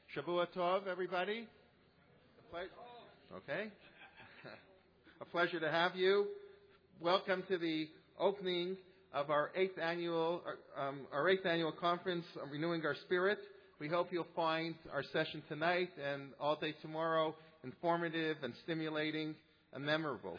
Shavua Tov, everybody. Okay. A pleasure to have you. Welcome to the opening of our eighth annual conference on Renewing Our Spirit. We hope you'll find our session tonight and all day tomorrow informative and stimulating and memorable.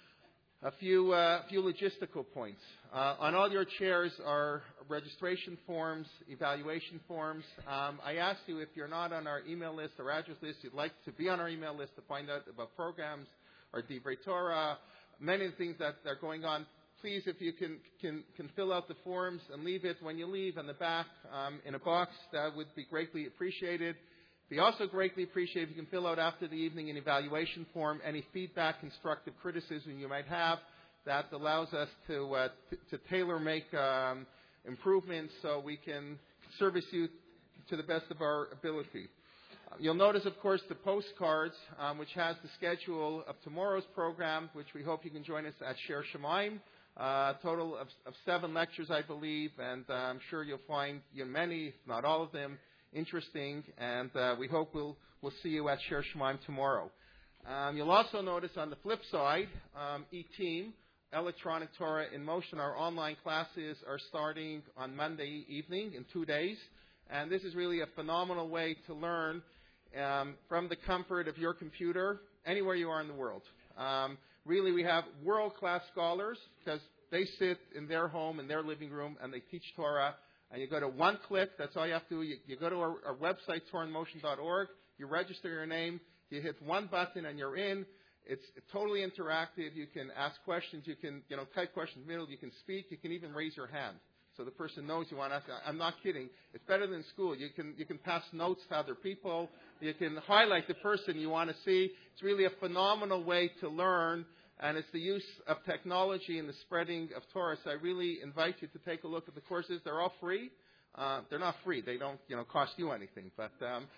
A few logistical points. On all your chairs are registration forms, evaluation forms. I asked you, if you're not on our email list or address list, you'd like to be on our email list to find out about programs or Divrei Torah, many of the things that are going on. Please, if you can fill out the forms and leave it when you leave in the back in a box, that would be greatly appreciated. We also greatly appreciate if you can fill out after the evening an evaluation form, any feedback, constructive criticism you might have. That allows us to tailor-make improvements so we can service you to the best of our ability. You'll notice, of course, the postcards, which has the schedule of tomorrow's program, which we hope you can join us at Sher Shemaim. A total of 7 lectures, I believe, and I'm sure you'll find many, if not all of them, interesting, and we hope we'll see you at Sher Shemaim tomorrow. You'll also notice on the flip side, E-Team, Electronic Torah in Motion, our online classes are starting on Monday evening in 2 days, and this is really a phenomenal way to learn from the comfort of your computer anywhere you are in the world. Really, we have world-class scholars because they sit in their home, in their living room, and they teach Torah. And you go to one click, that's all you have to do. You go to our website, TorahInMotion.org, you register your name, you hit one button and you're in. It's totally interactive. You can ask questions, you can type questions in the middle, you can speak, you can even raise your hand. So the person knows you want to ask. I'm not kidding. It's better than school. You can pass notes to other people. You can highlight the person you want to see. It's really a phenomenal way to learn. And it's the use of technology and the spreading of Torah. So I really invite you to take a look at the courses. They're all free. They're not free. They don't, cost you anything. But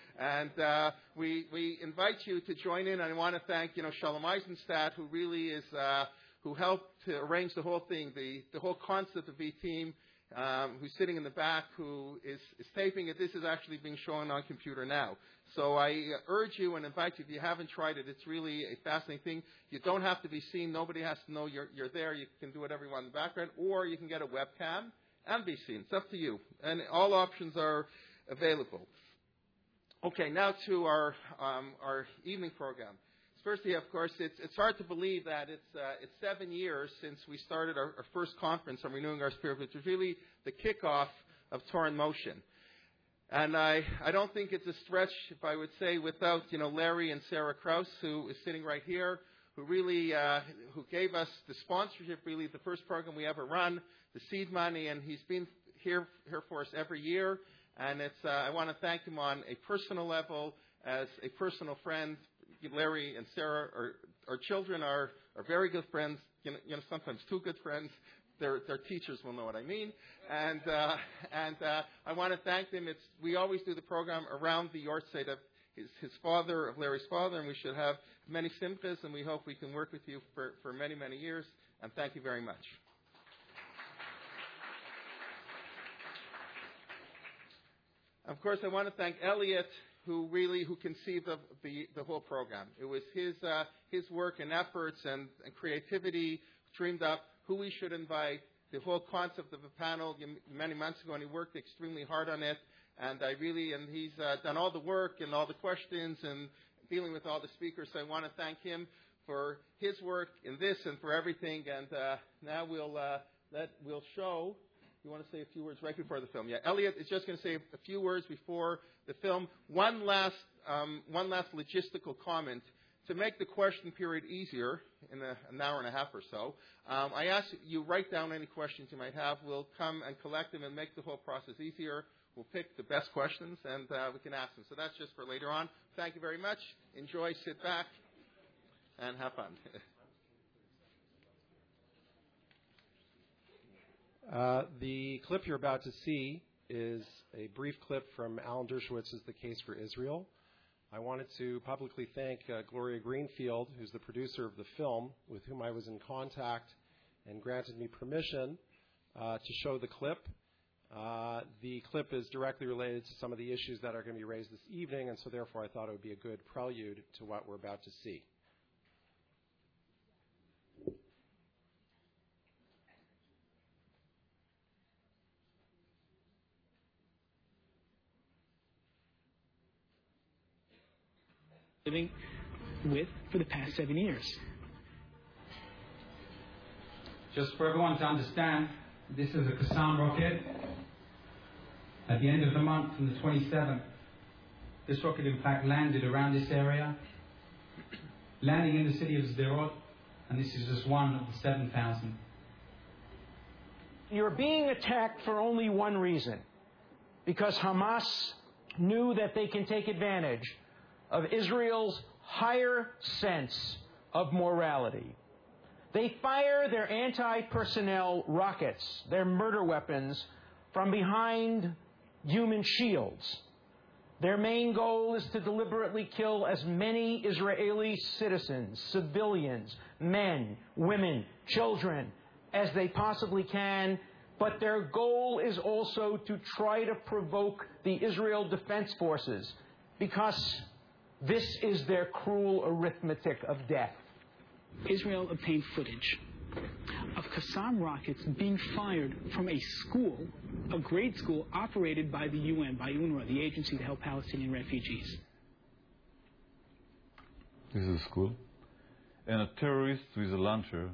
we invite you to join in. And I want to thank, Shalom Eisenstadt, who really is who helped to arrange the whole thing, the whole concept of E-Team. Who's sitting in the back, who is taping it. This is actually being shown on computer now. So I urge you and invite you, if you haven't tried it, it's really a fascinating thing. You don't have to be seen. Nobody has to know you're there. You can do whatever you want in the background, or you can get a webcam and be seen. It's up to you. And all options are available. Okay, now to our evening program. Firstly, of course, it's hard to believe that it's 7 years since we started our first conference on Renewing Our Spirit, which was really the kickoff of Torah in Motion. And I don't think it's a stretch if I would say without Larry and Sarah Krause, who is sitting right here, who really who gave us the sponsorship, really the first program we ever run, the seed money, and he's been here for us every year. And I want to thank him on a personal level, as a personal friend. Larry and Sarah, our children are very good friends. Sometimes too good friends. Their teachers will know what I mean. And I want to thank them. We always do the program around the yahrzeit of his father, of Larry's father, and we should have many simchas, and we hope we can work with you for many, many years. And thank you very much. Of course, I want to thank Elliot, who conceived of the whole program. It was his work and efforts and creativity dreamed up who we should invite, the whole concept of the panel many months ago, and he worked extremely hard on it. And he's done all the work and all the questions and dealing with all the speakers. So I want to thank him for his work in this and for everything. And now we'll show. You want to say a few words right before the film? Yeah, Elliot is just going to say a few words before the film. One last logistical comment to make the question period easier in an hour and a half or so. I ask you write down any questions you might have. We'll come and collect them and make the whole process easier. We'll pick the best questions and we can ask them. So that's just for later on. Thank you very much. Enjoy. Sit back and have fun. The clip you're about to see is a brief clip from Alan Dershowitz's The Case for Israel. I wanted to publicly thank Gloria Greenfield, who's the producer of the film, with whom I was in contact and granted me permission to show the clip. The clip is directly related to some of the issues that are going to be raised this evening, and so therefore I thought it would be a good prelude to what we're about to see. Living with for the past 7 years. Just for everyone to understand, this is a Qassam rocket. At the end of the month, on the 27th, this rocket in fact landed around this area, landing in the city of Sderot, and this is just one of the 7,000. You're being attacked for only one reason, because Hamas knew that they can take advantage of Israel's higher sense of morality. They fire their anti-personnel rockets, their murder weapons, from behind human shields. Their main goal is to deliberately kill as many Israeli citizens, civilians, men, women, children, as they possibly can. But their goal is also to try to provoke the Israel Defense Forces, because this is their cruel arithmetic of death. Israel obtained footage of Qassam rockets being fired from a school, a grade school operated by the UN, by UNRWA, the agency to help Palestinian refugees. This is a school, and a terrorist with a launcher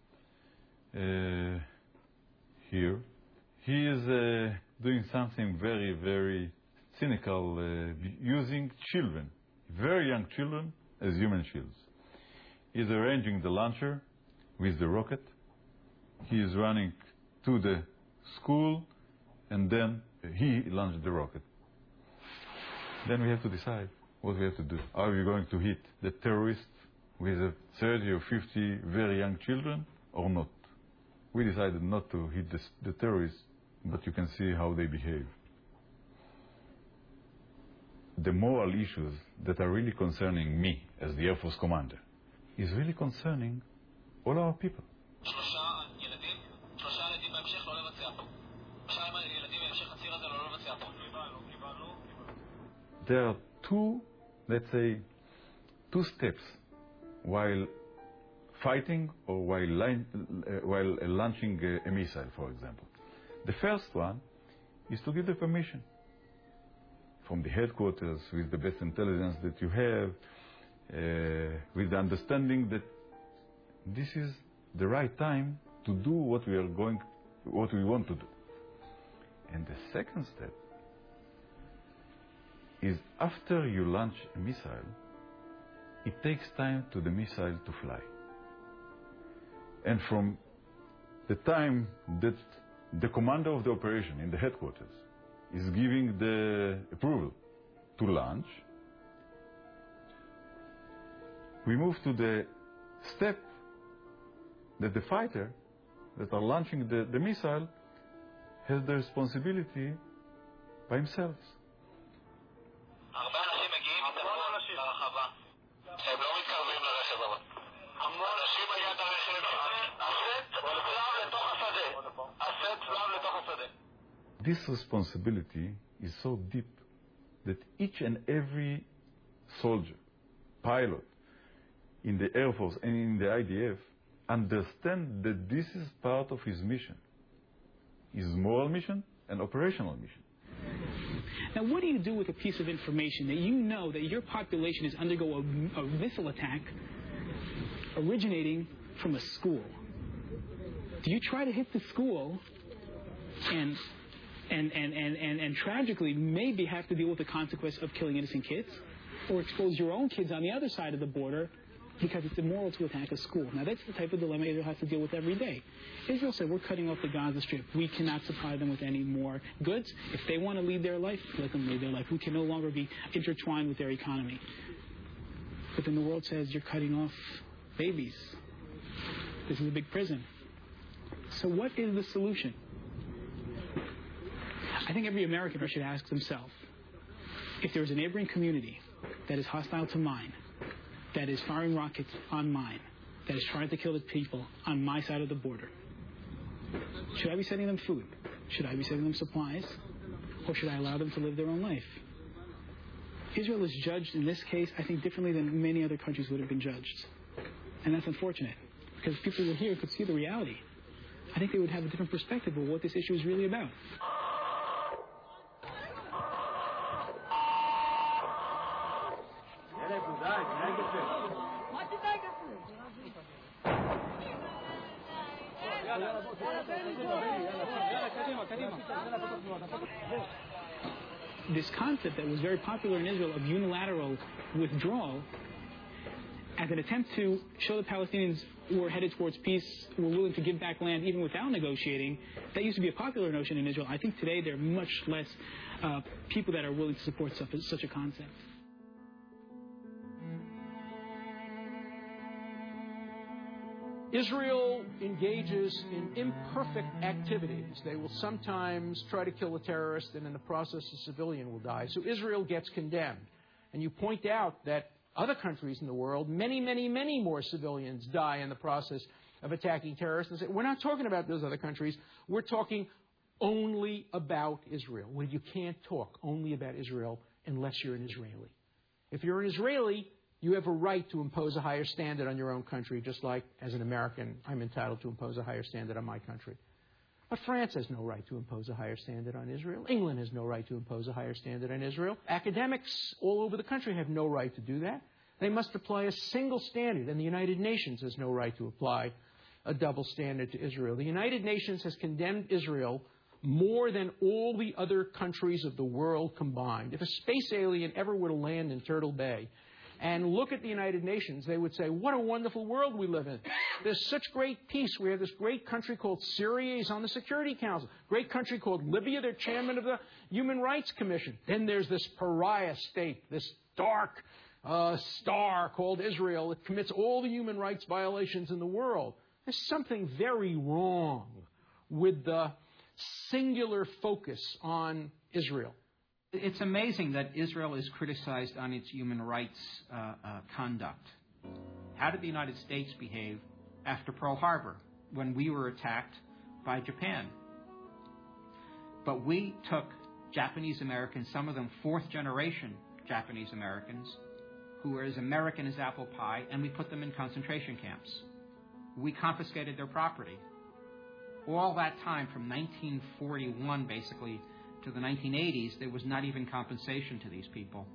here. He is doing something very, very cynical, using children, very young children, as human shields. He is arranging the launcher with the rocket. He is running to the school, and then he launched the rocket. Then we have to decide what we have to do. Are we going to hit the terrorists with 30 or 50 very young children or not? We decided not to hit the terrorists, but you can see how they behave. The moral issues that are really concerning me as the Air Force commander is really concerning all our people. There are two steps while fighting or while launching a missile, for example. The first one is to give the permission from the headquarters with the best intelligence that you have, with the understanding that this is the right time to do what we want to do. And the second step is after you launch a missile, it takes time to the missile to fly. And from the time that the commander of the operation in the headquarters is giving the approval to launch, we move to the step that the fighter that are launching the missile has the responsibility by himself. This responsibility is so deep that each and every soldier, pilot in the Air Force and in the IDF understand that this is part of his mission, his moral mission and operational mission. Now, what do you do with a piece of information that you know that your population is undergo a missile attack originating from a school? Do you try to hit the school and tragically maybe have to deal with the consequence of killing innocent kids, or expose your own kids on the other side of the border because it's immoral to attack a school? Now, that's the type of dilemma Israel has to deal with every day. Israel said, we're cutting off the Gaza Strip. We cannot supply them with any more goods. If they want to lead their life, let them lead their life. We can no longer be intertwined with their economy. But then the world says, you're cutting off babies. This is a big prison. So what is the solution? I think every American should ask themselves, if there is a neighboring community that is hostile to mine, that is firing rockets on mine, that is trying to kill the people on my side of the border, should I be sending them food? Should I be sending them supplies, or should I allow them to live their own life? Israel is judged in this case, I think, differently than many other countries would have been judged. And that's unfortunate, because if people who were here could see the reality, I think they would have a different perspective of what this issue is really about. This concept that was very popular in Israel of unilateral withdrawal as an attempt to show the Palestinians who were headed towards peace, were willing to give back land even without negotiating, that used to be a popular notion in Israel. I think today there are much less people that are willing to support such a concept. Israel engages in imperfect activities. They will sometimes try to kill a terrorist, and in the process a civilian will die. So Israel gets condemned. And you point out that other countries in the world, many, many, many more civilians die in the process of attacking terrorists. And say, we're not talking about those other countries. We're talking only about Israel. Well, you can't talk only about Israel unless you're an Israeli. If you're an Israeli, you have a right to impose a higher standard on your own country, just like, as an American, I'm entitled to impose a higher standard on my country. But France has no right to impose a higher standard on Israel. England has no right to impose a higher standard on Israel. Academics all over the country have no right to do that. They must apply a single standard, and the United Nations has no right to apply a double standard to Israel. The United Nations has condemned Israel more than all the other countries of the world combined. If a space alien ever were to land in Turtle Bay and look at the United Nations, they would say, what a wonderful world we live in. There's such great peace. We have this great country called Syria. He's on the Security Council. Great country called Libya. They're chairman of the Human Rights Commission. Then there's this pariah state, this dark star called Israel that commits all the human rights violations in the world. There's something very wrong with the singular focus on Israel. It's amazing that Israel is criticized on its human rights conduct. How did the United States behave after Pearl Harbor, when we were attacked by Japan? But we took Japanese Americans, some of them fourth-generation Japanese Americans, who were as American as apple pie, and we put them in concentration camps. We confiscated their property. All that time, from 1941, basically, to the 1980s, there was not even compensation to these people.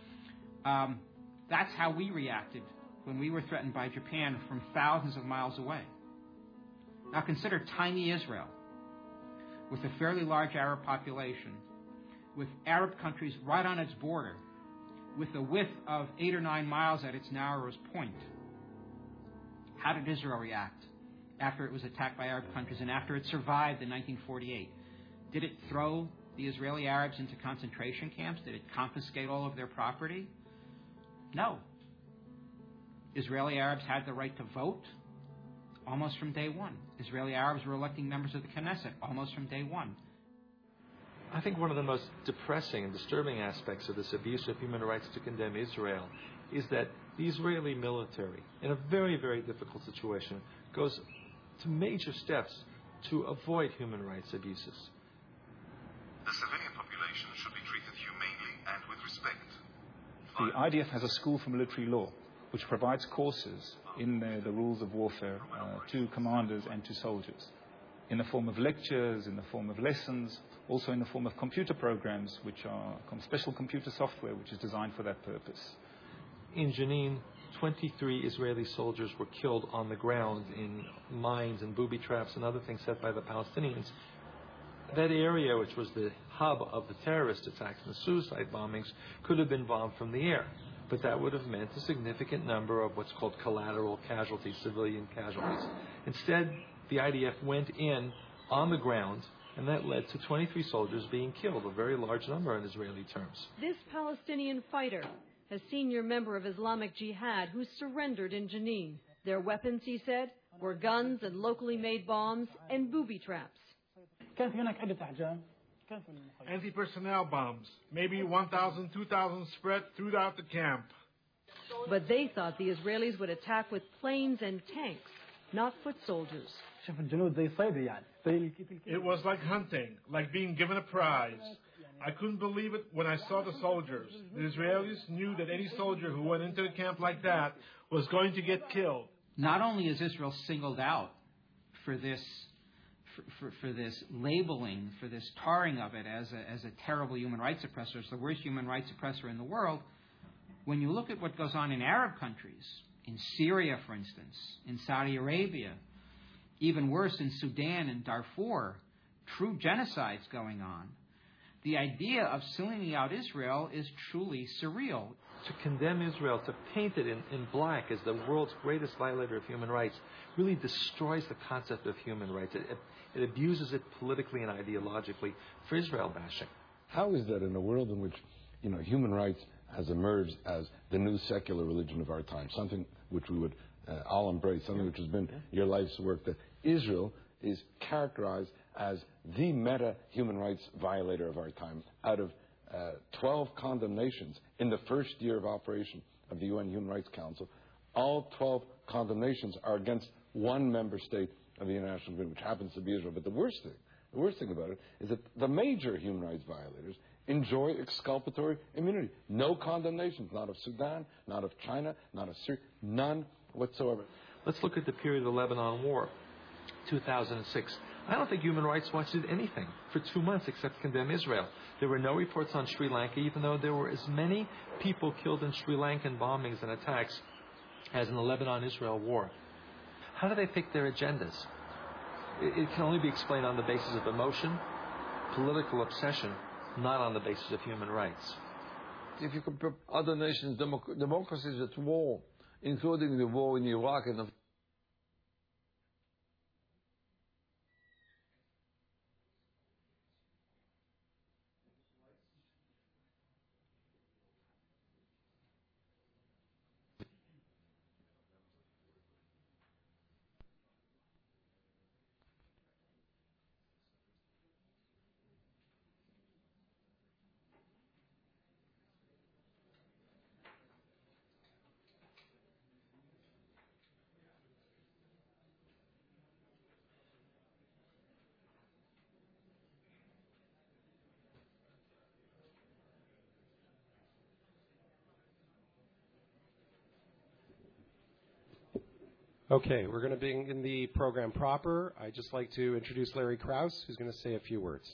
That's how we reacted when we were threatened by Japan from thousands of miles away. Now consider tiny Israel, with a fairly large Arab population, with Arab countries right on its border, with a width of 8 or 9 miles at its narrowest point. How did Israel react after it was attacked by Arab countries and after it survived in 1948? Did it throw the Israeli Arabs into concentration camps? Did it confiscate all of their property? No. Israeli Arabs had the right to vote almost from day one. Israeli Arabs were electing members of the Knesset almost from day one. I think one of the most depressing and disturbing aspects of this abuse of human rights to condemn Israel is that the Israeli military, in a very, very difficult situation, goes to major steps to avoid human rights abuses. The civilian population should be treated humanely and with respect. The IDF has a school for military law, which provides courses in the rules of warfare to commanders and to soldiers, in the form of lectures, in the form of lessons, also in the form of computer programs, which are special computer software, which is designed for that purpose. In Jenin, 23 Israeli soldiers were killed on the ground in mines and booby traps and other things set by the Palestinians. That area, which was the hub of the terrorist attacks and the suicide bombings, could have been bombed from the air. But that would have meant a significant number of what's called collateral casualties, civilian casualties. Instead, the IDF went in on the ground, and that led to 23 soldiers being killed, a very large number in Israeli terms. This Palestinian fighter, a senior member of Islamic Jihad who surrendered in Jenin. Their weapons, he said, were guns and locally made bombs and booby traps. Anti-personnel bombs, maybe 1,000, 2,000 spread throughout the camp. But they thought the Israelis would attack with planes and tanks. not foot soldiers. It was like hunting, like being given a prize. I couldn't believe it when I saw the soldiers. The Israelis knew that any soldier who went into the camp like that was going to get killed. Not only is Israel singled out for this labeling, for this tarring of it as a terrible human rights oppressor, it's the worst human rights oppressor in the world. When you look at what goes on in Arab countries, in Syria, for instance, in Saudi Arabia, even worse in Sudan and Darfur, true genocides going on, the idea of singling out Israel is truly surreal. To condemn Israel, to paint it in black as the world's greatest violator of human rights, really destroys the concept of human rights. It abuses it politically and ideologically for Israel bashing. How is that in a world in which, human rights has emerged as the new secular religion of our time, something which we would all embrace, something which has been your life's work, that Israel is characterized as the meta-human rights violator of our time? Out of 12 condemnations in the first year of operation of the UN Human Rights Council, all 12 condemnations are against one member state of the international agreement, which happens to be Israel. But the worst thing about it is that the major human rights violators enjoy exculpatory immunity. No condemnations, not of Sudan, not of China, not of Syria, none whatsoever. Let's look at the period of the Lebanon War, 2006. I don't think Human Rights Watch did anything for 2 months except condemn Israel. There were no reports on Sri Lanka, even though there were as many people killed in Sri Lankan bombings and attacks as in the Lebanon-Israel war. How do they pick their agendas? It can only be explained on the basis of emotion, political obsession, not on the basis of human rights. If you compare other nations' democracies at war, including the war in Iraq and Okay, we're going to begin the program proper. I'd just like to introduce Larry Krause, who's going to say a few words.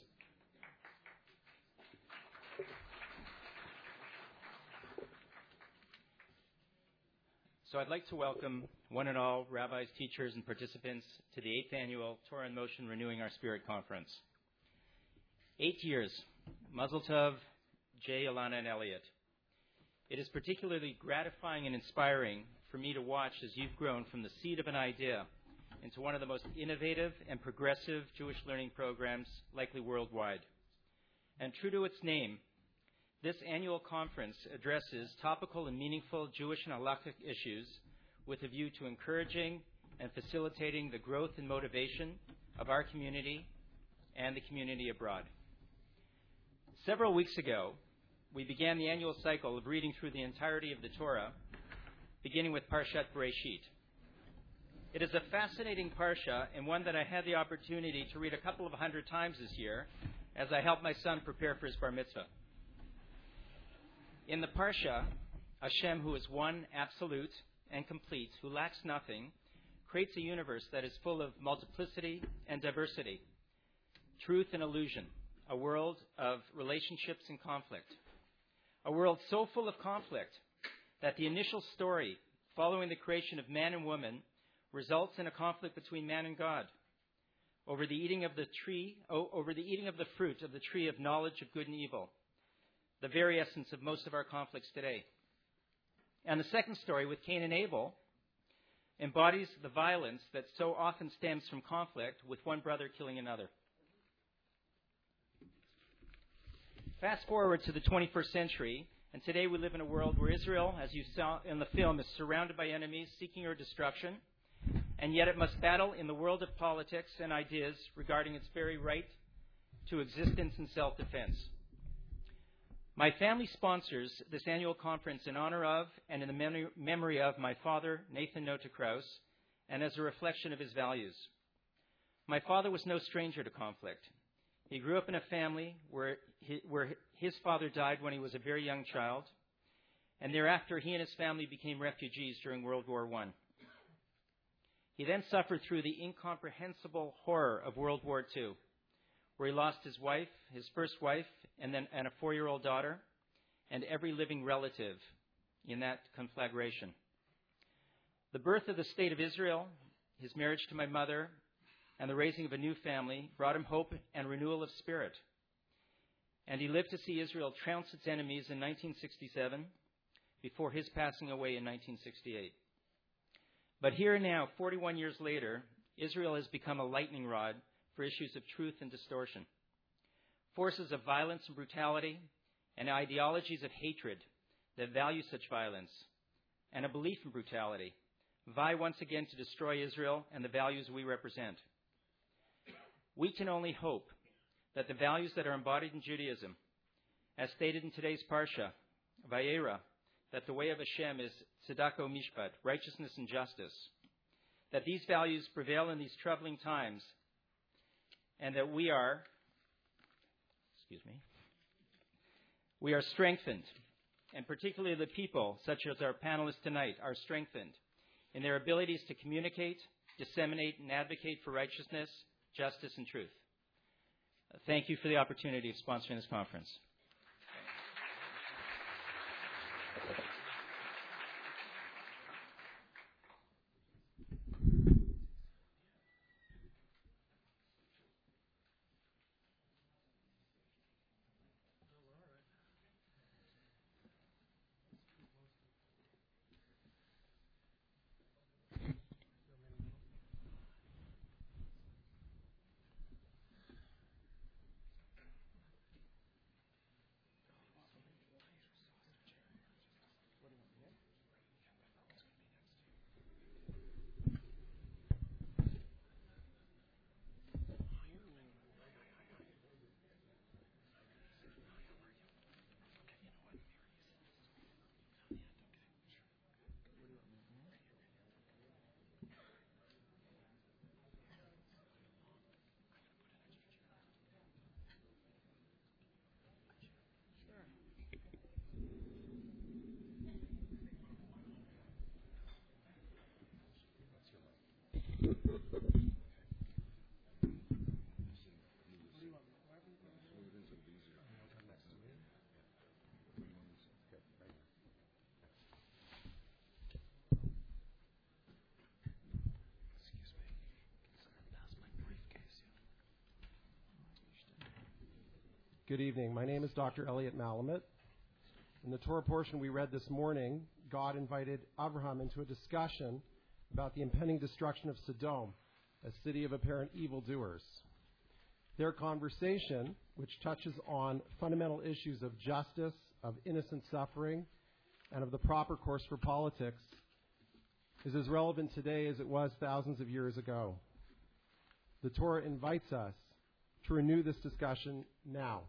So I'd like to welcome one and all rabbis, teachers, and participants to the 8th Annual Torah in Motion Renewing Our Spirit Conference. 8 years. Mazel Tov, Jay, Alana, and Elliot. It is particularly gratifying and inspiring for me to watch as you've grown from the seed of an idea into one of the most innovative and progressive Jewish learning programs likely worldwide. And true to its name, this annual conference addresses topical and meaningful Jewish and halakhic issues with a view to encouraging and facilitating the growth and motivation of our community and the community abroad. Several weeks ago, we began the annual cycle of reading through the entirety of the Torah, beginning with Parshat Bereshit. It is a fascinating parsha and one that I had the opportunity to read a couple of hundred times this year as I helped my son prepare for his bar mitzvah. In the parsha, Hashem, who is one, absolute, and complete, who lacks nothing, creates a universe that is full of multiplicity and diversity, truth and illusion, a world of relationships and conflict, a world so full of conflict that the initial story following the creation of man and woman results in a conflict between man and God over the eating of the fruit of the tree of knowledge of good and evil, the very essence of most of our conflicts today. And the second story with Cain and Abel embodies the violence that so often stems from conflict with one brother killing another. Fast forward to the 21st century, and today we live in a world where Israel, as you saw in the film, is surrounded by enemies seeking her destruction, and yet it must battle in the world of politics and ideas regarding its very right to existence and self-defense. My family sponsors this annual conference in honor of and in the memory of my father, Nathan Nota Krause, and as a reflection of his values. My father was no stranger to conflict. He grew up in a family where his father died when he was a very young child, and thereafter he and his family became refugees during World War I. He then suffered through the incomprehensible horror of World War II, where he lost his wife, his first wife, and a 4-year-old daughter, and every living relative in that conflagration. The birth of the State of Israel, his marriage to my mother, and the raising of a new family brought him hope and renewal of spirit. And he lived to see Israel trounce its enemies in 1967 before his passing away in 1968. But here and now, 41 years later, Israel has become a lightning rod for issues of truth and distortion. Forces of violence and brutality and ideologies of hatred that value such violence and a belief in brutality vie once again to destroy Israel and the values we represent. We can only hope that the values that are embodied in Judaism, as stated in today's Parsha, Vayera, that the way of Hashem is tzedakah mishpat, righteousness and justice, that these values prevail in these troubling times, and that we are strengthened, and particularly the people, such as our panelists tonight, are strengthened in their abilities to communicate, disseminate, and advocate for righteousness, justice, and truth. Thank you for the opportunity of sponsoring this conference. Good evening. My name is Dr. Elliot Malamet. In the Torah portion we read this morning, God invited Abraham into a discussion about the impending destruction of Sodom, a city of apparent evildoers. Their conversation, which touches on fundamental issues of justice, of innocent suffering, and of the proper course for politics, is as relevant today as it was thousands of years ago. The Torah invites us to renew this discussion now.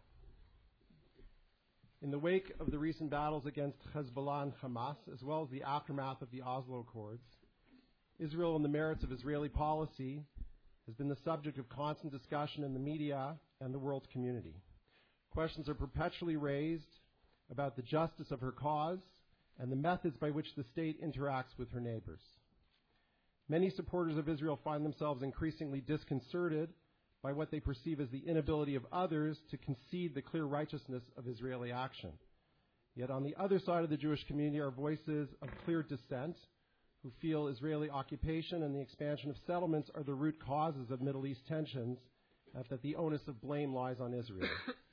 In the wake of the recent battles against Hezbollah and Hamas, as well as the aftermath of the Oslo Accords, Israel and the merits of Israeli policy has been the subject of constant discussion in the media and the world community. Questions are perpetually raised about the justice of her cause and the methods by which the state interacts with her neighbors. Many supporters of Israel find themselves increasingly disconcerted by what they perceive as the inability of others to concede the clear righteousness of Israeli action. Yet on the other side of the Jewish community are voices of clear dissent who feel Israeli occupation and the expansion of settlements are the root causes of Middle East tensions, and that the onus of blame lies on Israel.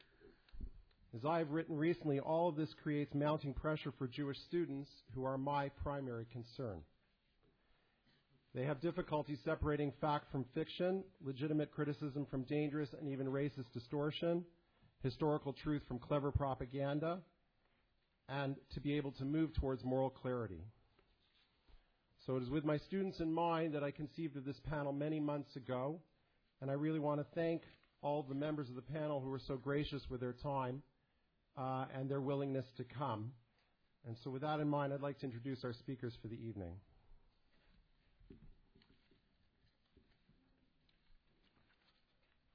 As I have written recently, all of this creates mounting pressure for Jewish students who are my primary concern. They have difficulty separating fact from fiction, legitimate criticism from dangerous and even racist distortion, historical truth from clever propaganda, and to be able to move towards moral clarity. So it is with my students in mind that I conceived of this panel many months ago, and I really want to thank all of the members of the panel who were so gracious with their time and their willingness to come. And so with that in mind, I'd like to introduce our speakers for the evening.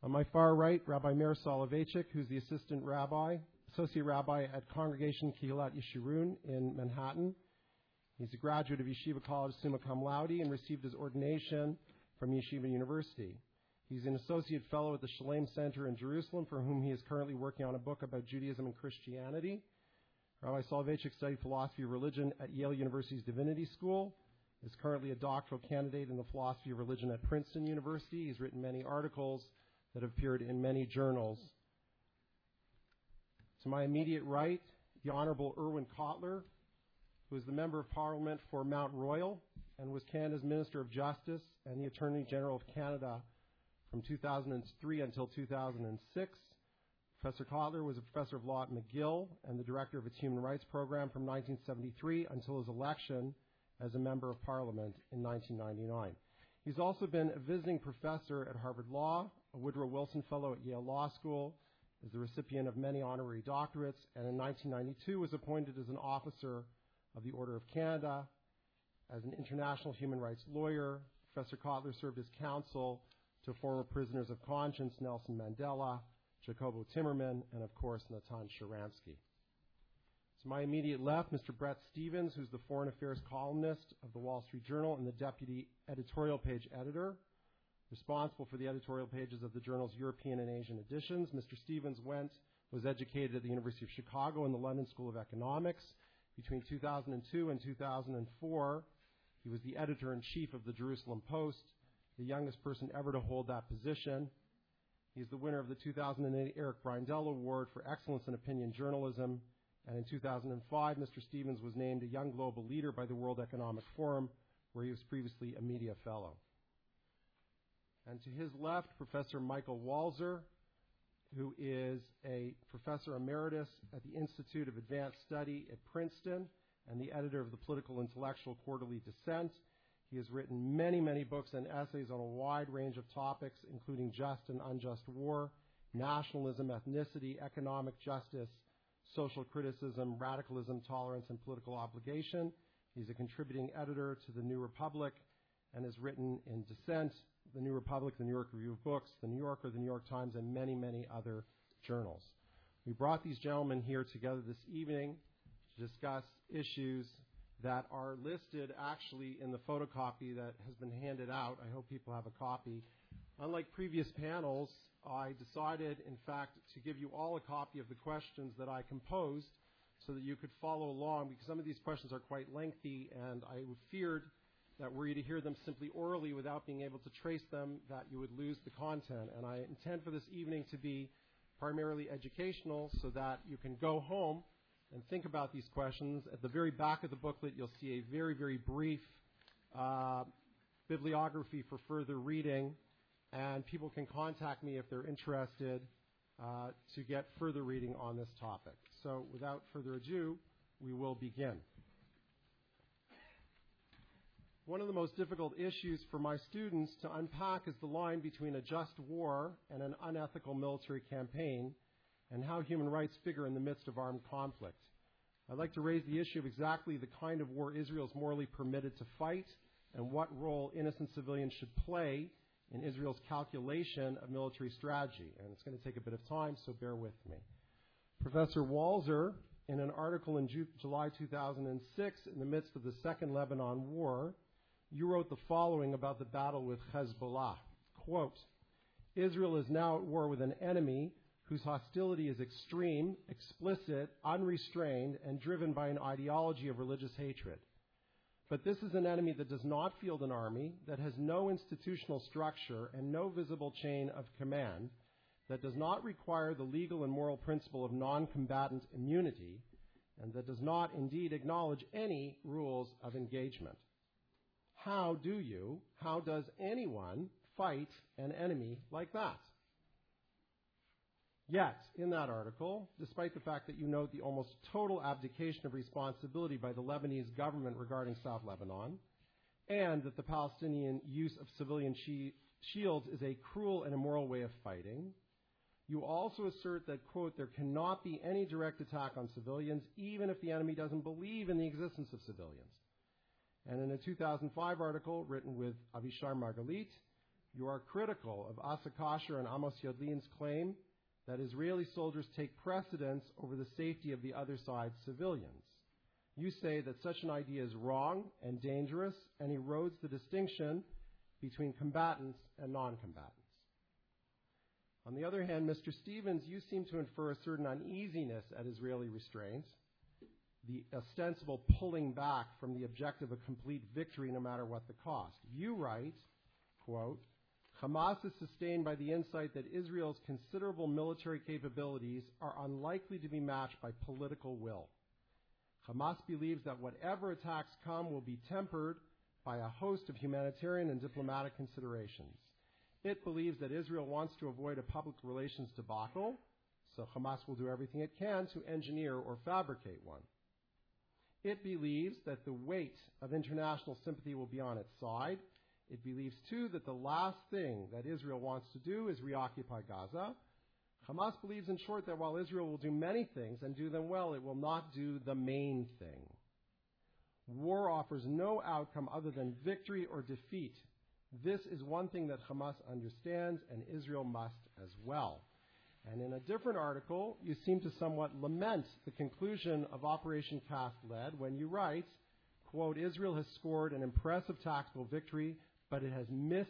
On my far right, Rabbi Meir Soloveitchik, who's the associate rabbi at Congregation Kehillat Yeshurun in Manhattan. He's a graduate of Yeshiva College summa cum laude and received his ordination from Yeshiva University. He's an associate fellow at the Shalem Center in Jerusalem, for whom he is currently working on a book about Judaism and Christianity. Rabbi Soloveitchik studied philosophy of religion at Yale University's Divinity School, is currently a doctoral candidate in the philosophy of religion at Princeton University. He's written many articles that have appeared in many journals. To my immediate right, the Honorable Irwin Cotler, who is the Member of Parliament for Mount Royal and was Canada's Minister of Justice and the Attorney General of Canada from 2003 until 2006. Professor Cotler was a professor of law at McGill and the director of its Human Rights Program from 1973 until his election as a Member of Parliament in 1999. He's also been a visiting professor at Harvard Law, a Woodrow Wilson Fellow at Yale Law School, is the recipient of many honorary doctorates, and in 1992 was appointed as an officer of the Order of Canada. As an international human rights lawyer, Professor Cotler served as counsel to former prisoners of conscience Nelson Mandela, Jacobo Timmerman, and of course Natan Sharansky. To my immediate left, Mr. Brett Stevens, who's the foreign affairs columnist of the Wall Street Journal and the deputy editorial page editor, responsible for the editorial pages of the journal's European and Asian editions. Mr. Stevens was educated at the University of Chicago and the London School of Economics. Between 2002 and 2004, he was the editor-in-chief of the Jerusalem Post, the youngest person ever to hold that position. He's the winner of the 2008 Eric Brindell Award for Excellence in Opinion Journalism. And in 2005, Mr. Stevens was named a Young Global Leader by the World Economic Forum, where he was previously a media fellow. And to his left, Professor Michael Walzer, who is a professor emeritus at the Institute of Advanced Study at Princeton and the editor of the Political Intellectual Quarterly Dissent. He has written many, many books and essays on a wide range of topics, including just and unjust war, nationalism, ethnicity, economic justice, social criticism, radicalism, tolerance, and political obligation. He's a contributing editor to The New Republic and has written in Dissent, The New Republic, The New York Review of Books, The New Yorker, The New York Times, and many, many other journals. We brought these gentlemen here together this evening to discuss issues that are listed actually in the photocopy that has been handed out. I hope people have a copy. Unlike previous panels, I decided, in fact, to give you all a copy of the questions that I composed so that you could follow along, because some of these questions are quite lengthy, and I feared that were you to hear them simply orally without being able to trace them, that you would lose the content. And I intend for this evening to be primarily educational so that you can go home and think about these questions. At the very back of the booklet, you'll see a very, very brief bibliography for further reading, and people can contact me if they're interested to get further reading on this topic. So without further ado, we will begin. One of the most difficult issues for my students to unpack is the line between a just war and an unethical military campaign, and how human rights figure in the midst of armed conflict. I'd like to raise the issue of exactly the kind of war Israel is morally permitted to fight, and what role innocent civilians should play in Israel's calculation of military strategy. And it's going to take a bit of time, so bear with me. Professor Walzer, in an article in July 2006, in the midst of the Second Lebanon War, you wrote the following about the battle with Hezbollah. Quote, Israel is now at war with an enemy whose hostility is extreme, explicit, unrestrained, and driven by an ideology of religious hatred. But this is an enemy that does not field an army, that has no institutional structure and no visible chain of command, that does not require the legal and moral principle of non-combatant immunity, and that does not indeed acknowledge any rules of engagement. How does anyone fight an enemy like that? Yet, in that article, despite the fact that you note the almost total abdication of responsibility by the Lebanese government regarding South Lebanon, and that the Palestinian use of civilian shields is a cruel and immoral way of fighting, you also assert that, quote, there cannot be any direct attack on civilians, even if the enemy doesn't believe in the existence of civilians. And in a 2005 article written with Avishai Margalit, You are critical of Asa Kasher and Amos Yadlin's claim that Israeli soldiers take precedence over the safety of the other side's civilians. You say that such an idea is wrong and dangerous and erodes the distinction between combatants and non-combatants. On the other hand, Mr. Stevens, you seem to infer a certain uneasiness at Israeli restraint, the ostensible pulling back from the objective of complete victory no matter what the cost. You write, quote, Hamas is sustained by the insight that Israel's considerable military capabilities are unlikely to be matched by political will. Hamas believes that whatever attacks come will be tempered by a host of humanitarian and diplomatic considerations. It believes that Israel wants to avoid a public relations debacle, so Hamas will do everything it can to engineer or fabricate one. It believes that the weight of international sympathy will be on its side. It believes, too, that the last thing that Israel wants to do is reoccupy Gaza. Hamas believes, in short, that while Israel will do many things and do them well, it will not do the main thing. War offers no outcome other than victory or defeat. This is one thing that Hamas understands, and Israel must as well. And in a different article, you seem to somewhat lament the conclusion of Operation Cast Lead when you write, quote, Israel has scored an impressive tactical victory, but it has missed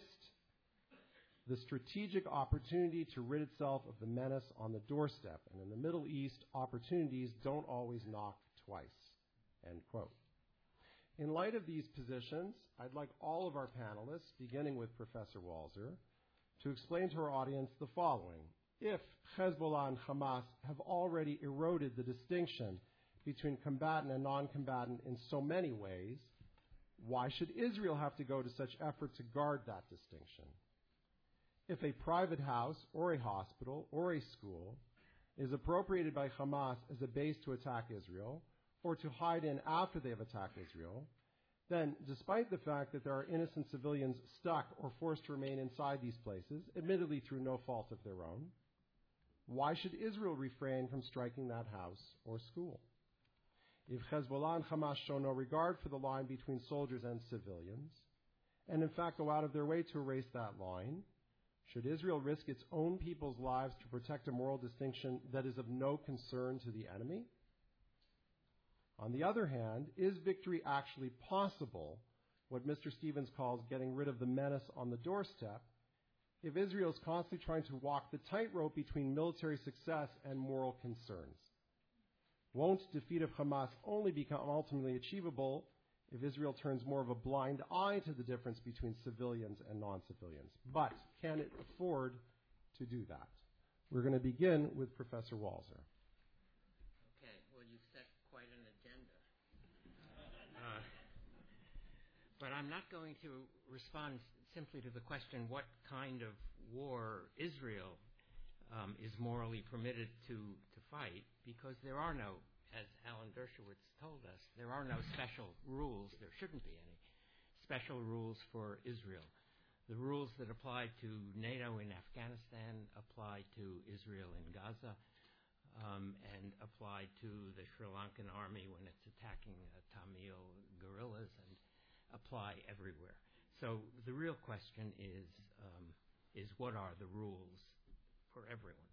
the strategic opportunity to rid itself of the menace on the doorstep. And in the Middle East, opportunities don't always knock twice, end quote. In light of these positions, I'd like all of our panelists, beginning with Professor Walser, to explain to our audience the following. If Hezbollah and Hamas have already eroded the distinction between combatant and non-combatant in so many ways, why should Israel have to go to such effort to guard that distinction? If a private house or a hospital or a school is appropriated by Hamas as a base to attack Israel or to hide in after they have attacked Israel, then despite the fact that there are innocent civilians stuck or forced to remain inside these places, admittedly through no fault of their own, why should Israel refrain from striking that house or school? If Hezbollah and Hamas show no regard for the line between soldiers and civilians, and in fact go out of their way to erase that line, should Israel risk its own people's lives to protect a moral distinction that is of no concern to the enemy? On the other hand, is victory actually possible, what Mr. Stevens calls getting rid of the menace on the doorstep, if Israel is constantly trying to walk the tightrope between military success and moral concerns? Won't defeat of Hamas only become ultimately achievable if Israel turns more of a blind eye to the difference between civilians and non-civilians? But can it afford to do that? We're going to begin with Professor Walser. Okay, well, you've set quite an agenda. But I'm not going to respond simply to the question what kind of war Israel is morally permitted to fight, because there are no, as Alan Dershowitz told us, there are no special rules. There shouldn't be any special rules for Israel. The rules that apply to NATO in Afghanistan apply to Israel in Gaza and apply to the Sri Lankan army when it's attacking Tamil guerrillas and apply everywhere. So the real question is what are the rules for everyone?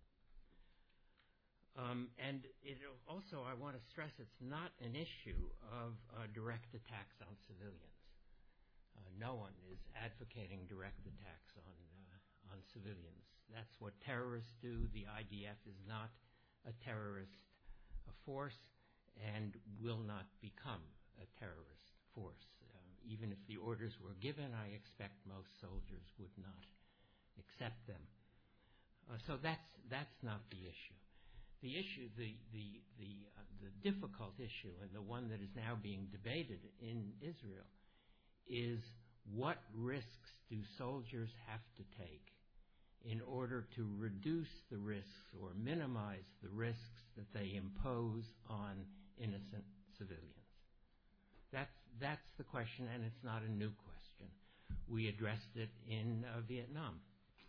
And it also, I want to stress, it's not an issue of direct attacks on civilians. No one is advocating direct attacks on civilians. That's what terrorists do. The IDF is not a terrorist force and will not become a terrorist force. Even if the orders were given, I expect most soldiers would not accept them. So that's not the issue. The issue, the difficult issue, and the one that is now being debated in Israel, is what risks do soldiers have to take in order to reduce the risks or minimize the risks that they impose on innocent civilians. That's the question, and it's not a new question. We addressed it in Vietnam.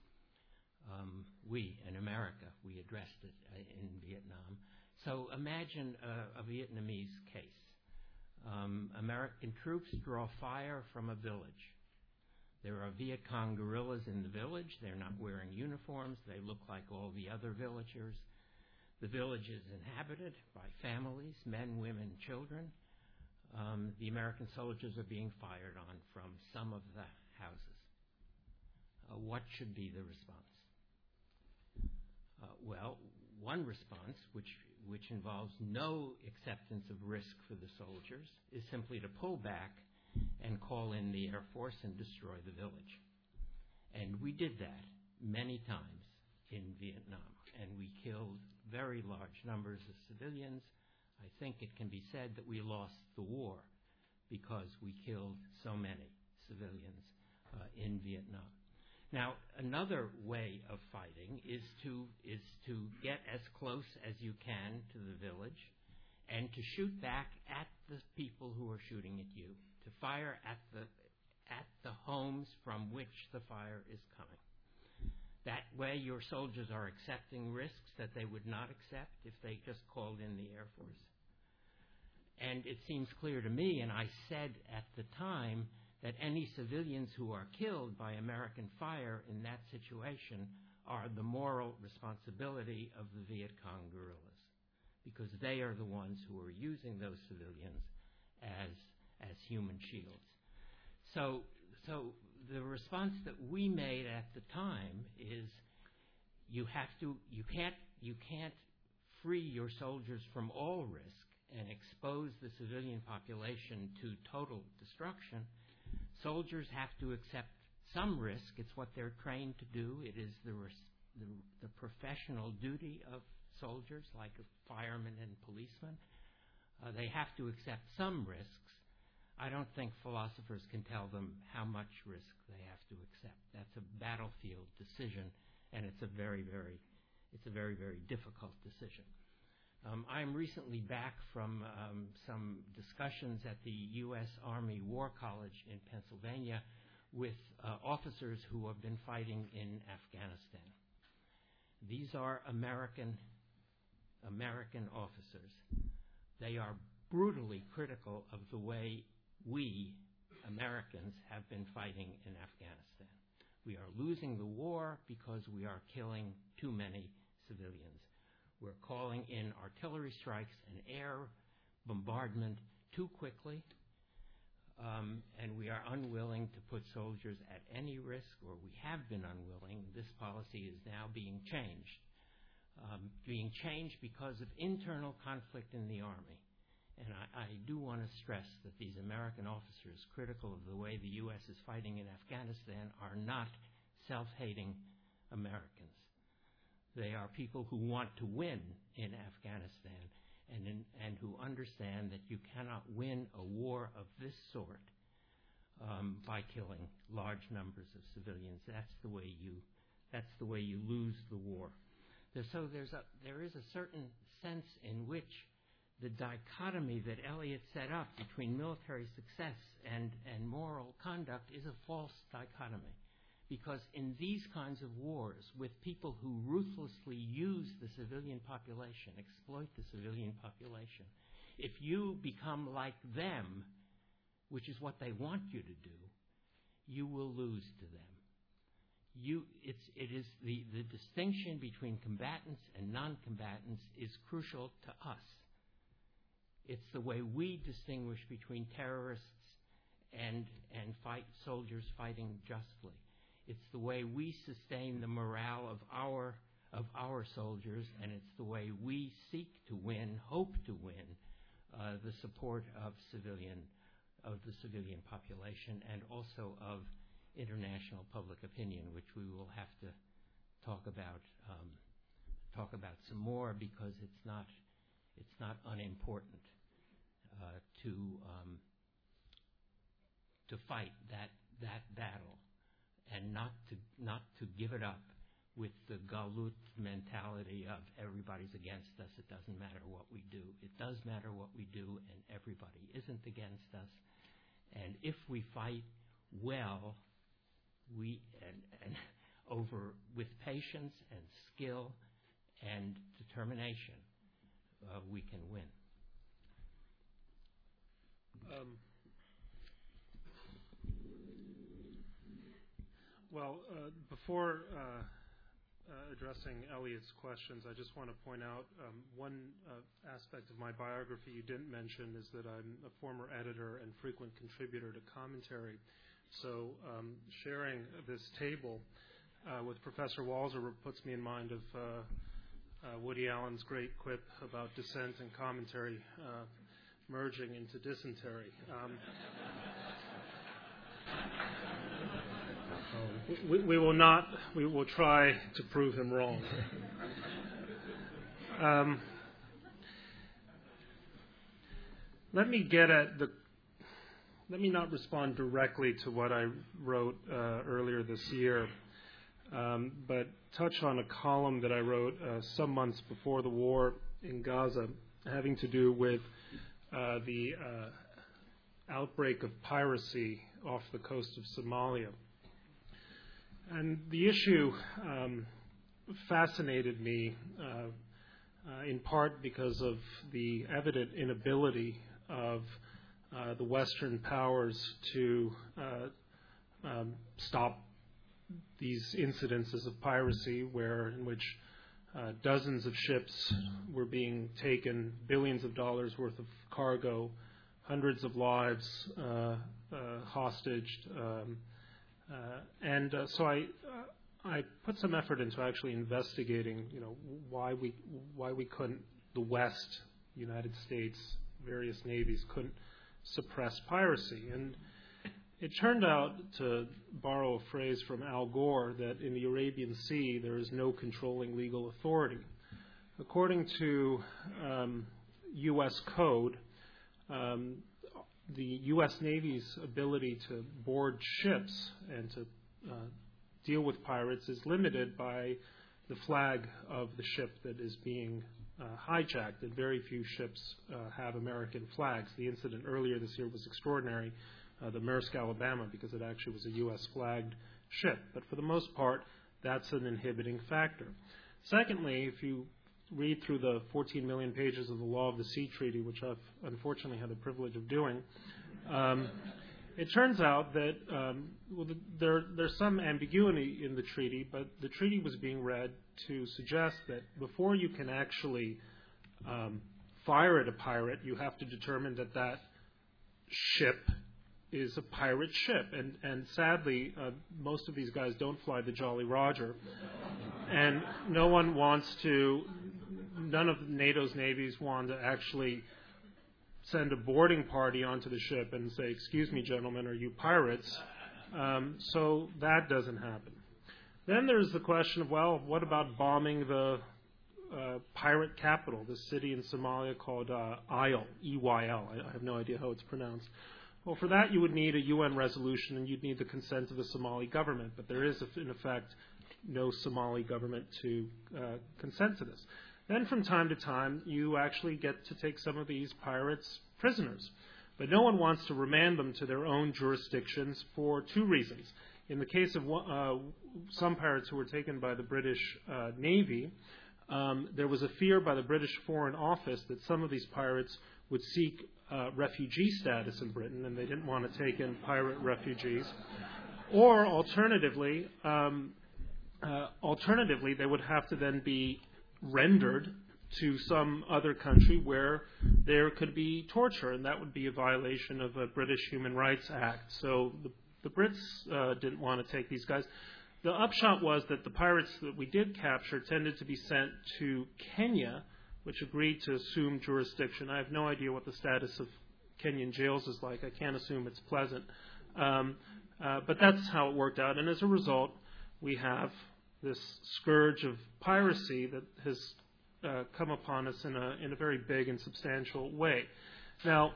We, in America, we addressed it in Vietnam. So imagine a Vietnamese case. American troops draw fire from a village. There are Viet Cong guerrillas in the village. They're not wearing uniforms. They look like all the other villagers. The village is inhabited by families, men, women, children. The American soldiers are being fired on from some of the houses. What should be the response? Well, one response, which involves no acceptance of risk for the soldiers, is simply to pull back and call in the Air Force and destroy the village. And we did that many times in Vietnam, and we killed very large numbers of civilians. I think it can be said that we lost the war because we killed so many civilians in Vietnam. Now, another way of fighting is to get as close as you can to the village and to shoot back at the people who are shooting at you, to fire at the homes from which the fire is coming. That way your soldiers are accepting risks that they would not accept if they just called in the Air Force. And it seems clear to me, and I said at the time, that any civilians who are killed by American fire in that situation are the moral responsibility of the Viet Cong guerrillas, because they are the ones who are using those civilians as human shields. So the response that we made at the time is you can't free your soldiers from all risk and expose the civilian population to total destruction. Soldiers have to accept some risk. It's what they're trained to do. It is the professional duty of soldiers, like firemen and policemen. They have to accept some risks. I don't think philosophers can tell them how much risk they have to accept. That's a battlefield decision, and it's a very, very difficult decision. I'm recently back from some discussions at the U.S. Army War College in Pennsylvania with officers who have been fighting in Afghanistan. These are American officers. They are brutally critical of the way we, Americans, have been fighting in Afghanistan. We are losing the war because we are killing too many civilians. We're calling in artillery strikes and air bombardment too quickly, and we are unwilling to put soldiers at any risk, or we have been unwilling. This policy is now being changed because of internal conflict in the Army. And I do want to stress that these American officers, critical of the way the U.S. is fighting in Afghanistan, are not self-hating Americans. They are people who want to win in Afghanistan and who understand that you cannot win a war of this sort by killing large numbers of civilians. That's the way you lose the war. So there is a certain sense in which the dichotomy that Eliot set up between military success and moral conduct is a false dichotomy. Because in these kinds of wars, with people who ruthlessly use the civilian population, exploit the civilian population, if you become like them, which is what they want you to do, you will lose to them. It is the distinction between combatants and non-combatants is crucial to us. It's the way we distinguish between terrorists and soldiers fighting justly. It's the way we sustain the morale of our soldiers, and it's the way we seek to win, hope to win, the support of the civilian population, and also of international public opinion, which we will have to talk about some more, because it's not unimportant to fight that battle. And not to give it up with the galut mentality of everybody's against us, it doesn't matter what we do. It does matter what we do, and everybody isn't against us. And if we fight well, with patience and skill and determination, we can win. Well, before addressing Elliot's questions, I just want to point out one aspect of my biography you didn't mention is that I'm a former editor and frequent contributor to Commentary. So sharing this table with Professor Walser puts me in mind of Woody Allen's great quip about dissent and commentary merging into dysentery. We will not. We will try to prove him wrong. Let me get at the. Let me not respond directly to what I wrote earlier this year, but touch on a column that I wrote some months before the war in Gaza, having to do with the outbreak of piracy off the coast of Somalia. And the issue fascinated me in part because of the evident inability of the Western powers to stop these incidences of piracy, in which dozens of ships were being taken, billions of dollars worth of cargo, hundreds of lives hostaged. So I put some effort into actually investigating, why we couldn't, the West, United States, various navies couldn't suppress piracy. And it turned out, to borrow a phrase from Al Gore, that in the Arabian Sea there is no controlling legal authority. According to U.S. code, the U.S. Navy's ability to board ships and to deal with pirates is limited by the flag of the ship that is being hijacked, and very few ships have American flags. The incident earlier this year was extraordinary, the Maersk Alabama, because it actually was a U.S. flagged ship. But for the most part, that's an inhibiting factor. Secondly, if you read through the 14 million pages of the Law of the Sea Treaty, which I've unfortunately had the privilege of doing, it turns out that there's some ambiguity in the treaty, but the treaty was being read to suggest that before you can actually fire at a pirate, you have to determine that that ship is a pirate ship. And sadly, most of these guys don't fly the Jolly Roger. And none of NATO's navies want to actually send a boarding party onto the ship and say, "Excuse me, gentlemen, are you pirates?" So that doesn't happen. Then there's the question of, well, what about bombing the pirate capital, the city in Somalia called Eyl, E-Y-L. I have no idea how it's pronounced. Well, for that you would need a UN resolution and you'd need the consent of the Somali government, but there is, in effect, no Somali government to consent to this. Then from time to time, you actually get to take some of these pirates prisoners. But no one wants to remand them to their own jurisdictions for two reasons. In the case of some pirates who were taken by the British Navy, there was a fear by the British Foreign Office that some of these pirates would seek refugee status in Britain, and they didn't want to take in pirate refugees. Or alternatively, they would have to then be rendered to some other country where there could be torture, and that would be a violation of a British Human Rights Act. So the Brits didn't want to take these guys. The upshot was that the pirates that we did capture tended to be sent to Kenya, which agreed to assume jurisdiction. I have no idea what the status of Kenyan jails is like. I can't assume it's pleasant. But that's how it worked out. And as a result, we have this scourge of piracy that has come upon us in a very big and substantial way. Now,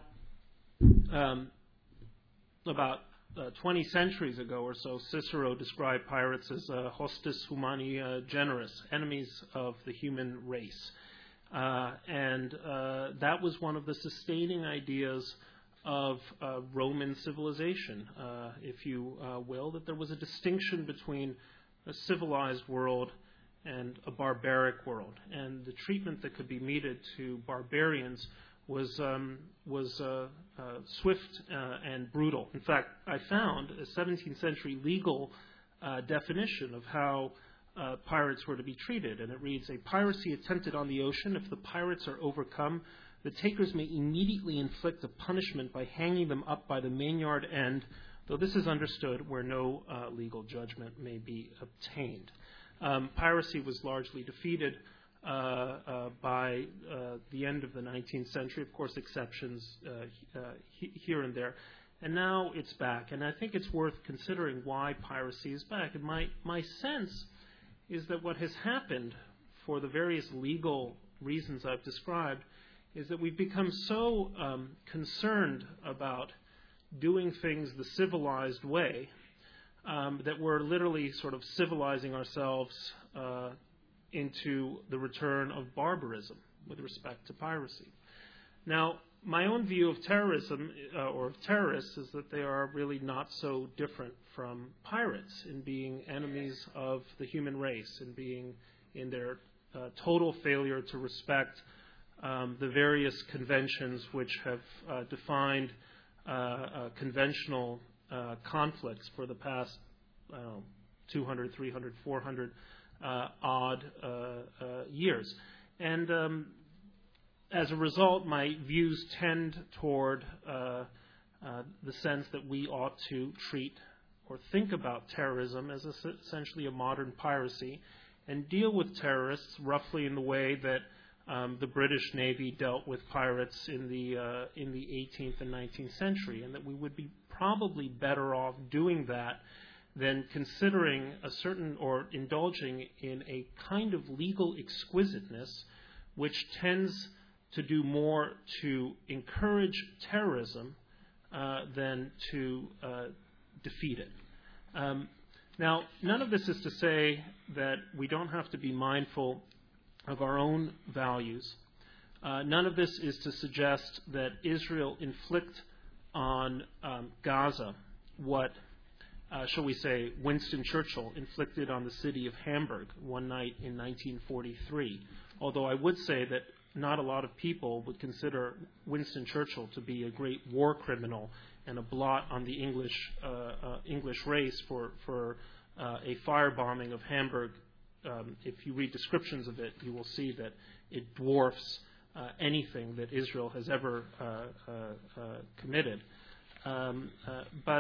about 20 centuries ago or so, Cicero described pirates as hostis humani generis, enemies of the human race. And that was one of the sustaining ideas of Roman civilization, if you will, that there was a distinction between a civilized world and a barbaric world. And the treatment that could be meted to barbarians was swift and brutal. In fact, I found a 17th century legal definition of how pirates were to be treated. And it reads, "A piracy attempted on the ocean, if the pirates are overcome, the takers may immediately inflict a punishment by hanging them up by the mainyard end, though this is understood where no legal judgment may be obtained." Piracy was largely defeated by the end of the 19th century, of course, exceptions here and there. And now it's back. And I think it's worth considering why piracy is back. And my sense is that what has happened, for the various legal reasons I've described, is that we've become so concerned about doing things the civilized way that we're literally sort of civilizing ourselves into the return of barbarism with respect to piracy. Now, my own view of terrorism or of terrorists is that they are really not so different from pirates in being enemies of the human race, and being in their total failure to respect the various conventions which have defined conventional conflicts for the past 200, 300, 400 odd years. And as a result, my views tend toward the sense that we ought to treat or think about terrorism as essentially a modern piracy, and deal with terrorists roughly in the way that the British Navy dealt with pirates in the 18th and 19th century, and that we would be probably better off doing that than considering a certain, or indulging in a kind of legal exquisiteness which tends to do more to encourage terrorism than to defeat it. Now, none of this is to say that we don't have to be mindful of our own values. None of this is to suggest that Israel inflict on Gaza what, shall we say, Winston Churchill inflicted on the city of Hamburg one night in 1943. Although I would say that not a lot of people would consider Winston Churchill to be a great war criminal and a blot on the English race for a firebombing of Hamburg. If you read descriptions of it, you will see that it dwarfs anything that Israel has ever committed. But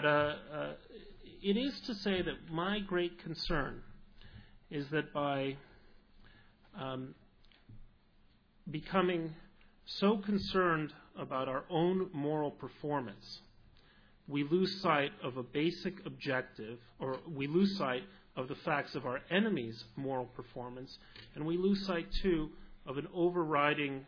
it is to say that my great concern is that by becoming so concerned about our own moral performance, we lose sight of a basic objective, or we lose sight of the facts of our enemies' moral performance, and we lose sight, too, of an overriding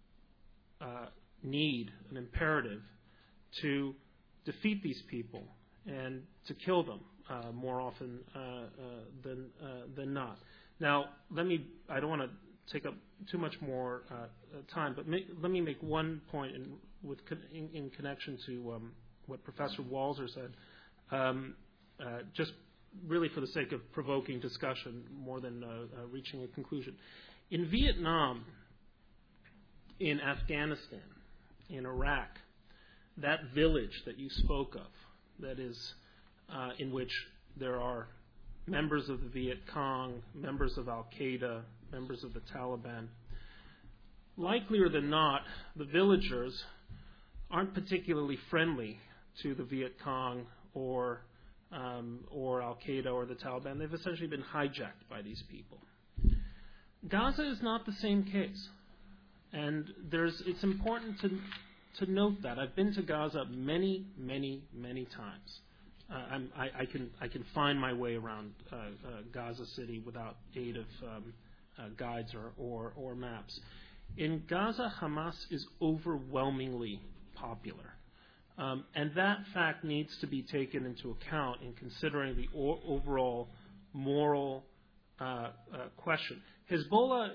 need, an imperative, to defeat these people and to kill them more often than not. Now, I don't want to take up too much more time, but let me make one point in connection to what Professor Walser said, just really for the sake of provoking discussion more than reaching a conclusion. In Vietnam, in Afghanistan, in Iraq, that village that you spoke of, that is in which there are members of the Viet Cong, members of Al-Qaeda, members of the Taliban, likelier than not, the villagers aren't particularly friendly to the Viet Cong or Al-Qaeda or the Taliban. They've essentially been hijacked by these people. Gaza is not the same case. And it's important to note that. I've been to Gaza many, many, many times. I can find my way around Gaza City without aid of guides or maps. In Gaza, Hamas is overwhelmingly popular. And that fact needs to be taken into account in considering the overall moral question. Hezbollah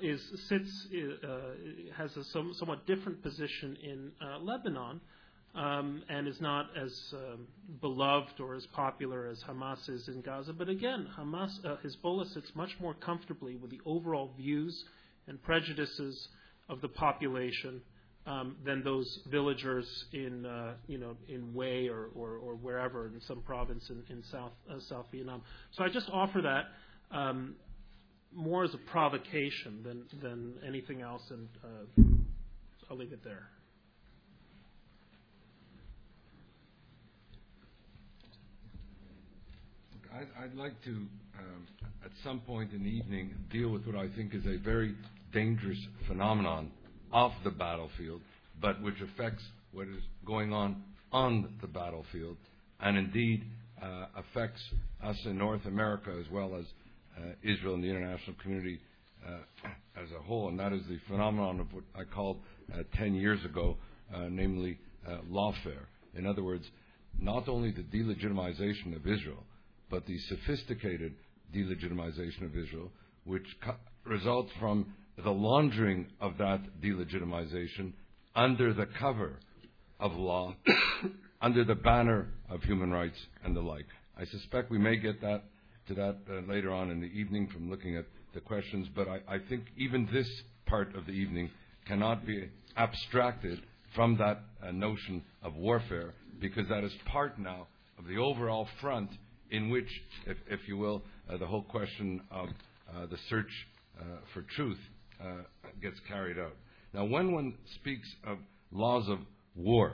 has a somewhat different position in Lebanon, and is not as beloved or as popular as Hamas is in Gaza. But again, Hezbollah sits much more comfortably with the overall views and prejudices of the population than those villagers in in Hue or wherever in some province in South Vietnam. So I just offer that more as a provocation than anything else, and I'll leave it there. I'd like to, at some point in the evening, deal with what I think is a very dangerous phenomenon off the battlefield, but which affects what is going on the battlefield, and indeed affects us in North America as well as Israel and the international community as a whole, and that is the phenomenon of what I called 10 years ago, namely lawfare. In other words, not only the delegitimization of Israel, but the sophisticated delegitimization of Israel, which results from the laundering of that delegitimization under the cover of law, under the banner of human rights and the like. I suspect we may get to that later on in the evening from looking at the questions, but I think even this part of the evening cannot be abstracted from that notion of warfare, because that is part now of the overall front in which, if you will, the whole question of the search for truth gets carried out. Now, when one speaks of laws of war,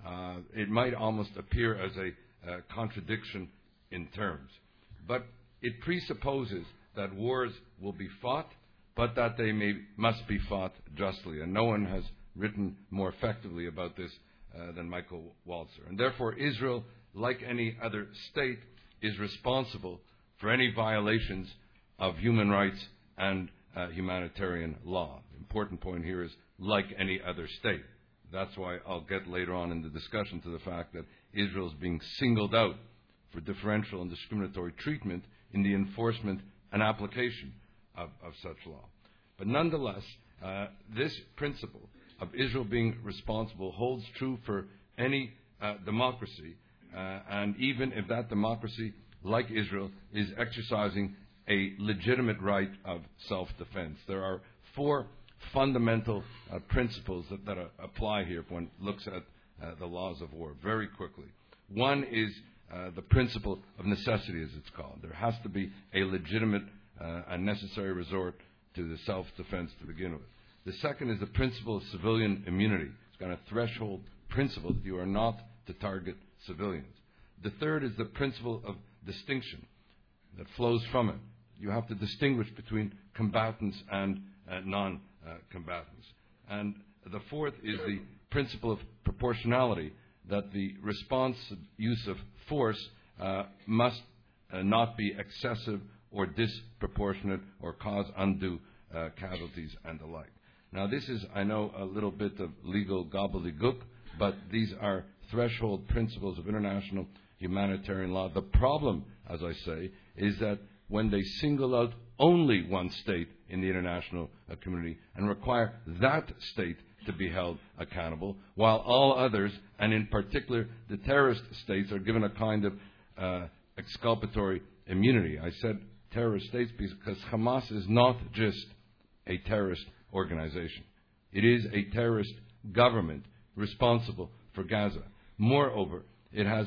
it might almost appear as a contradiction in terms. But it presupposes that wars will be fought, but that they must be fought justly. And no one has written more effectively about this than Michael Walzer. And therefore, Israel, like any other state, is responsible for any violations of human rights and humanitarian law. The important point here is like any other state. That's why I'll get later on in the discussion to the fact that Israel is being singled out for differential and discriminatory treatment in the enforcement and application of such law. But nonetheless, this principle of Israel being responsible holds true for any democracy, and even if that democracy, like Israel, is exercising a legitimate right of self-defense. There are four fundamental principles that apply here if one looks at the laws of war very quickly. One is the principle of necessity, as it's called. There has to be a legitimate and necessary resort to the self-defense to begin with. The second is the principle of civilian immunity. It's got a threshold principle that you are not to target civilians. The third is the principle of distinction that flows from it. You have to distinguish between combatants and non-combatants. And the fourth is the principle of proportionality, that the response use of force must not be excessive or disproportionate or cause undue casualties and the like. Now, this is, I know, a little bit of legal gobbledygook, but these are threshold principles of international humanitarian law. The problem, as I say, is that when they single out only one state in the international community and require that state to be held accountable, while all others, and in particular the terrorist states, are given a kind of exculpatory immunity. I said terrorist states because Hamas is not just a terrorist organization. It is a terrorist government responsible for Gaza. Moreover, it has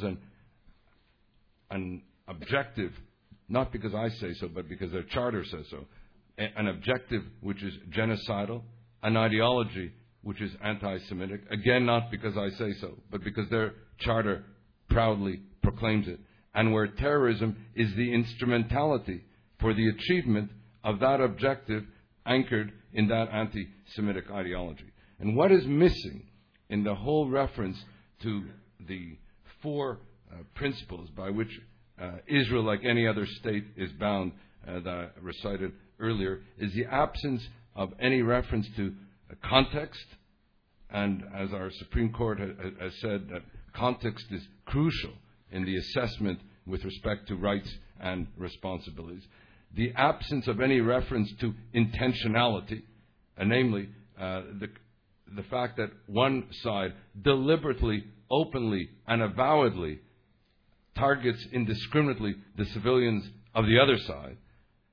an objective, not because I say so, but because their charter says so, an objective which is genocidal, an ideology which is anti-Semitic, again not because I say so, but because their charter proudly proclaims it, and where terrorism is the instrumentality for the achievement of that objective anchored in that anti-Semitic ideology. And what is missing in the whole reference to the four principles by which Israel, like any other state, is bound, that I recited earlier, is the absence of any reference to context. And as our Supreme Court has said, that context is crucial in the assessment with respect to rights and responsibilities. The absence of any reference to intentionality, namely the fact that one side deliberately, openly, and avowedly targets indiscriminately the civilians of the other side,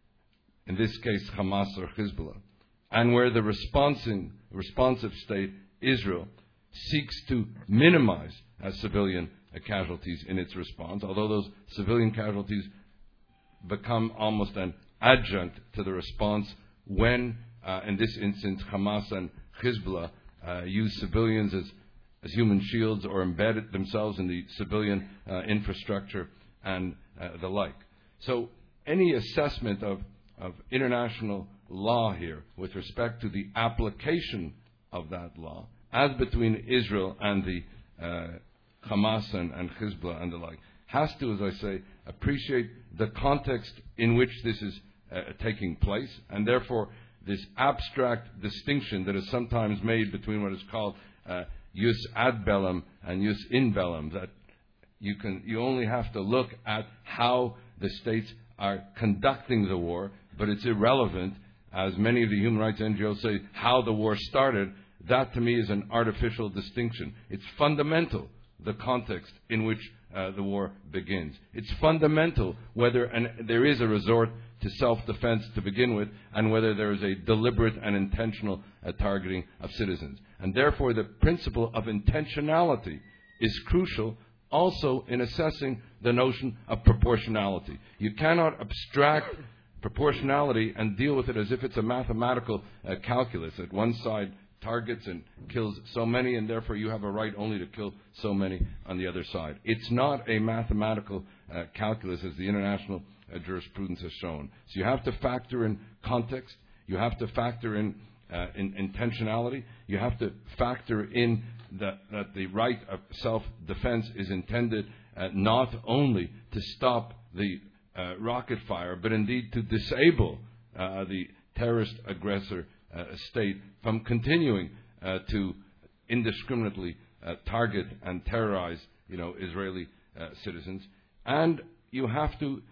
in this case Hamas or Hezbollah, and where the responsive state Israel seeks to minimize civilian casualties in its response, although those civilian casualties become almost an adjunct to the response when, in this instance, Hamas and Hezbollah use civilians as human shields or embedded themselves in the civilian infrastructure and the like. So any assessment of international law here with respect to the application of that law, as between Israel and the Hamas and Hezbollah and the like, has to, as I say, appreciate the context in which this is taking place, and therefore this abstract distinction that is sometimes made between what is called jus ad bellum and jus in bellum, that you only have to look at how the states are conducting the war, but it's irrelevant, as many of the human rights NGOs say, how the war started. That to me is an artificial distinction. It's fundamental, the context in which the war begins. It's fundamental whether there is a resort to self-defense to begin with, and whether there is a deliberate and intentional targeting of citizens. And therefore the principle of intentionality is crucial also in assessing the notion of proportionality. You cannot abstract proportionality and deal with it as if it's a mathematical calculus, that one side targets and kills so many, and therefore you have a right only to kill so many on the other side. It's not a mathematical calculus, as the international jurisprudence has shown. So you have to factor in context, you have to factor in intentionality, you have to factor in that the right of self-defense is intended not only to stop the rocket fire, but indeed to disable the terrorist aggressor state from continuing to indiscriminately target and terrorize, Israeli citizens. And you have to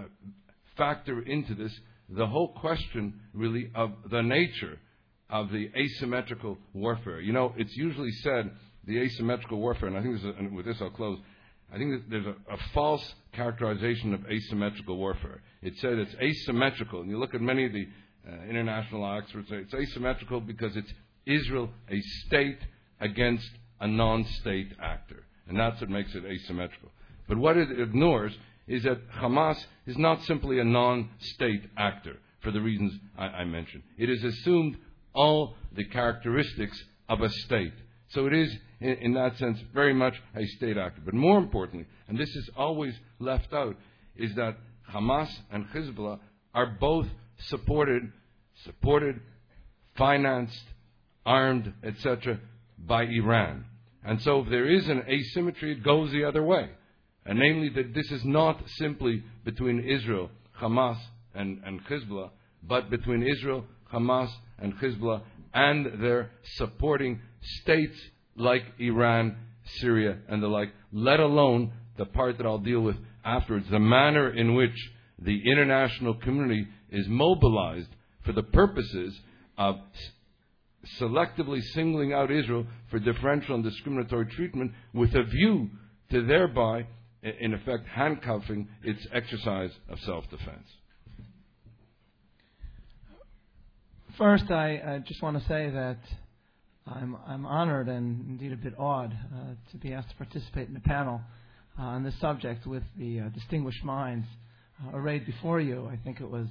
factor into this the whole question, really, of the nature of the asymmetrical warfare. It's usually said, the asymmetrical warfare, and I think and with this I'll close, I think that there's a false characterization of asymmetrical warfare. It said it's asymmetrical, and you look at many of the international experts say it's asymmetrical because it's Israel, a state, against a non-state actor. And that's what makes it asymmetrical. But what it ignores is that Hamas is not simply a non-state actor for the reasons I mentioned. It has assumed all the characteristics of a state. So it is, in that sense, very much a state actor. But more importantly, and this is always left out, is that Hamas and Hezbollah are both supported, financed, armed, etc., by Iran. And so if there is an asymmetry, it goes the other way. And namely that this is not simply between Israel, Hamas, and Hezbollah, but between Israel, Hamas, and Hezbollah, and their supporting states like Iran, Syria, and the like, let alone the part that I'll deal with afterwards, the manner in which the international community is mobilized for the purposes of selectively singling out Israel for differential and discriminatory treatment with a view to thereby, in effect, handcuffing its exercise of self-defense. First, I just want to say that I'm honored and indeed a bit awed to be asked to participate in the panel on this subject with the distinguished minds arrayed before you. I think it was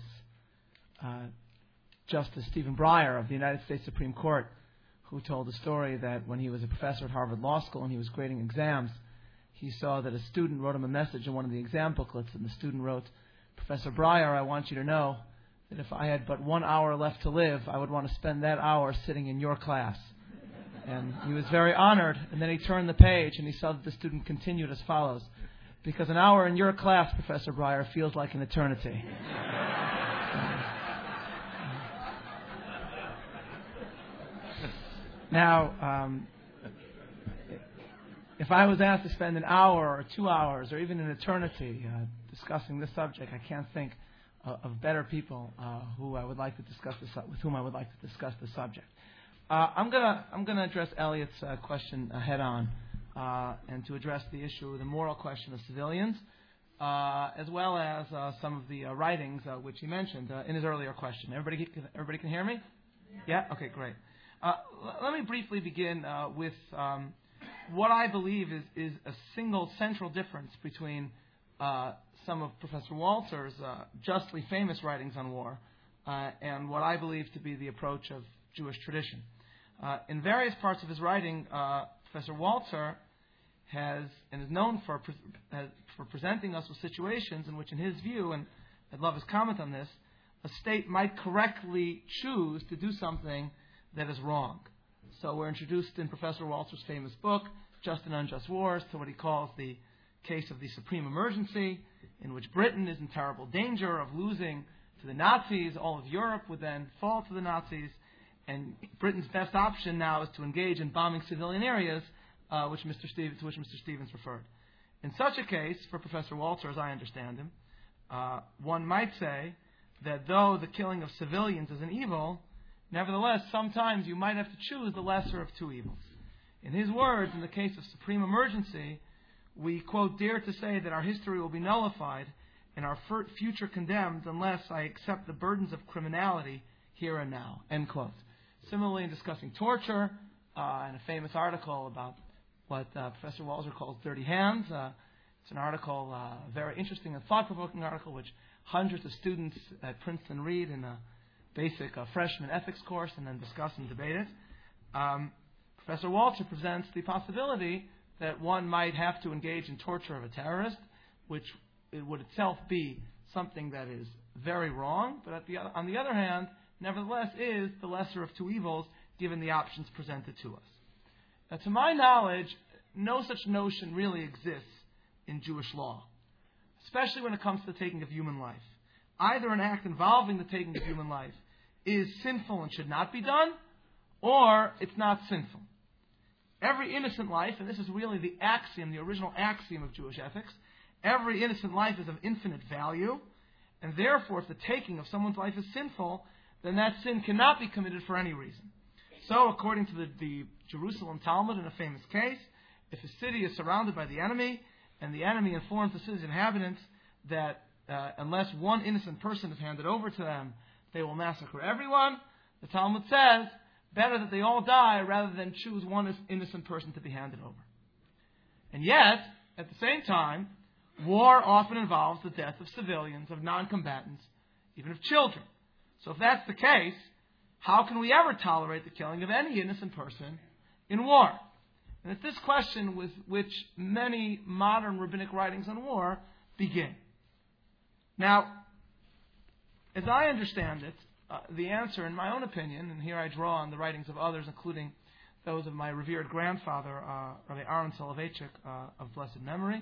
Justice Stephen Breyer of the United States Supreme Court who told the story that when he was a professor at Harvard Law School and he was grading exams, he saw that a student wrote him a message in one of the exam booklets, and the student wrote, "Professor Breyer, I want you to know that if I had but 1 hour left to live, I would want to spend that hour sitting in your class." And he was very honored, and then he turned the page and he saw that the student continued as follows: "Because an hour in your class, Professor Breyer, feels like an eternity." Now, if I was asked to spend an hour or 2 hours or even an eternity discussing this subject, I can't think of better people with whom I would like to discuss the subject. I'm gonna address Elliot's question head on, and to address the issue of the moral question of civilians, as well as some of the writings which he mentioned in his earlier question. Everybody can hear me? Yeah. Okay, great. Let me briefly begin with what I believe is a single central difference between some of Professor Walter's justly famous writings on war and what I believe to be the approach of Jewish tradition. In various parts of his writing, Professor Walter is known for presenting us with situations in which, in his view, and I'd love his comment on this, a state might correctly choose to do something that is wrong. So we're introduced in Professor Walter's famous book, Just and Unjust Wars, to what he calls the case of the supreme emergency, in which Britain is in terrible danger of losing to the Nazis. All of Europe would then fall to the Nazis, and Britain's best option now is to engage in bombing civilian areas, to which Mr. Stevens referred. In such a case, for Professor Walter, as I understand him, one might say that though the killing of civilians is an evil, nevertheless, sometimes you might have to choose the lesser of two evils. In his words, in the case of supreme emergency, we, quote, dare to say that our history will be nullified and our future condemned unless I accept the burdens of criminality here and now, end quote. Similarly, in discussing torture, in a famous article about what Professor Walter calls dirty hands, it's an article, very interesting and thought-provoking article, which hundreds of students at Princeton read in a basic freshman ethics course and then discuss and debate it. Professor Walter presents the possibility that one might have to engage in torture of a terrorist, which it would itself be something that is very wrong, but on the other hand, nevertheless is the lesser of two evils given the options presented to us. Now, to my knowledge, no such notion really exists in Jewish law, especially when it comes to the taking of human life. Either an act involving the taking of human life is sinful and should not be done, or it's not sinful. Every innocent life, and this is really the axiom, the original axiom of Jewish ethics, every innocent life is of infinite value, and therefore if the taking of someone's life is sinful, then that sin cannot be committed for any reason. So, according to the Jerusalem Talmud, in a famous case, if a city is surrounded by the enemy, and the enemy informs the city's inhabitants that unless one innocent person is handed over to them, they will massacre everyone, the Talmud says, better that they all die rather than choose one innocent person to be handed over. And yet, at the same time, war often involves the death of civilians, of non-combatants, even of children. So if that's the case, how can we ever tolerate the killing of any innocent person in war? And it's this question with which many modern rabbinic writings on war begin. Now, as I understand it, the answer, in my own opinion, and here I draw on the writings of others, including those of my revered grandfather, Rabbi Aaron Soloveitchik, of blessed memory,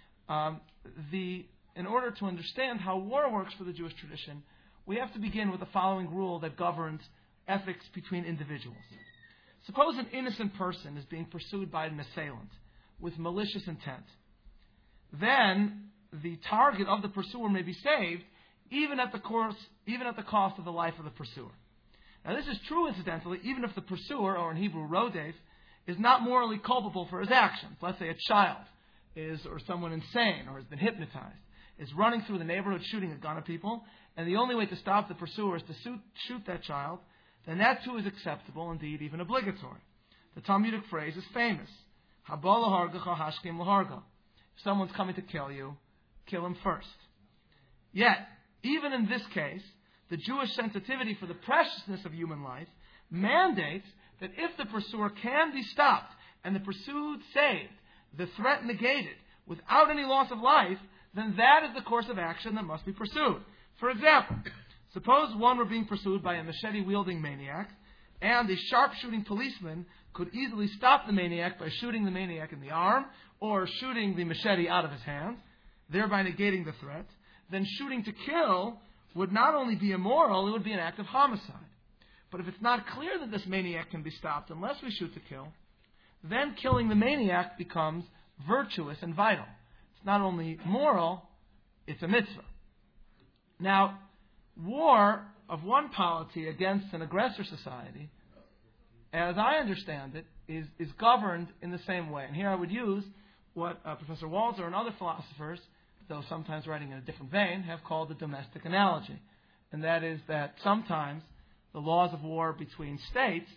in order to understand how war works for the Jewish tradition, we have to begin with the following rule that governs ethics between individuals. Suppose an innocent person is being pursued by an assailant with malicious intent. Then the target of the pursuer may be saved even at the cost of the life of the pursuer. Now this is true, incidentally, even if the pursuer, or in Hebrew, rodef, is not morally culpable for his actions. Let's say a child or someone insane or has been hypnotized, is running through the neighborhood shooting a gun at people, and the only way to stop the pursuer is to shoot that child, then that too is acceptable, indeed even obligatory. The Talmudic phrase is famous. Haba lahargacha hashkim laharga. If someone's coming to kill you, kill him first. Yet, even in this case, the Jewish sensitivity for the preciousness of human life mandates that if the pursuer can be stopped and the pursued saved, the threat negated, without any loss of life, then that is the course of action that must be pursued. For example, suppose one were being pursued by a machete-wielding maniac, and a sharpshooting policeman could easily stop the maniac by shooting the maniac in the arm, or shooting the machete out of his hand, thereby negating the threat. Then shooting to kill would not only be immoral, it would be an act of homicide. But if it's not clear that this maniac can be stopped unless we shoot to kill, then killing the maniac becomes virtuous and vital. It's not only moral, it's a mitzvah. Now, war of one polity against an aggressor society, as I understand it, is governed in the same way. And here I would use what Professor Walter and other philosophers, though sometimes writing in a different vein, have called the domestic analogy. And that is that sometimes the laws of war between states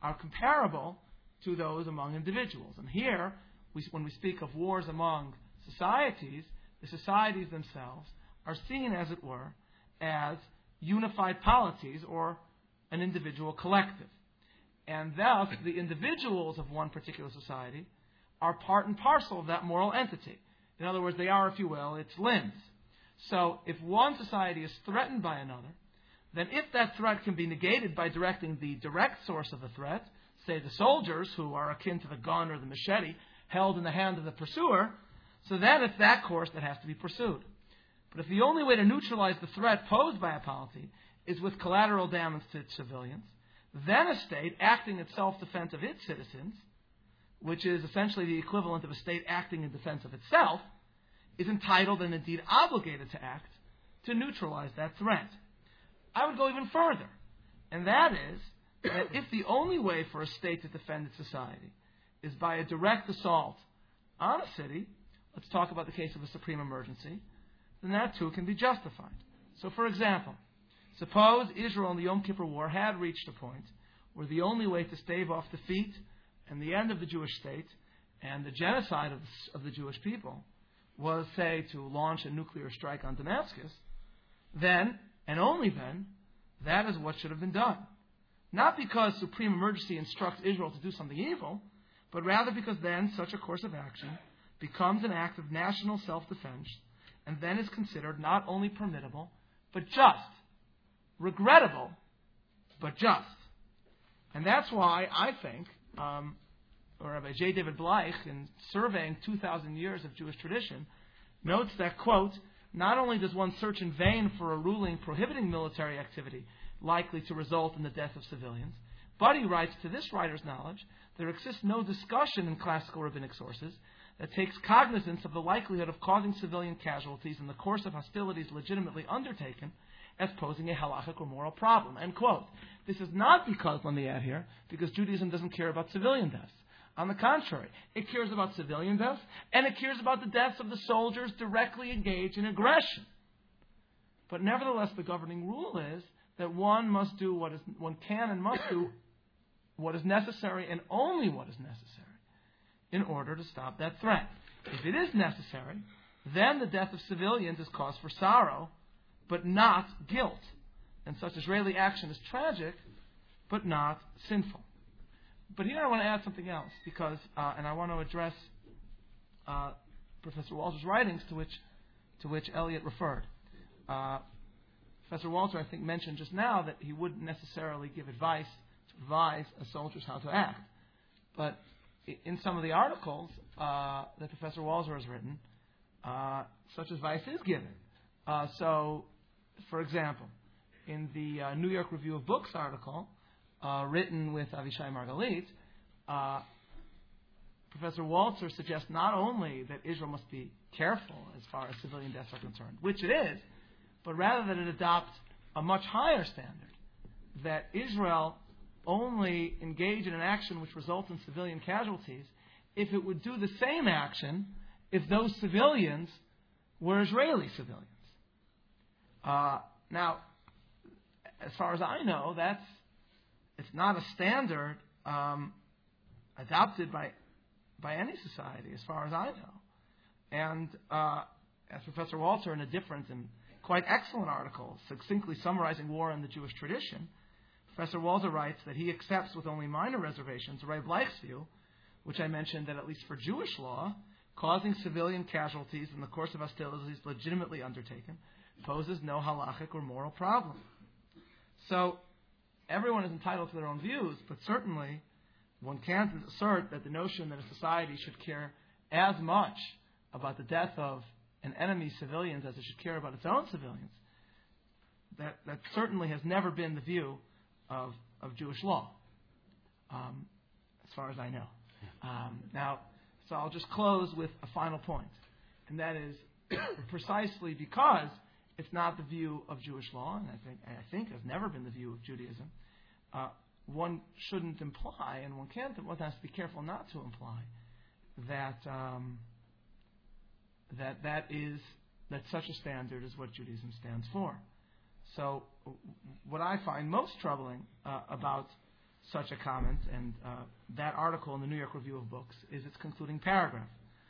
are comparable to those among individuals. And here, when we speak of wars among societies, the societies themselves are seen, as it were, as unified polities or an individual collective. And thus, the individuals of one particular society are part and parcel of that moral entity. In other words, they are, if you will, its limbs. So, if one society is threatened by another, then if that threat can be negated by directing the direct source of the threat, say the soldiers, who are akin to the gun or the machete, held in the hand of the pursuer, so then it's that course that has to be pursued. But if the only way to neutralize the threat posed by a polity is with collateral damage to civilians, then a state acting in self-defense of its citizens, which is essentially the equivalent of a state acting in defense of itself, is entitled and indeed obligated to act to neutralize that threat. I would go even further, and that is that if the only way for a state to defend its society is by a direct assault on a city, let's talk about the case of a supreme emergency, then that too can be justified. So, for example, suppose Israel in the Yom Kippur War had reached a point where the only way to stave off defeat and the end of the Jewish state and the genocide of the Jewish people was, say, to launch a nuclear strike on Damascus, then, and only then, that is what should have been done. Not because supreme emergency instructs Israel to do something evil, but rather because then such a course of action becomes an act of national self-defense and then is considered not only permissible, but just. Regrettable, but just. And that's why I think Rabbi J. David Bleich, in surveying 2,000 years of Jewish tradition, notes that, quote, not only does one search in vain for a ruling prohibiting military activity likely to result in the death of civilians, but, he writes, to this writer's knowledge, there exists no discussion in classical rabbinic sources that takes cognizance of the likelihood of causing civilian casualties in the course of hostilities legitimately undertaken as posing a halachic or moral problem. End quote. This is not because, let me add here, because Judaism doesn't care about civilian deaths. On the contrary, it cares about civilian deaths, and it cares about the deaths of the soldiers directly engaged in aggression. But nevertheless, the governing rule is that one must do one can and must do what is necessary and only what is necessary in order to stop that threat. If it is necessary, then the death of civilians is cause for sorrow, but not guilt. And such Israeli action is tragic, but not sinful. But here I want to add something else, because, and I want to address Professor Walter's writings to which Elliot referred. Professor Walter, I think, mentioned just now that he wouldn't necessarily give advice to advise soldiers how to act. But in some of the articles that Professor Walter has written, such advice is given. So, for example, in the New York Review of Books article, written with Avishai Margalit, Professor Walter suggests not only that Israel must be careful as far as civilian deaths are concerned, which it is, but rather that it adopts a much higher standard, that Israel only engage in an action which results in civilian casualties if it would do the same action if those civilians were Israeli civilians. Now, as far as I know, it's not a standard adopted by any society, as far as I know. And as Professor Walter, in a different and quite excellent article, succinctly summarizing war in the Jewish tradition, Professor Walter writes that he accepts with only minor reservations Rabbi Bleich's view, which I mentioned, that at least for Jewish law, causing civilian casualties in the course of hostilities legitimately undertaken poses no halachic or moral problem. So, everyone is entitled to their own views, but certainly one can't assert that the notion that a society should care as much about the death of an enemy's civilians as it should care about its own civilians. That certainly has never been the view of Jewish law, as far as I know. Now, so I'll just close with a final point, and that is precisely because it's not the view of Jewish law, and I think has never been the view of Judaism, one shouldn't imply, and one has to be careful not to imply, that such a standard is what Judaism stands for. So, what I find most troubling about such a comment, and that article in the New York Review of Books is its concluding paragraph.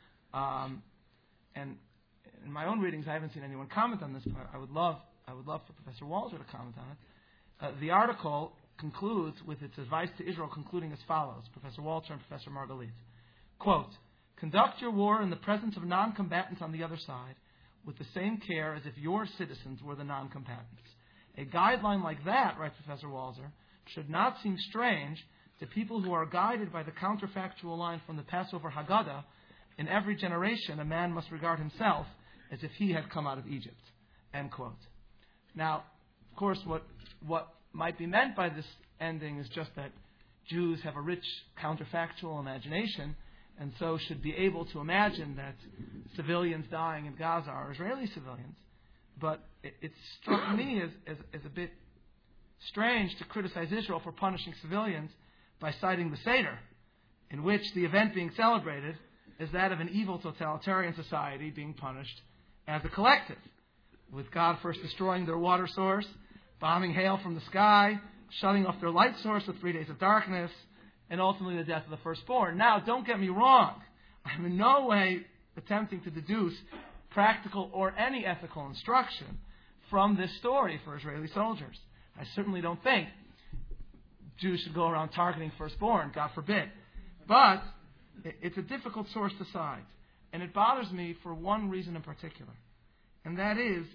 And in my own readings, I haven't seen anyone comment on this, but I would love for Professor Walter to comment on it. The article concludes with its advice to Israel, concluding as follows, Professor Walter and Professor Margalit. Quote, conduct your war in the presence of non-combatants on the other side with the same care as if your citizens were the non-combatants. A guideline like that, writes Professor Walter, should not seem strange to people who are guided by the counterfactual line from the Passover Haggadah, in every generation a man must regard himself as if he had come out of Egypt. End quote. Now, of course, what might be meant by this ending is just that Jews have a rich counterfactual imagination, and so should be able to imagine that civilians dying in Gaza are Israeli civilians. But it struck me as a bit strange to criticize Israel for punishing civilians by citing the Seder, in which the event being celebrated is that of an evil totalitarian society being punished as a collective, with God first destroying their water source, bombing hail from the sky, shutting off their light source with 3 days of darkness, and ultimately the death of the firstborn. Now, don't get me wrong. I'm in no way attempting to deduce practical or any ethical instruction from this story for Israeli soldiers. I certainly don't think Jews should go around targeting firstborn, God forbid. But it's a difficult source to cite. And it bothers me for one reason in particular. And that is,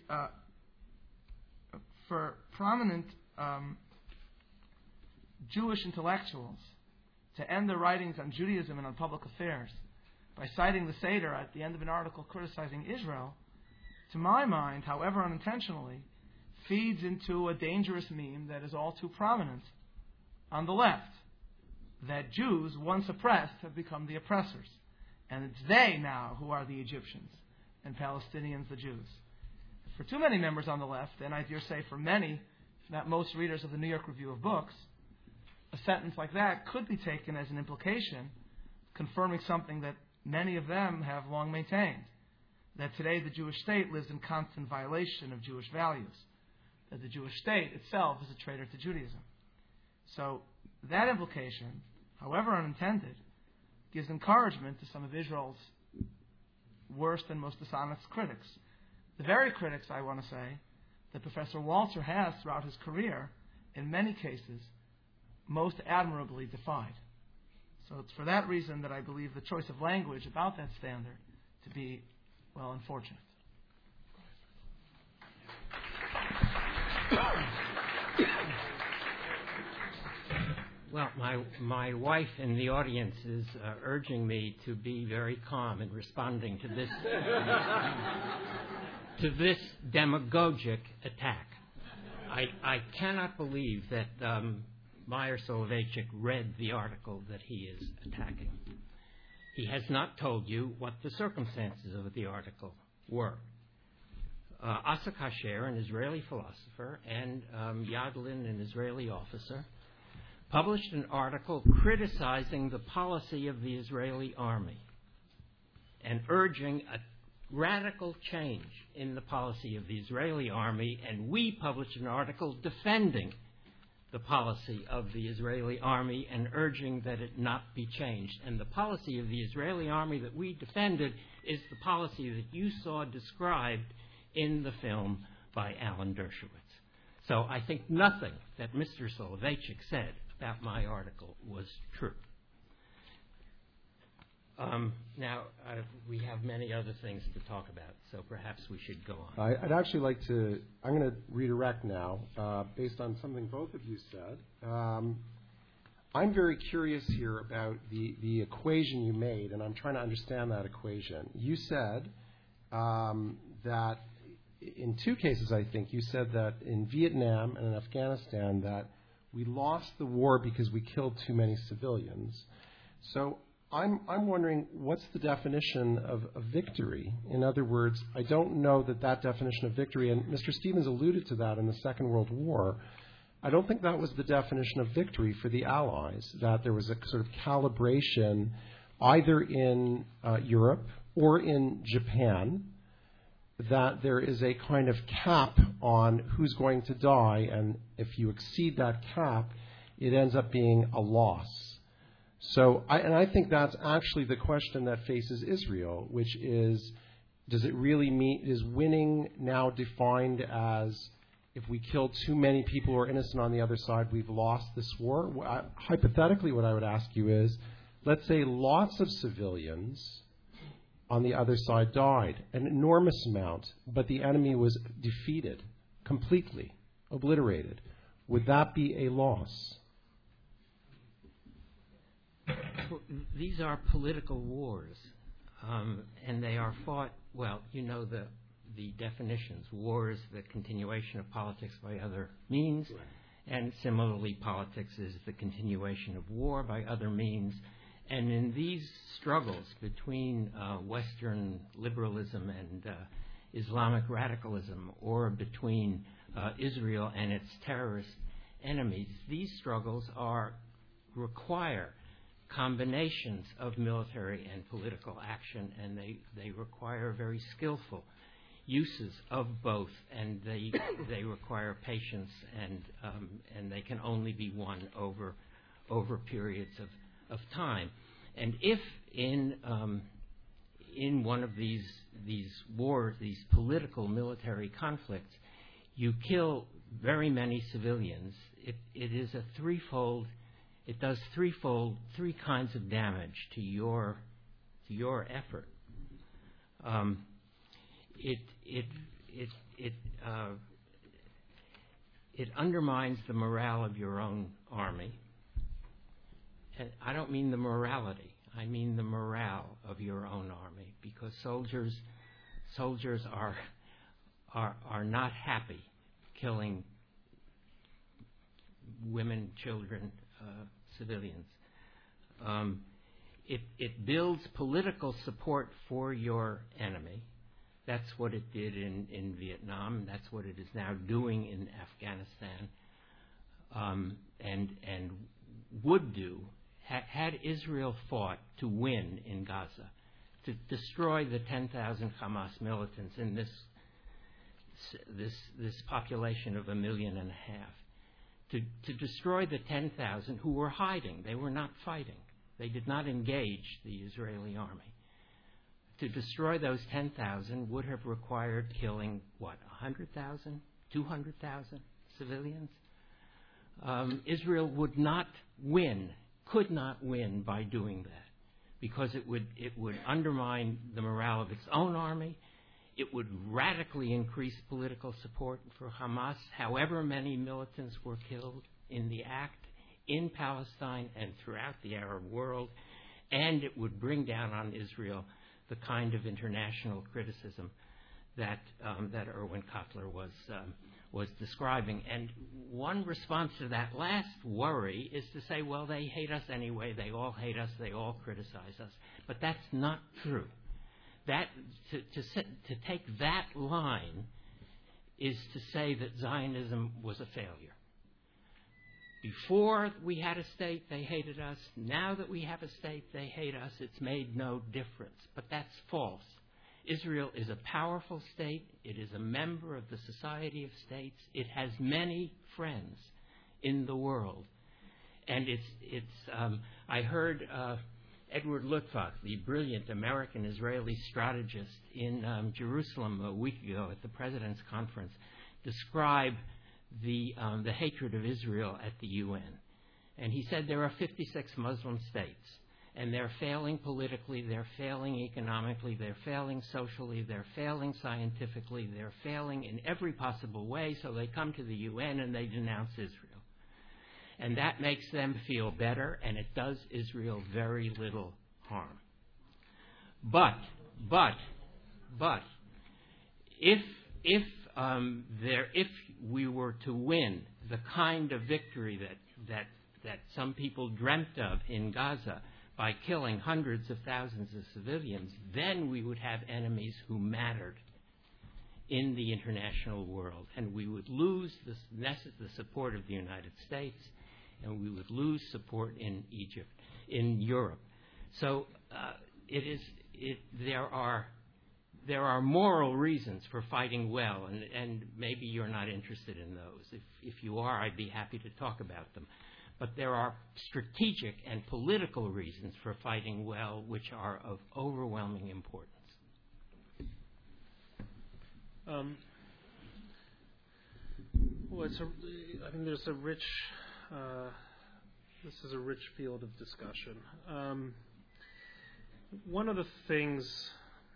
for prominent Jewish intellectuals to end their writings on Judaism and on public affairs by citing the Seder at the end of an article criticizing Israel, to my mind, however unintentionally, feeds into a dangerous meme that is all too prominent on the left, that Jews, once oppressed, have become the oppressors. And it's they now who are the Egyptians, and Palestinians the Jews. For too many members on the left, and I dare say for many, if not most readers of the New York Review of Books, a sentence like that could be taken as an implication, confirming something that many of them have long maintained, that today the Jewish state lives in constant violation of Jewish values, that the Jewish state itself is a traitor to Judaism. So that implication, however unintended, gives encouragement to some of Israel's worst and most dishonest critics. The very critics, I want to say, that Professor Walter has throughout his career, in many cases, most admirably defied. So it's for that reason that I believe the choice of language about that standard to be, well, unfortunate. Well, my wife in the audience is urging me to be very calm in responding to this to this demagogic attack. I cannot believe that Meyer Soloveichik read the article that he is attacking. He has not told you what the circumstances of the article were. Asa Kasher, an Israeli philosopher, and Yadlin, an Israeli officer, published an article criticizing the policy of the Israeli army and urging a radical change in the policy of the Israeli army, and we published an article defending the policy of the Israeli army and urging that it not be changed. And the policy of the Israeli army that we defended is the policy that you saw described in the film by Alan Dershowitz. So I think nothing that Mr. Soloveichik said about my article was true. Now, we have many other things to talk about, so perhaps we should go on. I'd actually like to, I'm going to redirect now, based on something both of you said. I'm very curious here about the equation you made, and I'm trying to understand that equation. You said that in two cases, I think, you said that in Vietnam and in Afghanistan that we lost the war because we killed too many civilians. So I'm wondering, what's the definition of victory? In other words, I don't know that definition of victory, and Mr. Stevens alluded to that in the Second World War. I don't think that was the definition of victory for the Allies, that there was a sort of calibration either in Europe or in Japan, that there is a kind of cap on who's going to die, and if you exceed that cap, it ends up being a loss. So, I think that's actually the question that faces Israel, which is, does it really mean, is winning now defined as if we kill too many people who are innocent on the other side, we've lost this war? Hypothetically, what I would ask you is, let's say lots of civilians on the other side died, an enormous amount, but the enemy was defeated, completely obliterated. Would that be a loss? These are political wars, and they are fought, well, you know the definitions. War is the continuation of politics by other means, and similarly politics is the continuation of war by other means. And in these struggles between Western liberalism and Islamic radicalism, or between Israel and its terrorist enemies, these struggles require combinations of military and political action, and they require very skillful uses of both, and they require patience, and they can only be won over periods of time. And if in one of these wars, these political military conflicts, you kill very many civilians, it is a threefold. It does three kinds of damage to your effort. It undermines the morale of your own army. And I don't mean the morality. I mean the morale of your own army, because soldiers are not happy killing women, children, civilians. It builds political support for your enemy. That's what it did in Vietnam. That's what it is now doing in Afghanistan, and would do had Israel fought to win in Gaza, to destroy the 10,000 Hamas militants in this population of 1.5 million. To destroy the 10,000 who were hiding. They were not fighting. They did not engage the Israeli army. To destroy those 10,000 would have required killing, 100,000, 200,000 civilians? Israel would not win, could not win by doing that, because it would undermine the morale of its own army. It would radically increase political support for Hamas, however many militants were killed in the act in Palestine and throughout the Arab world, and it would bring down on Israel the kind of international criticism that Erwin Kotler was describing. And one response to that last worry is to say, well, they hate us anyway. They all hate us. They all criticize us. But that's not true. That to take that line is to say that Zionism was a failure. Before we had a state, they hated us. Now that we have a state, they hate us. It's made no difference. But that's false. Israel is a powerful state. It is a member of the Society of States. It has many friends in the world. And I heard Edward Luttwak, the brilliant American-Israeli strategist in Jerusalem a week ago at the President's Conference, describe the hatred of Israel at the UN. And he said there are 56 Muslim states, and they're failing politically, they're failing economically, they're failing socially, they're failing scientifically, they're failing in every possible way, so they come to the UN and they denounce Israel. And that makes them feel better, and it does Israel very little harm. But if we were to win the kind of victory that some people dreamt of in Gaza by killing hundreds of thousands of civilians, then we would have enemies who mattered in the international world, and we would lose the support of the United States, and we would lose support in Egypt, in Europe. So there are moral reasons for fighting well, and maybe you're not interested in those. If you are, I'd be happy to talk about them. But there are strategic and political reasons for fighting well, which are of overwhelming importance. Well, I think there's a rich. This is a rich field of discussion. One of the things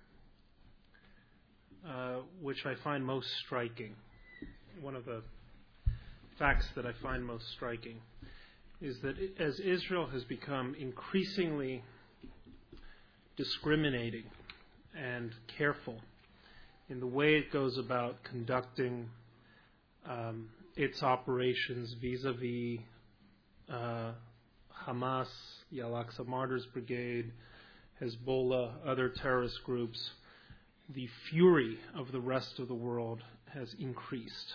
which I find most striking, one of the facts that I find most striking, is that as Israel has become increasingly discriminating and careful in the way it goes about conducting its operations vis-a-vis Hamas, the Al-Aqsa Martyrs Brigade, Hezbollah, other terrorist groups, the fury of the rest of the world has increased.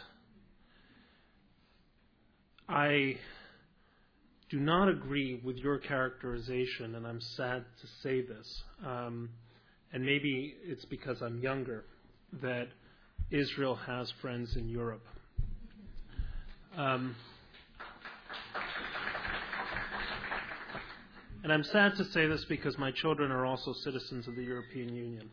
I do not agree with your characterization, and I'm sad to say this, and maybe it's because I'm younger, that Israel has friends in Europe. And I'm sad to say this because my children are also citizens of the European Union.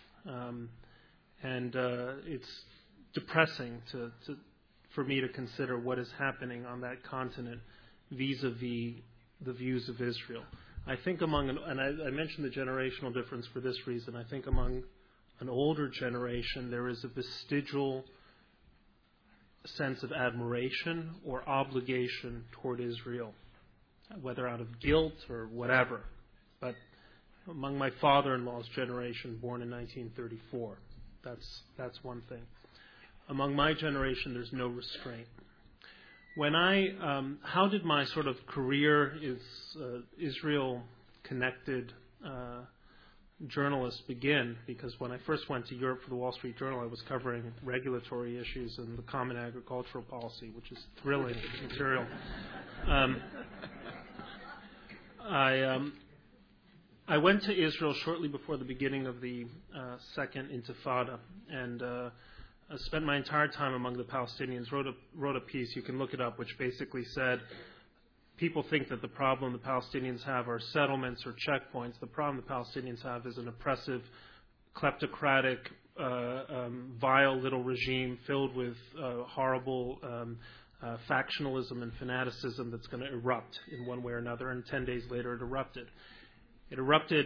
And it's depressing for me to consider what is happening on that continent vis-a-vis the views of Israel. I think and I mentioned the generational difference for this reason. I think among an older generation there is a vestigial sense of admiration or obligation toward Israel, whether out of guilt or whatever. But among my father-in-law's generation, born in 1934, that's one thing. Among my generation, there's no restraint. How did my sort of career as Israel-connected journalist begin? Because when I first went to Europe for the Wall Street Journal, I was covering regulatory issues and the Common Agricultural Policy, which is thrilling material. I went to Israel shortly before the beginning of the Second Intifada, and I spent my entire time among the Palestinians. Wrote a piece, you can look it up, which basically said people think that the problem the Palestinians have are settlements or checkpoints. The problem the Palestinians have is an oppressive, kleptocratic, vile little regime filled with horrible factionalism and fanaticism that's going to erupt in one way or another. And 10 days later, it erupted. It erupted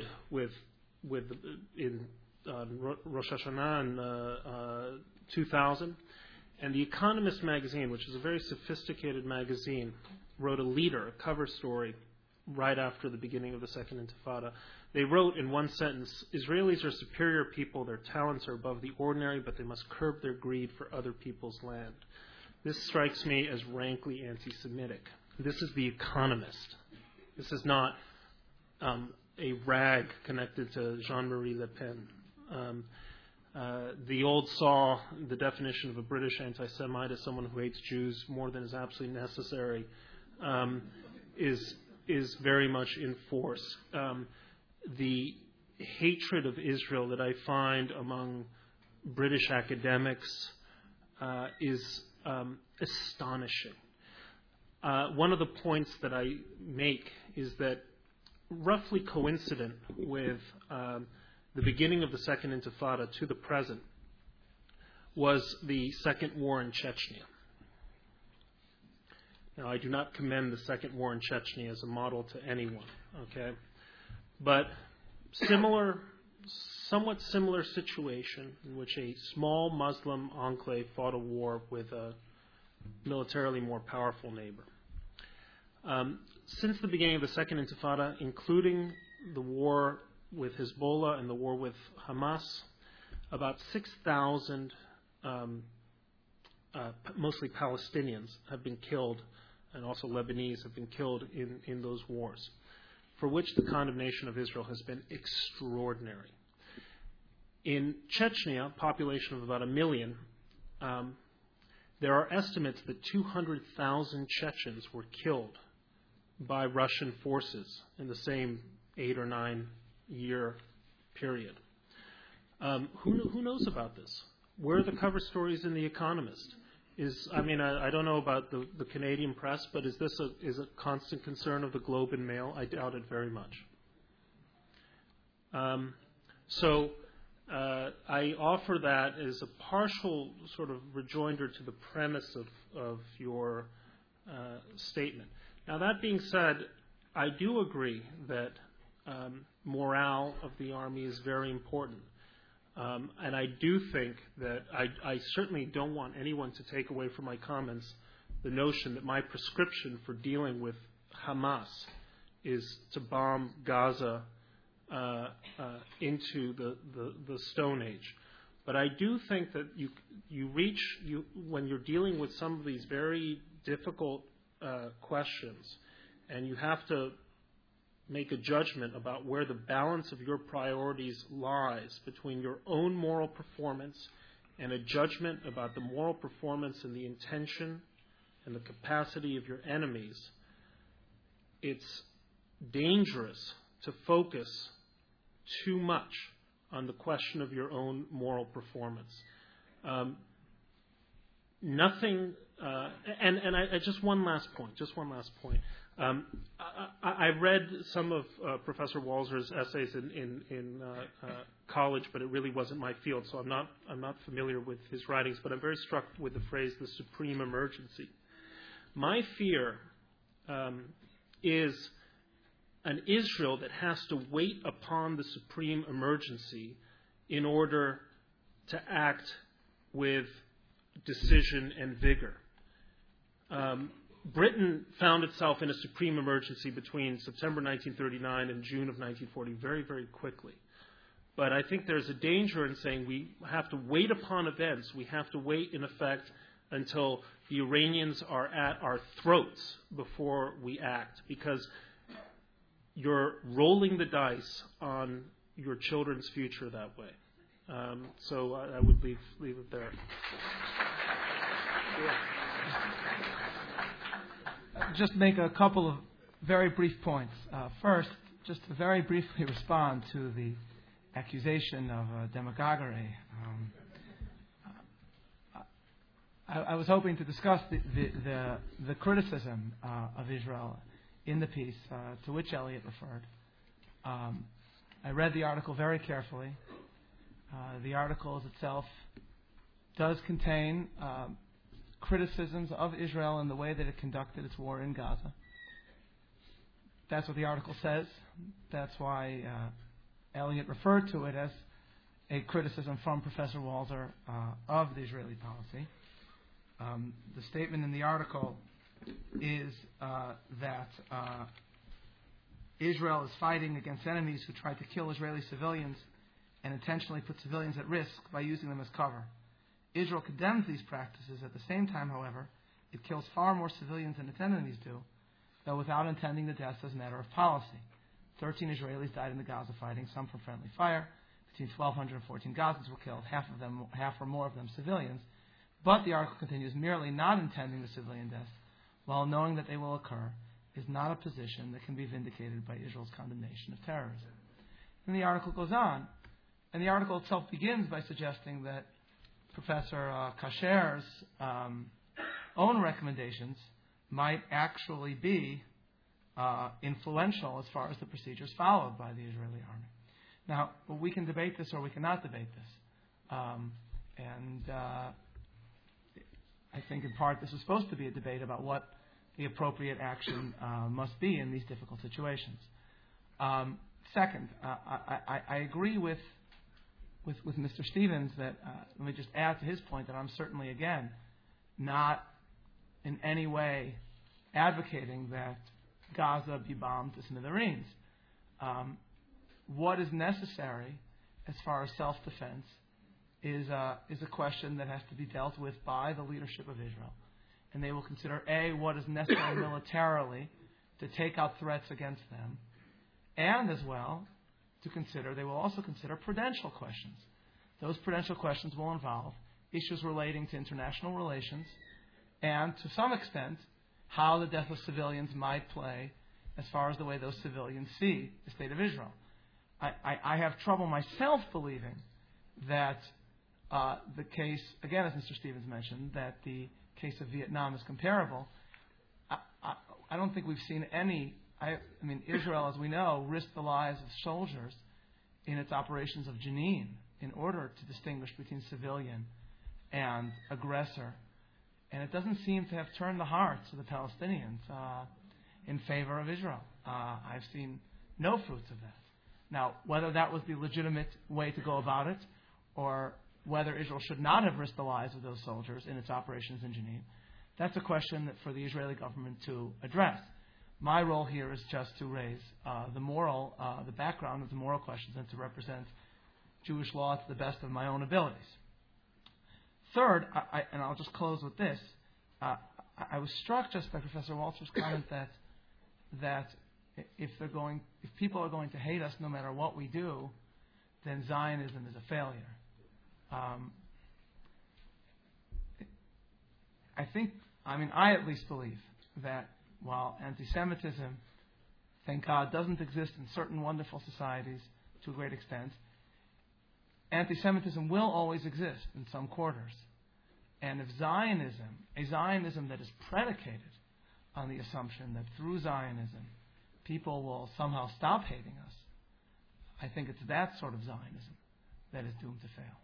in Rosh Hashanah in 2000, and The Economist magazine, which is a very sophisticated magazine, wrote a cover story, right after the beginning of the Second Intifada. They wrote in one sentence, "Israelis are superior people, their talents are above the ordinary, but they must curb their greed for other people's land." This strikes me as rankly anti-Semitic. This is The Economist. This is not a rag connected to Jean-Marie Le Pen. The old saw, the definition of a British anti-Semite as someone who hates Jews more than is absolutely necessary, is very much in force. The hatred of Israel that I find among British academics is astonishing. One of the points that I make is that roughly coincident with the beginning of the Second Intifada to the present was the second war in Chechnya. Now, I do not commend the second war in Chechnya as a model to anyone, okay? But somewhat similar situation in which a small Muslim enclave fought a war with a militarily more powerful neighbor. Since the beginning of the Second Intifada, including the war with Hezbollah and the war with Hamas, about 6,000, mostly Palestinians, have been killed, and also Lebanese have been killed in those wars, for which the condemnation of Israel has been extraordinary. In Chechnya, a population of about 1 million, there are estimates that 200,000 Chechens were killed by Russian forces in the same 8 or 9 year period. Who knows about this? Where are the cover stories in The Economist? I don't know about the Canadian press, but is this a constant concern of the Globe and Mail? I doubt it very much. I offer that as a partial sort of rejoinder to the premise of your statement. Now, that being said, I do agree that morale of the Army is very important. And I do think that I certainly don't want anyone to take away from my comments the notion that my prescription for dealing with Hamas is to bomb Gaza into the Stone Age. But I do think that when you're dealing with some of these very difficult questions, and you have to make a judgment about where the balance of your priorities lies between your own moral performance and a judgment about the moral performance and the intention and the capacity of your enemies, it's dangerous to focus too much on the question of your own moral performance. Just one last point. I read some of Professor Walzer's essays in college, but it really wasn't my field, so I'm not familiar with his writings. But I'm very struck with the phrase "the supreme emergency." My fear is an Israel that has to wait upon the supreme emergency in order to act with decision and vigor. Britain found itself in a supreme emergency between September 1939 and June of 1940 very, very quickly. But I think there's a danger in saying we have to wait upon events. We have to wait, in effect, until the Iranians are at our throats before we act, because you're rolling the dice on your children's future that way. So I would leave it there. Just make a couple of very brief points. First, just to very briefly respond to the accusation of demagoguery. I was hoping to discuss the criticism of Israel in the piece to which Elliot referred. I read the article very carefully. The article itself does contain criticisms of Israel and the way that it conducted its war in Gaza. That's what the article says. That's why Elliot referred to it as a criticism from Professor Walzer of the Israeli policy. The statement in the article is that Israel is fighting against enemies who try to kill Israeli civilians and intentionally put civilians at risk by using them as cover. Israel condemns these practices. At the same time, however, it kills far more civilians than its enemies do, though without intending the deaths as a matter of policy. 13 Israelis died in the Gaza fighting, some from friendly fire. Between 1,200 and 14 Gazans were killed, half or more of them civilians. But the article continues, merely not intending the civilian deaths, while knowing that they will occur, is not a position that can be vindicated by Israel's condemnation of terrorism. And the article goes on, and the article itself begins by suggesting that Professor Kasher's own recommendations might actually be influential as far as the procedures followed by the Israeli army. Now, we can debate this or we cannot debate this. I think in part this is supposed to be a debate about what the appropriate action must be in these difficult situations. Second, I agree with Mr. Stevens that, let me just add to his point, that I'm certainly, again, not in any way advocating that Gaza be bombed to smithereens. What is necessary as far as self-defense is a question that has to be dealt with by the leadership of Israel. And they will consider, A, what is necessary militarily to take out threats against them, and as well, they will also consider prudential questions. Those prudential questions will involve issues relating to international relations and, to some extent, how the death of civilians might play as far as the way those civilians see the state of Israel. I have trouble myself believing that the case, again, as Mr. Stevens mentioned, that the case of Vietnam is comparable. I don't think we've seen any. I mean, Israel, as we know, risked the lives of soldiers in its operations of Jenin in order to distinguish between civilian and aggressor. And it doesn't seem to have turned the hearts of the Palestinians in favor of Israel. I've seen no fruits of that. Now, whether that was the legitimate way to go about it, or whether Israel should not have risked the lives of those soldiers in its operations in Jenin, that's a question for the Israeli government to address. My role here is just to raise the background of the moral questions and to represent Jewish law to the best of my own abilities. Third, and I'll just close with this, I was struck just by Professor Walter's comment that if people are going to hate us no matter what we do, then Zionism is a failure. I at least believe that while anti-Semitism, thank God, doesn't exist in certain wonderful societies to a great extent, anti-Semitism will always exist in some quarters. And if a Zionism that is predicated on the assumption that through Zionism people will somehow stop hating us, I think it's that sort of Zionism that is doomed to fail.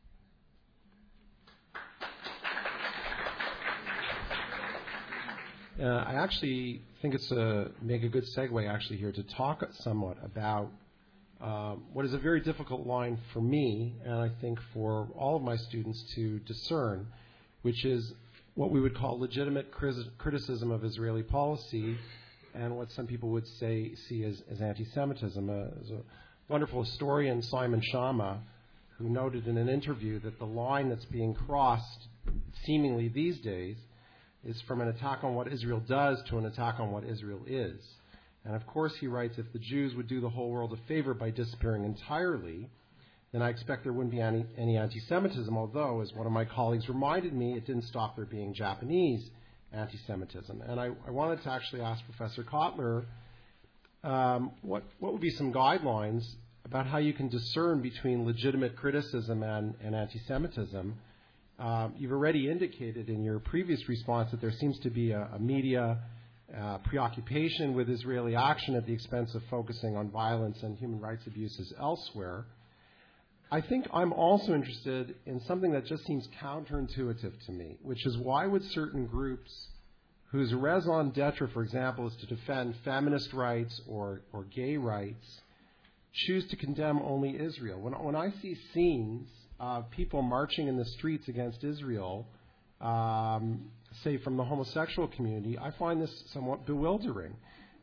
I actually think it's make a good segue actually here to talk somewhat about what is a very difficult line for me, and I think for all of my students to discern, which is what we would call legitimate criticism of Israeli policy and what some people would see as anti-Semitism. There's a wonderful historian, Simon Schama, who noted in an interview that the line that's being crossed seemingly these days is from an attack on what Israel does to an attack on what Israel is. And of course, he writes, if the Jews would do the whole world a favor by disappearing entirely, then I expect there wouldn't be any anti-Semitism, although, as one of my colleagues reminded me, it didn't stop there being Japanese anti-Semitism. And I wanted to actually ask Professor Kotler what would be some guidelines about how you can discern between legitimate criticism and anti-Semitism. You've already indicated in your previous response that there seems to be a media preoccupation with Israeli action at the expense of focusing on violence and human rights abuses elsewhere. I think I'm also interested in something that just seems counterintuitive to me, which is why would certain groups whose raison d'etre, for example, is to defend feminist rights or gay rights, choose to condemn only Israel? When I see scenes of people marching in the streets against Israel, say from the homosexual community, I find this somewhat bewildering.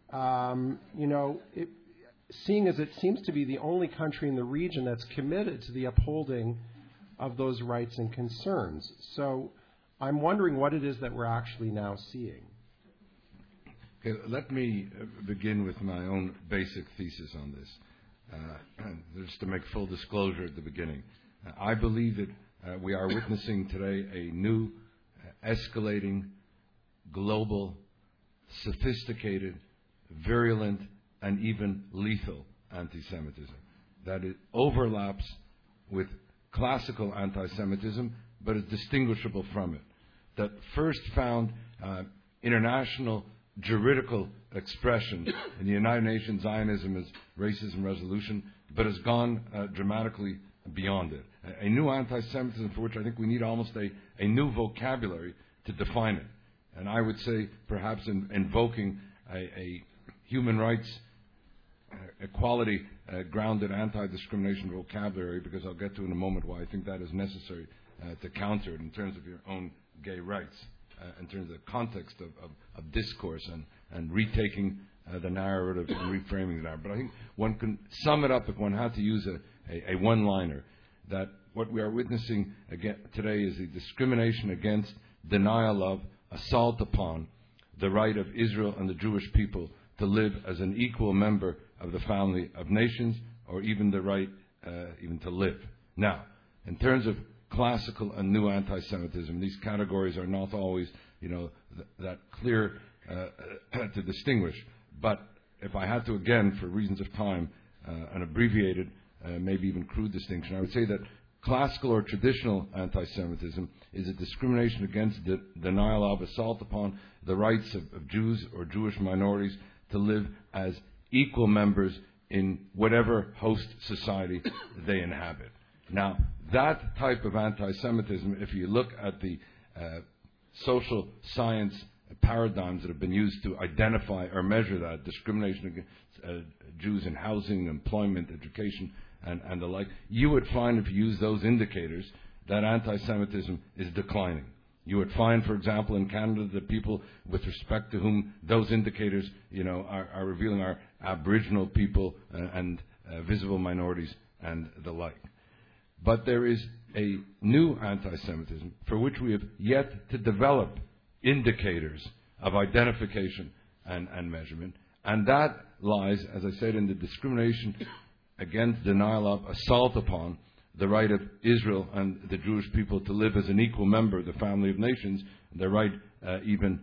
Seeing as it seems to be the only country in the region that's committed to the upholding of those rights and concerns. So I'm wondering what it is that we're actually now seeing. Okay, let me begin with my own basic thesis on this, just to make full disclosure at the beginning. I believe that we are witnessing today a new, escalating, global, sophisticated, virulent, and even lethal anti-Semitism. That it overlaps with classical anti-Semitism, but is distinguishable from it. That first found international juridical expression in the United Nations Zionism as Racism Resolution, but has gone dramatically beyond it. A new anti-Semitism for which I think we need almost a new vocabulary to define it. And I would say perhaps invoking a human rights equality grounded anti-discrimination vocabulary, because I'll get to in a moment why I think that is necessary to counter it in terms of your own gay rights, in terms of the context of discourse and retaking the narrative and reframing the narrative. But I think one can sum it up if one had to use a one-liner, that what we are witnessing today is a discrimination against, denial of, assault upon the right of Israel and the Jewish people to live as an equal member of the family of nations, or even the right even to live. Now, in terms of classical and new anti-Semitism, these categories are not always, that clear to distinguish. But if I had to, again, for reasons of time, an abbreviated, maybe even crude distinction, I would say that classical or traditional anti-Semitism is a discrimination against, denial of, assault upon the rights of Jews or Jewish minorities to live as equal members in whatever host society they inhabit. Now, that type of anti-Semitism, if you look at the social science paradigms that have been used to identify or measure that, discrimination against Jews in housing, employment, education, and the like, you would find, if you use those indicators, that anti-Semitism is declining. You would find, for example, in Canada, that people with respect to whom those indicators, are revealing are Aboriginal people and visible minorities and the like. But there is a new anti-Semitism for which we have yet to develop indicators of identification and measurement, and that lies, as I said, in the discrimination against, denial of, assault upon the right of Israel and the Jewish people to live as an equal member of the family of nations, their right even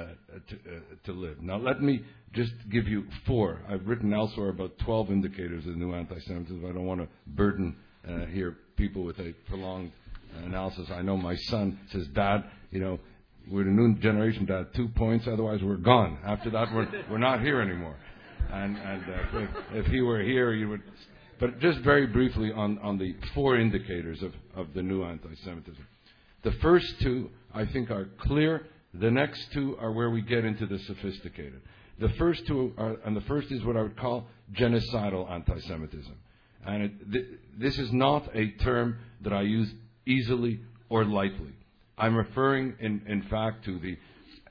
to live. Now, let me just give you 4. I've written elsewhere about 12 indicators of new anti-Semitism. I don't want to burden here people with a prolonged analysis. I know my son says, Dad, we're the new generation, Dad, 2 points, otherwise we're gone. After that, we're not here anymore. And if he were here, he would... But just very briefly on the 4 indicators of the new anti-Semitism. The first 2, I think, are clear. The next 2 are where we get into the sophisticated. The first 2 are, and the first is what I would call genocidal anti-Semitism. And this is not a term that I use easily or lightly. I'm referring, in fact, to the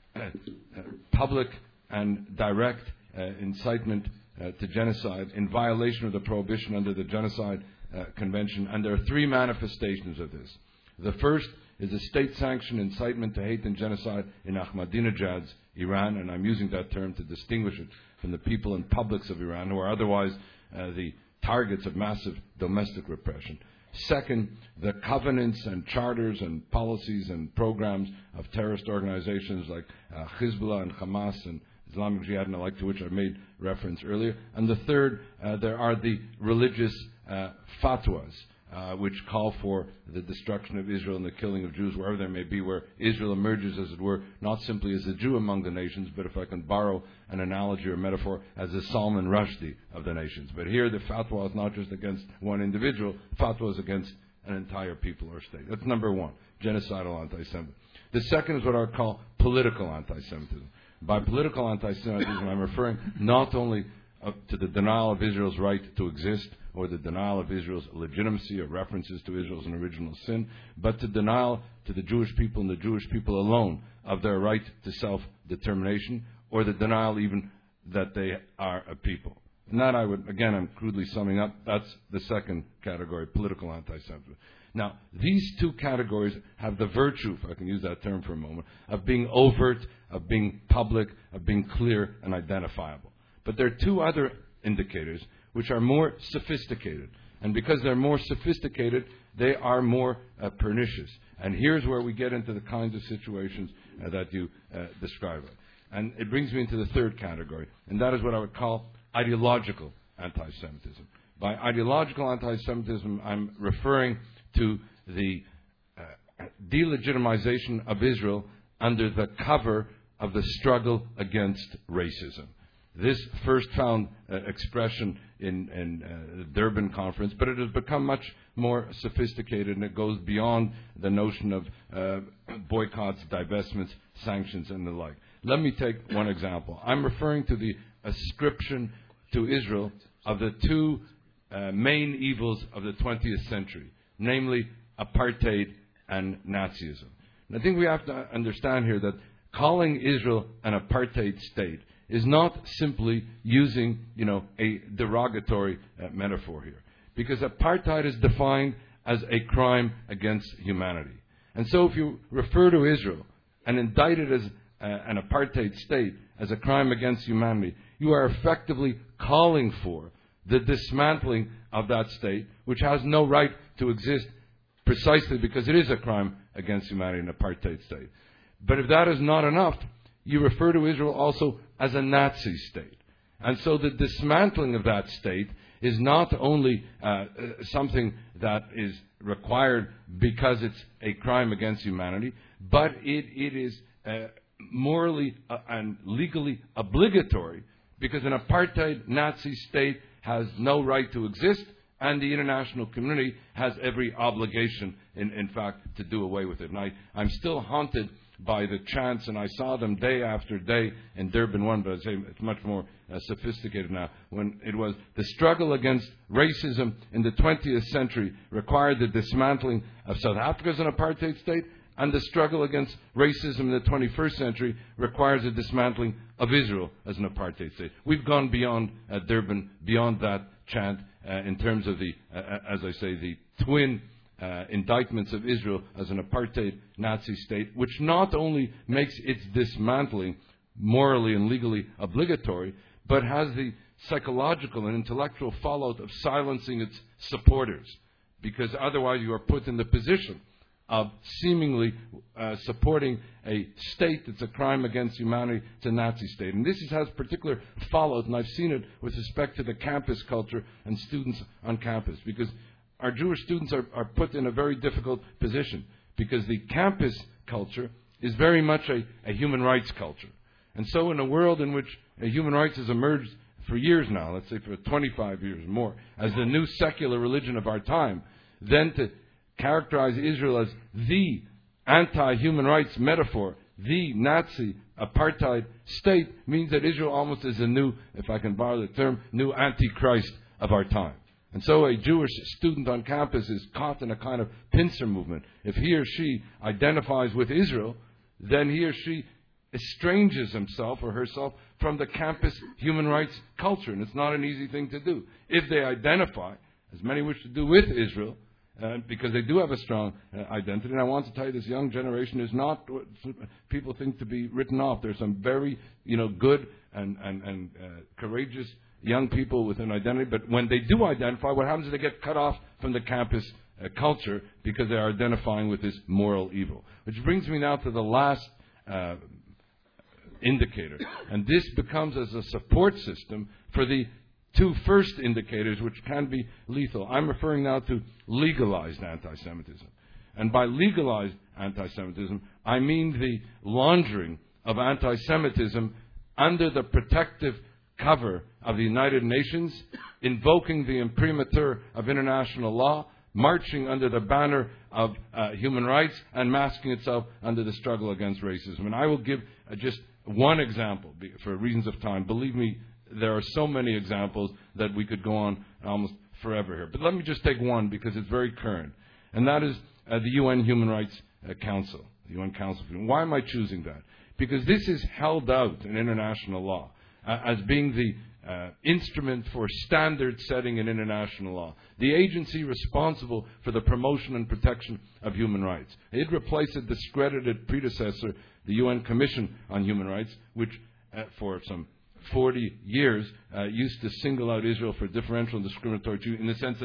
public and direct incitement to genocide in violation of the prohibition under the Genocide Convention. And there are 3 manifestations of this. The first is a state-sanctioned incitement to hate and genocide in Ahmadinejad's Iran, and I'm using that term to distinguish it from the people and publics of Iran who are otherwise the targets of massive domestic repression. Second, the covenants and charters and policies and programs of terrorist organizations like Hezbollah and Hamas and Islamic Jihad and the like, to which I made reference earlier. And the third, there are the religious fatwas, which call for the destruction of Israel and the killing of Jews wherever they may be, where Israel emerges, as it were, not simply as a Jew among the nations, but if I can borrow an analogy or metaphor, as a Salman Rushdie of the nations. But here the fatwa is not just against one individual, fatwa is against an entire people or state. That's number 1, genocidal anti-Semitism. The second is what I would call political anti-Semitism. By political anti-Semitism, I'm referring not only to the denial of Israel's right to exist, or the denial of Israel's legitimacy or references to Israel as an original sin, but to denial to the Jewish people and the Jewish people alone of their right to self-determination, or the denial even that they are a people. And that I'm crudely summing up, that's the second category, political anti-Semitism. Now, these 2 categories have the virtue, if I can use that term for a moment, of being overt, of being public, of being clear and identifiable. But there are 2 other indicators which are more sophisticated. And because they're more sophisticated, they are more pernicious. And here's where we get into the kinds of situations that you describe. And it brings me into the third category, and that is what I would call ideological anti-Semitism. By ideological anti-Semitism, I'm referring to the delegitimization of Israel under the cover of the struggle against racism. This first found expression in the Durban conference, but it has become much more sophisticated, and it goes beyond the notion of boycotts, divestments, sanctions, and the like. Let me take one example. I'm referring to the ascription to Israel of the 2 main evils of the 20th century, namely apartheid and Nazism. And I think we have to understand here that calling Israel an apartheid state is not simply using, a derogatory metaphor here. Because apartheid is defined as a crime against humanity. And so if you refer to Israel and indict it as an apartheid state, as a crime against humanity, you are effectively calling for the dismantling of that state, which has no right to exist precisely because it is a crime against humanity, an apartheid state. But if that is not enough, you refer to Israel also as a Nazi state. And so the dismantling of that state is not only something that is required because it's a crime against humanity, but it is morally and legally obligatory, because an apartheid Nazi state has no right to exist, and the international community has every obligation, in fact, to do away with it. And I'm still haunted by the chants, and I saw them day after day in Durban 1, but I'd say it's much more sophisticated now, when it was the struggle against racism in the 20th century required the dismantling of South Africa as an apartheid state, and the struggle against racism in the 21st century requires the dismantling of Israel as an apartheid state. We've gone beyond Durban, beyond that chant, in terms of the, as I say, the twin indictments of Israel as an apartheid Nazi state, which not only makes its dismantling morally and legally obligatory, but has the psychological and intellectual fallout of silencing its supporters, because otherwise you are put in the position of seemingly supporting a state that's a crime against humanity. It's a Nazi state. And this has particular fallout, and I've seen it with respect to the campus culture and students on campus, because our Jewish students are put in a very difficult position, because the campus culture is very much a human rights culture. And so in a world in which human rights has emerged for years now, let's say for 25 years or more, as the new secular religion of our time, then to characterize Israel as the anti-human rights metaphor, the Nazi apartheid state, means that Israel almost is a new, if I can borrow the term, new antichrist of our time. And so a Jewish student on campus is caught in a kind of pincer movement. If he or she identifies with Israel, then he or she estranges himself or herself from the campus human rights culture, and it's not an easy thing to do. If they identify, as many wish to do, with Israel, because they do have a strong identity. And I want to tell you, this young generation is not what people think to be written off. There's some very, good and courageous young people with an identity. But when they do identify, what happens is they get cut off from the campus culture because they are identifying with this moral evil. Which brings me now to the last indicator. And this becomes as a support system for the two first indicators, which can be lethal. I'm referring now to legalized anti-Semitism. And by legalized anti-Semitism, I mean the laundering of anti-Semitism under the protective cover of the United Nations, invoking the imprimatur of international law, marching under the banner of human rights, and masking itself under the struggle against racism. And I will give just one example for reasons of time. Believe me, there are so many examples that we could go on almost forever here. But let me just take one because it's very current. And that is the UN Human Rights Council. The UN Council. Why am I choosing that? Because this is held out in international law as being the instrument for standard setting in international law. The agency responsible for the promotion and protection of human rights. It replaced a discredited predecessor, the UN Commission on Human Rights, which for some 40 years used to single out Israel for differential and discriminatory treatment, in the sense that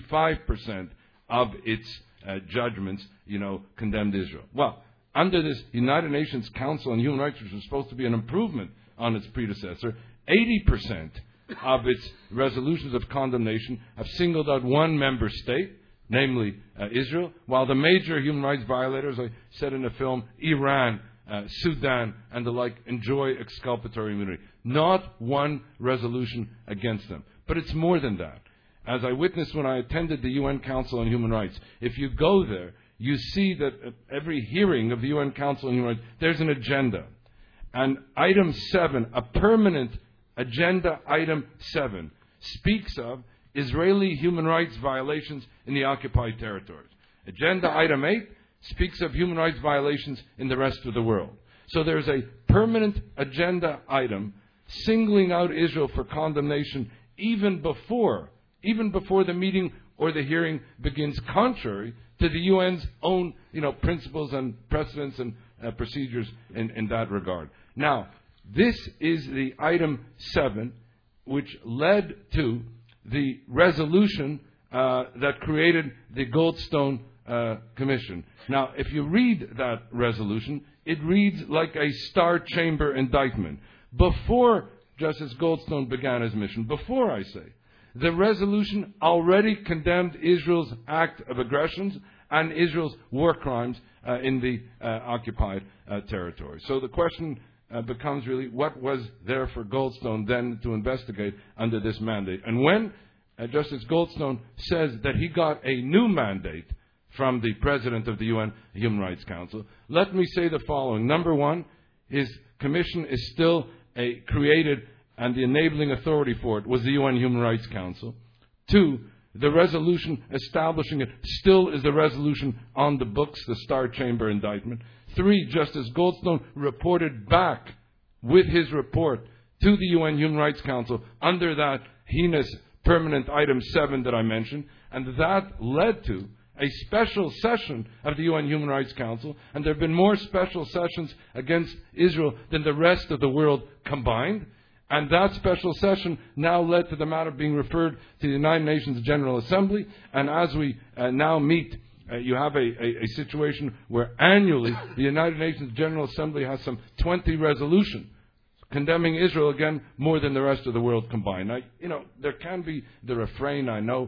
35% of its judgments, condemned Israel. Well, under this United Nations Council on Human Rights, which was supposed to be an improvement on its predecessor, 80% of its resolutions of condemnation have singled out one member state, namely Israel, while the major human rights violators, I said in the film, Iran, Sudan, and the like, enjoy exculpatory immunity. Not one resolution against them. But it's more than that. As I witnessed when I attended the UN Council on Human Rights, if you go there, you see that at every hearing of the UN Council on Human Rights, there's an agenda. And item 7, a permanent agenda, item 7, speaks of Israeli human rights violations in the occupied territories. Agenda item 8 speaks of human rights violations in the rest of the world. So there's a permanent agenda item singling out Israel for condemnation even before the meeting or the hearing begins, contrary to the UN's own, principles and precedents and procedures in that regard. Now, this is the item 7, which led to the resolution that created the Goldstone Commission. Now, if you read that resolution, it reads like a Star Chamber indictment. Before Justice Goldstone began his mission, before I say, the resolution already condemned Israel's act of aggressions and Israel's war crimes in the occupied territory. So the question becomes really, what was there for Goldstone then to investigate under this mandate? And when Justice Goldstone says that he got a new mandate from the President of the UN Human Rights Council, let me say the following. Number one, his commission is still created, and the enabling authority for it was the UN Human Rights Council. Two, the resolution establishing it still is the resolution on the books, the Star Chamber indictment. Three, Justice Goldstone reported back with his report to the UN Human Rights Council under that heinous permanent item 7 that I mentioned, and that led to a special session of the UN Human Rights Council, and there have been more special sessions against Israel than the rest of the world combined. And that special session now led to the matter being referred to the United Nations General Assembly. And as we now meet, you have a situation where annually the United Nations General Assembly has some 20 resolutions condemning Israel, again, more than the rest of the world combined. Now, there can be the refrain, I know,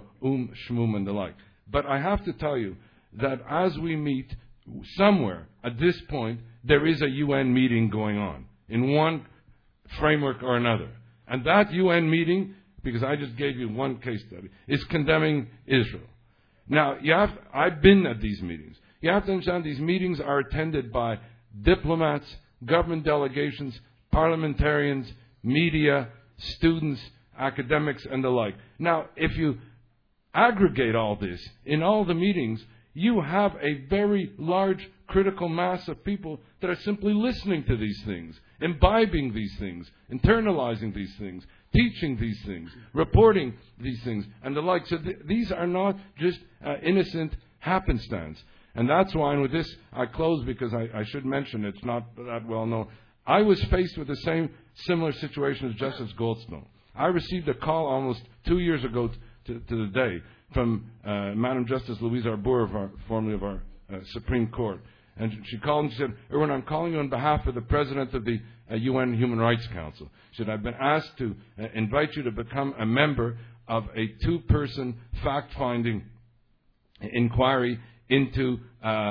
shmum and the like. But I have to tell you that as we meet, somewhere at this point, there is a UN meeting going on in one framework or another. And that UN meeting, because I just gave you one case study, is condemning Israel. Now, I've been at these meetings. You have to understand these meetings are attended by diplomats, government delegations, parliamentarians, media, students, academics, and the like. Now, if you aggregate all this in all the meetings, you have a very large critical mass of people that are simply listening to these things, imbibing these things, internalizing these things, teaching these things, reporting these things, and the like. So these are not just innocent happenstance. And that's why, and with this I close because I should mention it's not that well known. I was faced with the same similar situation as Justice Goldstone. I received a call almost 2 years ago to the day from Madam Justice Louise Arbour, formerly of our Supreme Court. And she called and she said, Erwin, I'm calling you on behalf of the President of the UN Human Rights Council. She said, I've been asked to invite you to become a member of a 2-person fact-finding inquiry into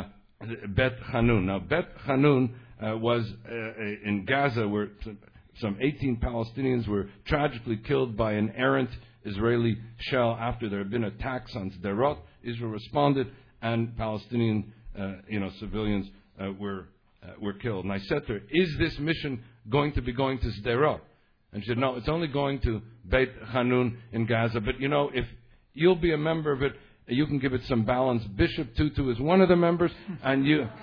Bet Hanun. Now, Bet Hanun was in Gaza, where some 18 Palestinians were tragically killed by an errant Israeli shell after there had been attacks on Sderot. Israel responded, and Palestinian civilians were killed. And I said to her, is this mission going to be going to Sderot? And she said, no, it's only going to Beit Hanun in Gaza. But, if you'll be a member of it, you can give it some balance. Bishop Tutu is one of the members, and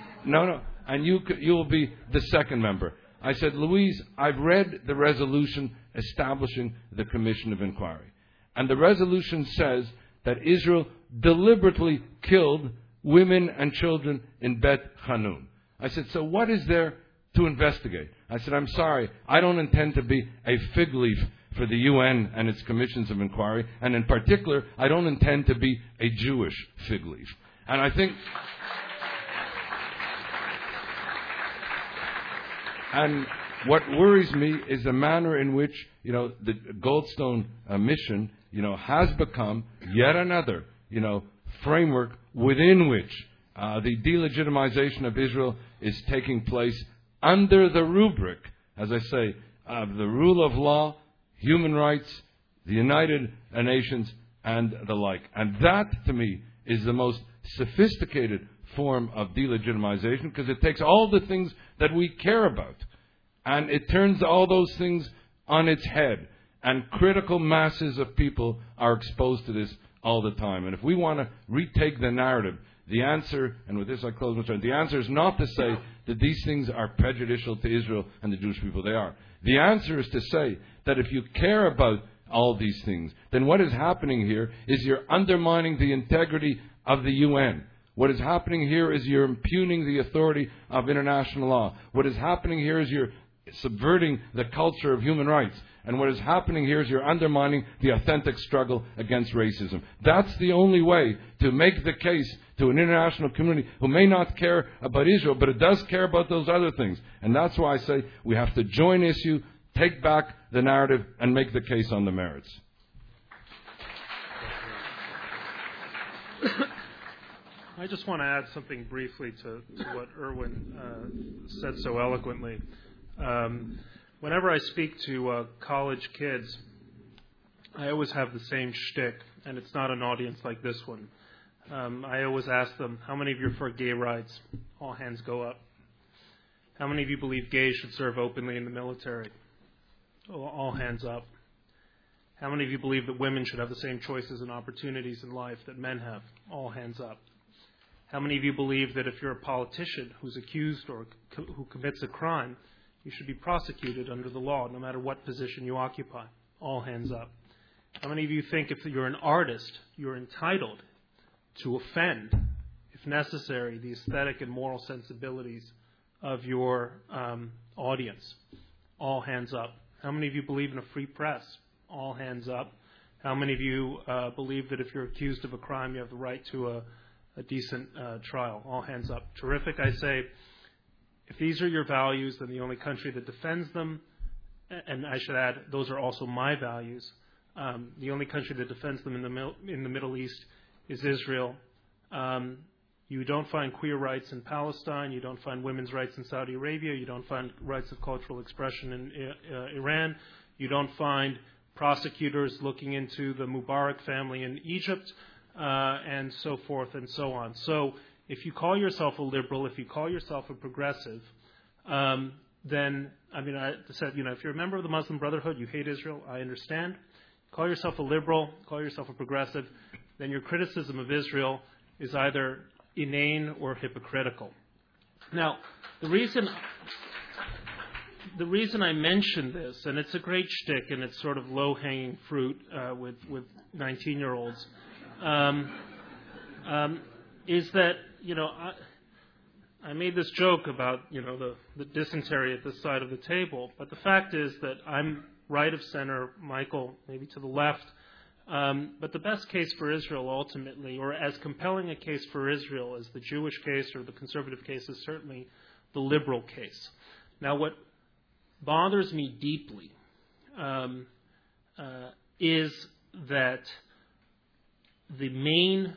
you'll be the second member. I said, Louise, I've read the resolution establishing the Commission of Inquiry. And the resolution says that Israel deliberately killed women and children in Bet Hanun. I said, so what is there to investigate? I said, I'm sorry, I don't intend to be a fig leaf for the UN and its commissions of inquiry, and in particular, I don't intend to be a Jewish fig leaf. And I think... And what worries me is the manner in which, the Goldstone mission, has become yet another, framework within which the delegitimization of Israel is taking place under the rubric, as I say, of the rule of law, human rights, the United Nations, and the like. And that, to me, is the most sophisticated form of delegitimization, because it takes all the things that we care about and it turns all those things on its head. And critical masses of people are exposed to this all the time. And if we want to retake the narrative, the answer, and with this I close my turn, the answer is not to say that these things are prejudicial to Israel and the Jewish people. They are. The answer is to say that if you care about all these things, then what is happening here is you're undermining the integrity of the UN. What is happening here is you're impugning the authority of international law. What is happening here is you're subverting the culture of human rights. And what is happening here is you're undermining the authentic struggle against racism. That's the only way to make the case to an international community who may not care about Israel, but it does care about those other things. And that's why I say we have to join issue, take back the narrative, and make the case on the merits. I just want to add something briefly to what Erwin said so eloquently. Whenever I speak to college kids, I always have the same shtick, and it's not an audience like this one. I always ask them, how many of you are for gay rights? All hands go up. How many of you believe gays should serve openly in the military? All hands up. How many of you believe that women should have the same choices and opportunities in life that men have? All hands up. How many of you believe that if you're a politician who's accused or who commits a crime, you should be prosecuted under the law, no matter what position you occupy? All hands up. How many of you think if you're an artist, you're entitled to offend, if necessary, the aesthetic and moral sensibilities of your audience? All hands up. How many of you believe in a free press? All hands up. How many of you believe that if you're accused of a crime, you have the right to a decent trial? All hands up. Terrific. I say, if these are your values, then the only country that defends them, and I should add, those are also my values, the only country that defends them in the Middle East is Israel. You don't find queer rights in Palestine. You don't find women's rights in Saudi Arabia. You don't find rights of cultural expression in Iran. You don't find prosecutors looking into the Mubarak family in Egypt, and so forth and so on. So if you call yourself a liberal, if you call yourself a progressive, then, I said, if you're a member of the Muslim Brotherhood, you hate Israel, I understand. Call yourself a liberal, call yourself a progressive, then your criticism of Israel is either inane or hypocritical. Now, the reason I mention this, and it's a great shtick, and it's sort of low-hanging fruit with 19-year-olds, is that, I made this joke about, the dysentery at this side of the table, but the fact is that I'm right of center, Michael maybe to the left, but the best case for Israel ultimately, or as compelling a case for Israel as the Jewish case or the conservative case, is certainly the liberal case. Now, what bothers me deeply is that the main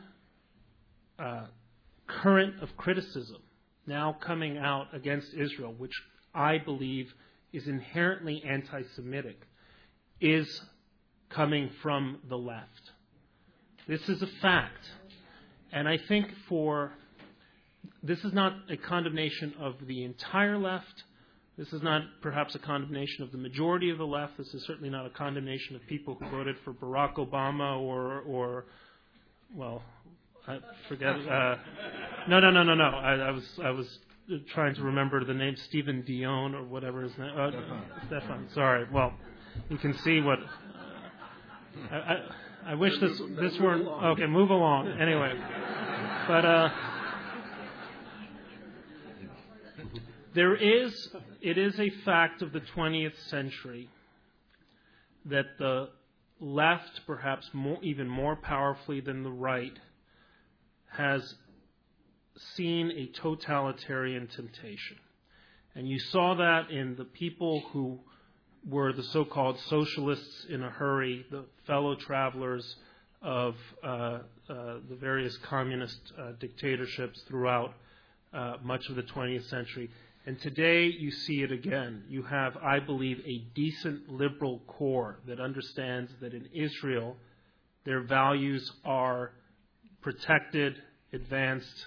current of criticism now coming out against Israel, which I believe is inherently anti-Semitic, is coming from the left. This is a fact. And I think this is not a condemnation of the entire left. This is not perhaps a condemnation of the majority of the left. This is certainly not a condemnation of people who voted for Barack Obama or I forget. No. I was trying to remember the name, Stephen Dion or whatever his name. Stefan. Sorry. Well, you can see what. I wish this weren't okay. Move along. Anyway, but it is a fact of the 20th century that the left, perhaps even more powerfully than the right, has seen a totalitarian temptation. And you saw that in the people who were the so-called socialists in a hurry, the fellow travelers of the various communist dictatorships throughout much of the 20th century. And today you see it again. You have, I believe, a decent liberal core that understands that in Israel their values are protected, advanced,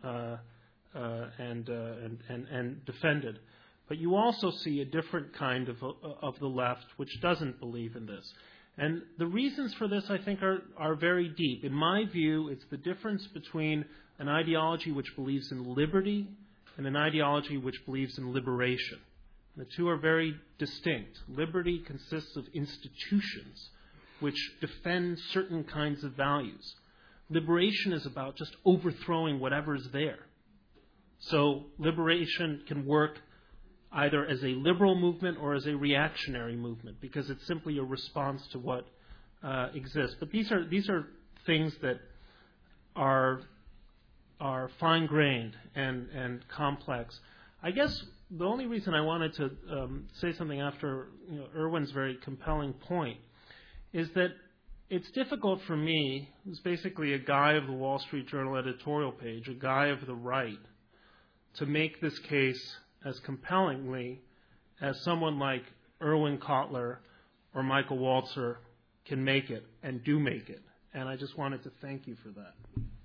and defended. But you also see a different kind of the left which doesn't believe in this. And the reasons for this, I think, are very deep. In my view, it's the difference between an ideology which believes in liberty and an ideology which believes in liberation. The two are very distinct. Liberty consists of institutions which defend certain kinds of values. Liberation is about just overthrowing whatever's there. So liberation can work either as a liberal movement or as a reactionary movement, because it's simply a response to what exists. But these are things that are fine-grained and complex. I guess the only reason I wanted to say something after Erwin's very compelling point is that it's difficult for me, who's basically a guy of the Wall Street Journal editorial page, a guy of the right, to make this case as compellingly as someone like Irwin Cotler or Michael Walzer can make it and do make it. And I just wanted to thank you for that.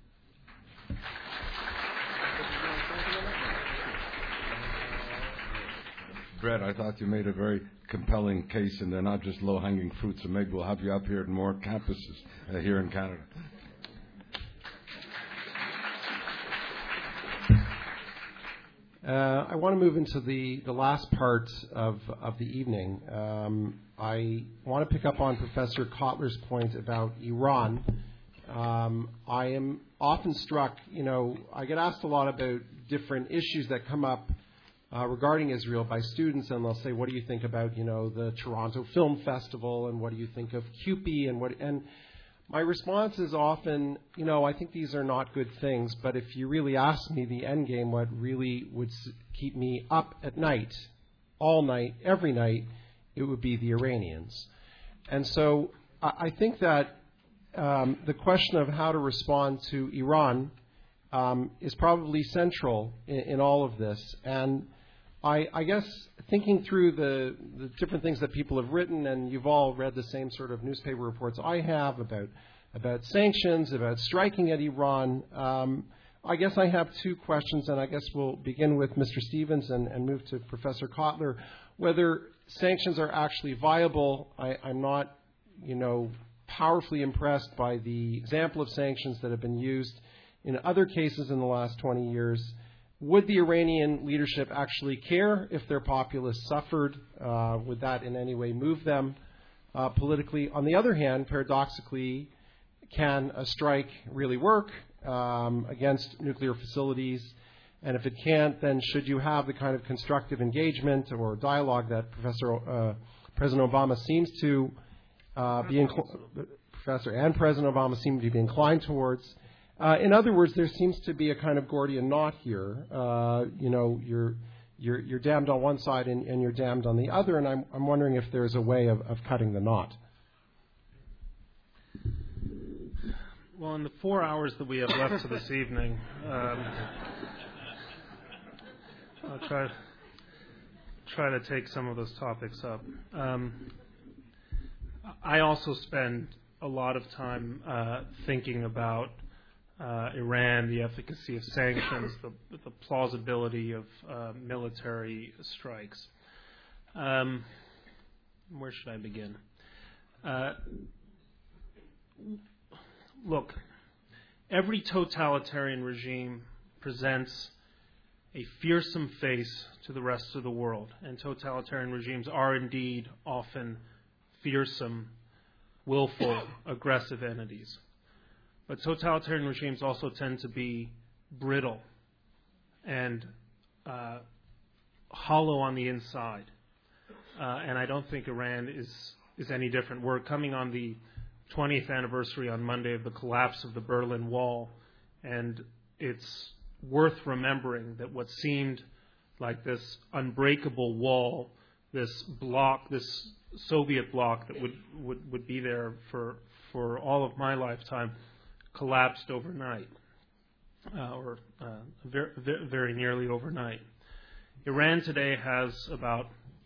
Brett, I thought you made a very compelling case, and they're not just low-hanging fruits. So maybe we'll have you up here at more campuses here in Canada. I want to move into the last part of the evening. I want to pick up on Professor Kotler's point about Iran. I am often struck, I get asked a lot about different issues that come up regarding Israel by students, and they'll say, what do you think about, the Toronto Film Festival, and what do you think of CUPE, and my response is often, I think these are not good things, but if you really ask me the end game, what really would keep me up at night, all night, every night, it would be the Iranians. And so I think that the question of how to respond to Iran is probably central in all of this. And I guess thinking through the different things that people have written, and you've all read the same sort of newspaper reports I have about sanctions, about striking at Iran, I guess I have two questions, and I guess we'll begin with Mr. Stevens and move to Professor Kotler. Whether sanctions are actually viable, I'm not, powerfully impressed by the example of sanctions that have been used in other cases in the last 20 years. Would the Iranian leadership actually care if their populace suffered? Would that in any way move them politically? On the other hand, paradoxically, can a strike really work against nuclear facilities? And if it can't, then should you have the kind of constructive engagement or dialogue that President Obama seems to Professor and President Obama seem to be inclined towards? In other words, there seems to be a kind of Gordian knot here. You're damned on one side and you're damned on the other, and I'm wondering if there's a way of cutting the knot. Well, in the 4 hours that we have left to this evening, I'll try to take some of those topics up. I also spend a lot of time thinking about Iran, the efficacy of sanctions, the plausibility of military strikes. Where should I begin? Look, every totalitarian regime presents a fearsome face to the rest of the world, and totalitarian regimes are indeed often fearsome, willful, aggressive entities. But totalitarian regimes also tend to be brittle and hollow on the inside. And I don't think Iran is any different. We're coming on the 20th anniversary on Monday of the collapse of the Berlin Wall, and it's worth remembering that what seemed like this unbreakable wall, this block, this Soviet bloc that would be there for all of my lifetime, collapsed overnight, or very nearly overnight. Iran today has about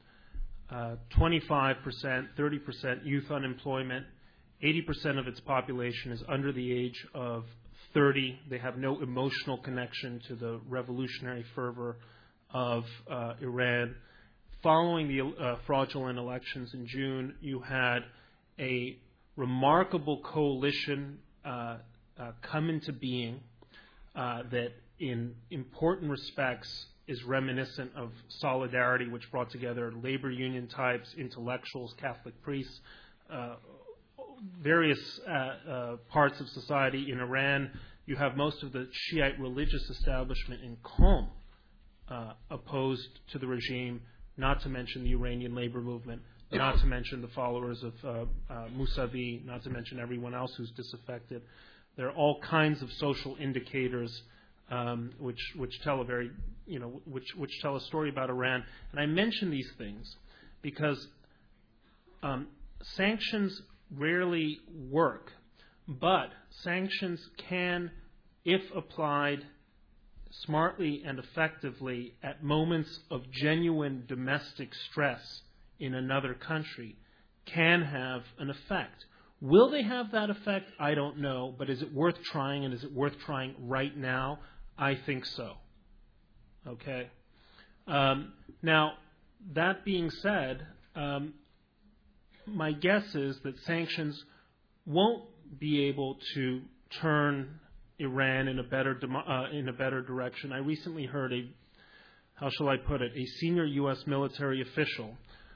25%, 30% youth unemployment. 80% of its population is under the age of 30. They have no emotional connection to the revolutionary fervor of Iran. Following the fraudulent elections in June, you had a remarkable coalition come into being that in important respects is reminiscent of Solidarity, which brought together labor union types, intellectuals, Catholic priests, various parts of society. In Iran, you have most of the Shiite religious establishment in Qom opposed to the regime, not to mention the Iranian labor movement, not to mention the followers of Mousavi, not to mention everyone else who's disaffected. There are all kinds of social indicators which tell a very, which tell a story about Iran. And I mention these things because sanctions rarely work. But sanctions can, if applied smartly and effectively at moments of genuine domestic stress in another country, can have an effect. Will they have that effect? I don't know. But is it worth trying, and is it worth trying right now? I think so. Okay? Now, that being said, my guess is that sanctions won't be able to turn Iran in a better direction. I recently heard a senior U.S. military official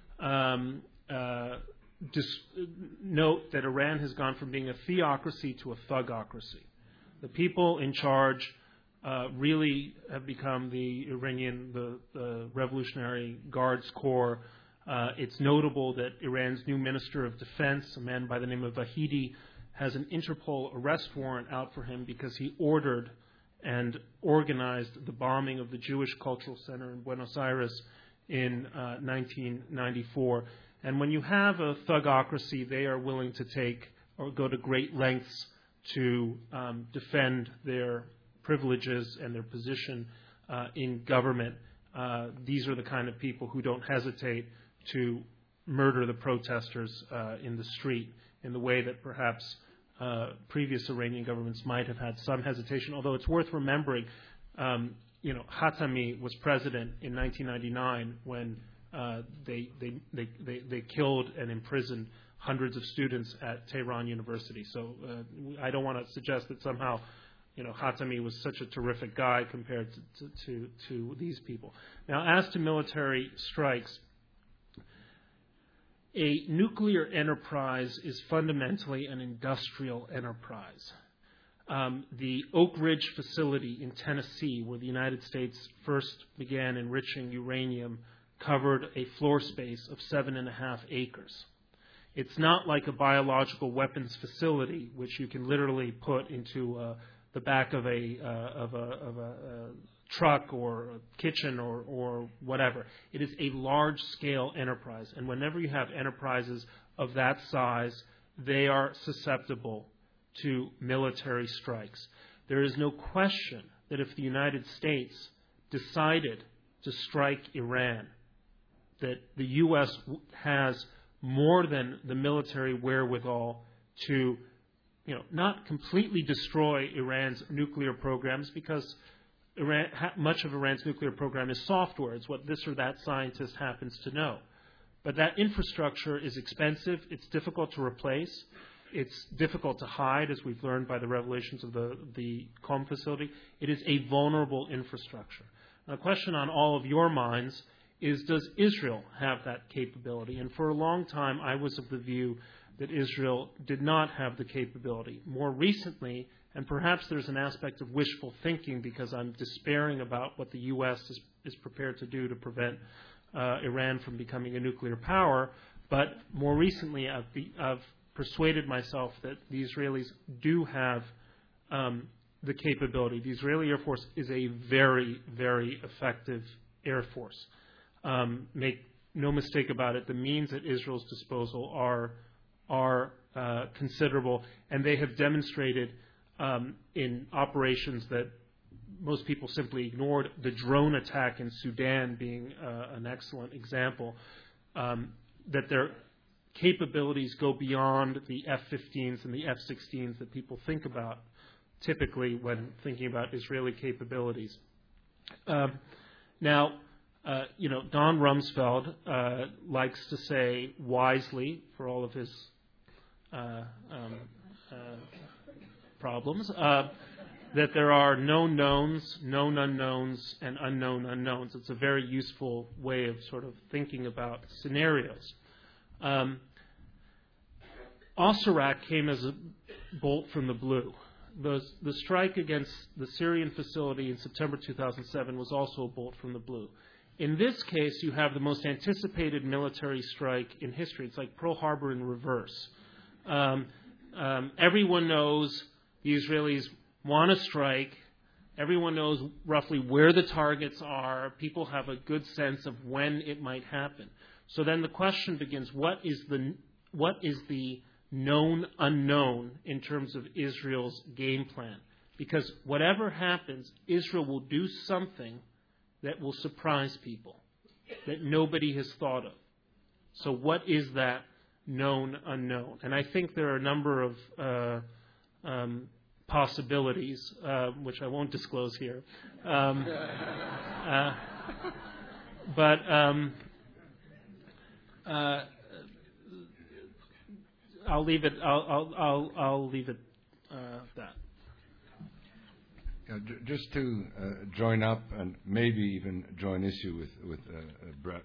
note that Iran has gone from being a theocracy to a thugocracy. The people in charge really have become the Iranian, the Revolutionary Guards Corps. It's notable that Iran's new Minister of Defense, a man by the name of Vahidi, has an Interpol arrest warrant out for him because he ordered and organized the bombing of the Jewish Cultural Center in Buenos Aires in 1994. And when you have a thugocracy, they are willing to take or go to great lengths to defend their privileges and their position in government. These are the kind of people who don't hesitate to murder the protesters in the street in the way that perhaps previous Iranian governments might have had some hesitation. Although it's worth remembering, Khatami was president in 1999 when they killed and imprisoned hundreds of students at Tehran University. So I don't want to suggest that somehow, Khatami was such a terrific guy compared to these people. Now, as to military strikes, a nuclear enterprise is fundamentally an industrial enterprise. The Oak Ridge facility in Tennessee, where the United States first began enriching uranium, covered a floor space of 7.5 acres. It's not like a biological weapons facility, which you can literally put into the back of a truck or a kitchen or whatever. It is a large-scale enterprise, and whenever you have enterprises of that size, they are susceptible to military strikes. There is no question that if the United States decided to strike Iran, that the U.S. has more than the military wherewithal to, not completely destroy Iran's nuclear programs, because much of Iran's nuclear program is software. It's what this or that scientist happens to know. But that infrastructure is expensive. It's difficult to replace. It's difficult to hide, as we've learned by the revelations of the Qom facility. It is a vulnerable infrastructure. Now, the question on all of your minds is, does Israel have that capability? And for a long time, I was of the view that Israel did not have the capability. More recently, and perhaps there's an aspect of wishful thinking because I'm despairing about what the U.S. is prepared to do to prevent Iran from becoming a nuclear power, but more recently I've persuaded myself that the Israelis do have the capability. The Israeli Air Force is a very, very effective Air Force. Make no mistake about it, the means at Israel's disposal are considerable, and they have demonstrated in operations that most people simply ignored, the drone attack in Sudan being an excellent example, that their capabilities go beyond the F-15s and the F-16s that people think about typically when thinking about Israeli capabilities. Now, Don Rumsfeld likes to say wisely, for all of his problems, that there are known knowns, known unknowns, and unknown unknowns. It's a very useful way of sort of thinking about scenarios. Osirak came as a bolt from the blue. The strike against the Syrian facility in September 2007 was also a bolt from the blue. In this case, you have the most anticipated military strike in history. It's like Pearl Harbor in reverse. Everyone knows the Israelis want to strike. Everyone knows roughly where the targets are. People have a good sense of when it might happen. So then the question begins: what is the known unknown in terms of Israel's game plan. Because whatever happens, Israel will do something that will surprise people, that nobody has thought of. So what is that known unknown? And I think there are a number of possibilities, which I won't disclose here. But I'll leave it. I'll leave it that. Just to join up and maybe even join issue with Brett.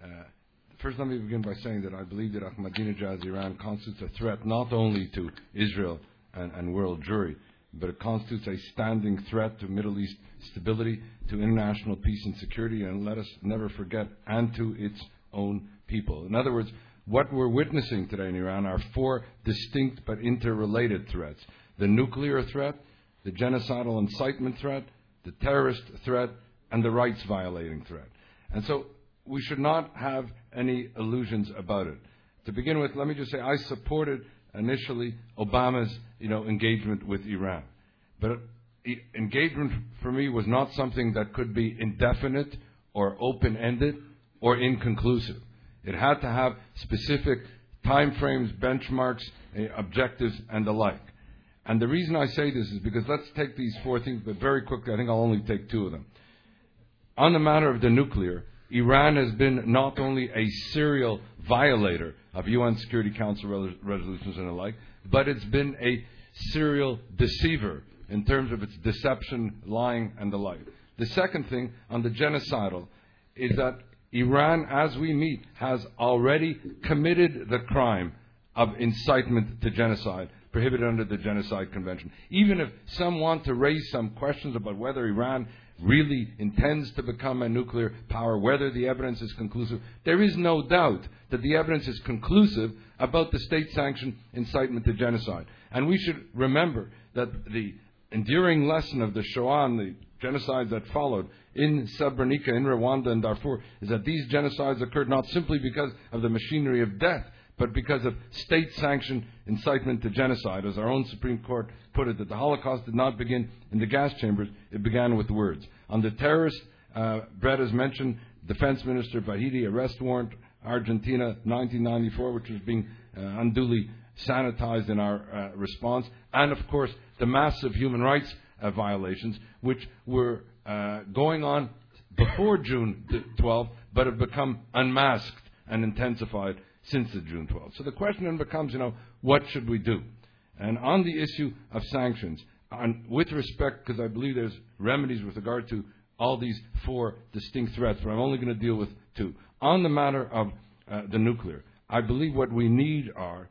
First, let me begin by saying that I believe that Ahmadinejad's Iran constitutes a threat not only to Israel and world Jewry, but it constitutes a standing threat to Middle East stability, to international peace and security, and let us never forget, and to its own people. In other words, what we're witnessing today in Iran are four distinct but interrelated threats: the nuclear threat, the genocidal incitement threat, the terrorist threat, and the rights violating threat. And so we should not have any illusions about it. To begin with, let me just say I supported initially Obama's engagement with Iran. But engagement for me was not something that could be indefinite or open-ended or inconclusive. It had to have specific timeframes, benchmarks, objectives, and the like. And the reason I say this is because let's take these four things, but very quickly, I think I'll only take two of them. On the matter of the nuclear, Iran has been not only a serial violator of UN Security Council resolutions and the like, but it's been a serial deceiver in terms of its deception, lying, and the like. The second thing on the genocidal is that Iran, as we meet, has already committed the crime of incitement to genocide, prohibited under the Genocide Convention. Even if some want to raise some questions about whether Iran really intends to become a nuclear power, whether the evidence is conclusive, there is no doubt that the evidence is conclusive about the state-sanctioned incitement to genocide. And we should remember that the enduring lesson of the Shoah and the genocides that followed in Srebrenica, in Rwanda and Darfur, is that these genocides occurred not simply because of the machinery of death, but because of state-sanctioned incitement to genocide. As our own Supreme Court put it, that the Holocaust did not begin in the gas chambers, it began with words. On the terrorists, Brett has mentioned Defense Minister Vahidi arrest warrant, Argentina, 1994, which was being unduly sanitized in our response, and of course the massive human rights violations, which were going on before June 12, but have become unmasked and intensified since the June 12th. So the question then becomes, what should we do? And on the issue of sanctions, with respect, because I believe there's remedies with regard to all these four distinct threats, but I'm only going to deal with two. On the matter of the nuclear, I believe what we need are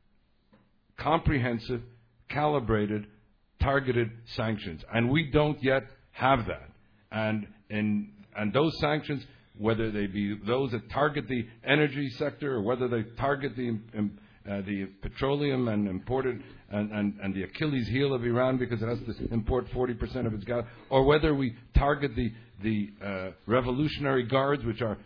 comprehensive, calibrated, targeted sanctions. And we don't yet have that. And those sanctions, whether they be those that target the energy sector or whether they target the petroleum and imported and the Achilles heel of Iran because it has to import 40% of its gas, or whether we target the Revolutionary Guards, which are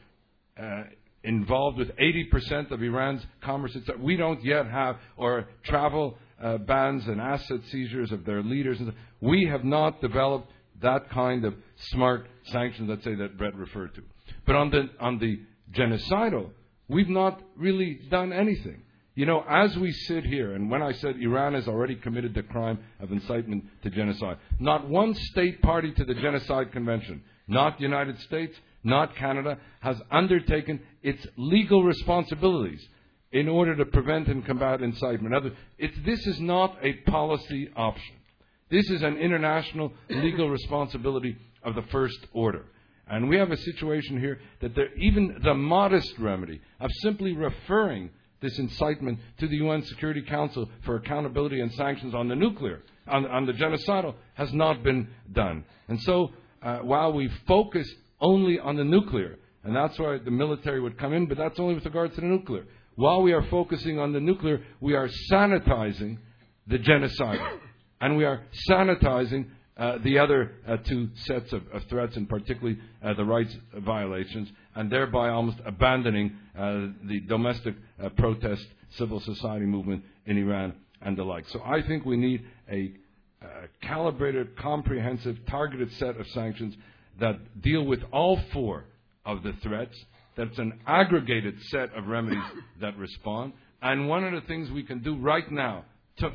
involved with 80% of Iran's commerce, we don't yet have, or travel bans and asset seizures of their leaders. We have not developed that kind of smart sanctions, let's say, that Brett referred to. But on the genocidal, we've not really done anything. As we sit here, and when I said Iran has already committed the crime of incitement to genocide, not one state party to the Genocide Convention, not the United States, not Canada, has undertaken its legal responsibilities in order to prevent and combat incitement. This is not a policy option. This is an international legal responsibility of the first order. And we have a situation here that even the modest remedy of simply referring this incitement to the UN Security Council for accountability and sanctions on the nuclear, on the genocidal, has not been done. And so while we focus only on the nuclear, and that's why the military would come in, but that's only with regards to the nuclear. While we are focusing on the nuclear, we are sanitizing the genocidal. And we are sanitizing the other two sets of threats, and particularly the rights violations, and thereby almost abandoning the domestic protest civil society movement in Iran and the like. So I think we need a calibrated, comprehensive, targeted set of sanctions that deal with all four of the threats. That's an aggregated set of remedies that respond. And one of the things we can do right now,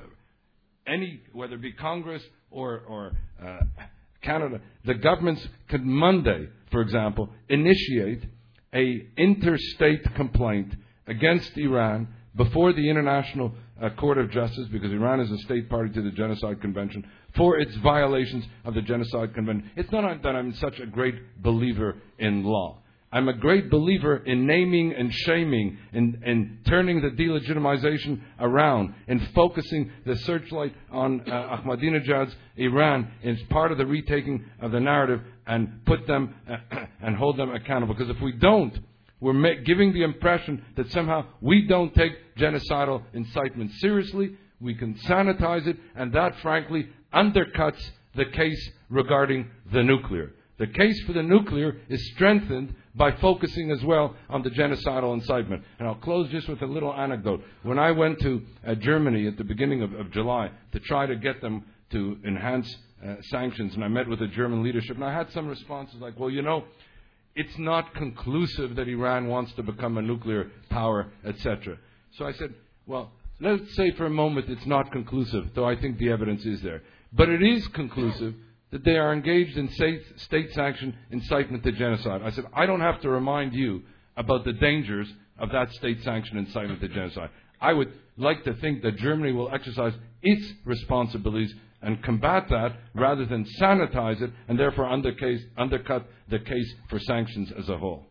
whether it be Congress or Canada, the governments could Monday, for example, initiate a interstate complaint against Iran before the International Court of Justice, because Iran is a state party to the Genocide Convention, for its violations of the Genocide Convention. It's not that I'm such a great believer in law. I'm a great believer in naming and shaming, in turning the delegitimization around, in focusing the searchlight on Ahmadinejad's Iran as part of the retaking of the narrative and put them and hold them accountable. Because if we don't, we're giving the impression that somehow we don't take genocidal incitement seriously. We can sanitize it, and that, frankly, undercuts the case regarding the nuclear. The case for the nuclear is strengthened by focusing as well on the genocidal incitement. And I'll close just with a little anecdote. When I went to Germany at the beginning of July to try to get them to enhance sanctions, and I met with the German leadership, and I had some responses like, well, it's not conclusive that Iran wants to become a nuclear power, etc. So I said, well, let's say for a moment it's not conclusive, though I think the evidence is there. But it is conclusive that they are engaged in state-sanctioned incitement to genocide. I said, I don't have to remind you about the dangers of that state-sanctioned incitement to genocide. I would like to think that Germany will exercise its responsibilities and combat that rather than sanitize it and therefore undercut the case for sanctions as a whole.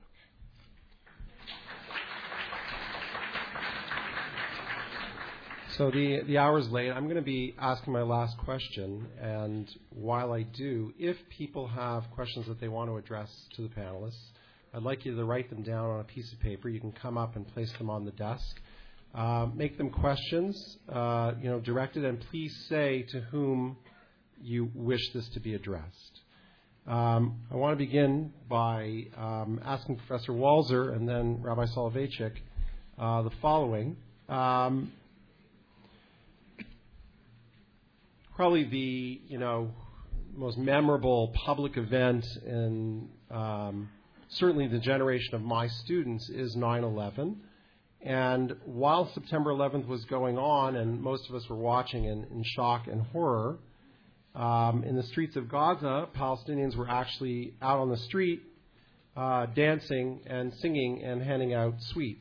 So the hour's late. I'm going to be asking my last question, and while I do, if people have questions that they want to address to the panelists, I'd like you to write them down on a piece of paper. You can come up and place them on the desk. Make them questions, directed, and please say to whom you wish this to be addressed. I want to begin by asking Professor Walser and then Rabbi Soloveitchik the following. Probably the most memorable public event in certainly the generation of my students is 9/11. And while September 11th was going on, and most of us were watching in shock and horror, in the streets of Gaza, Palestinians were actually out on the street dancing and singing and handing out sweets.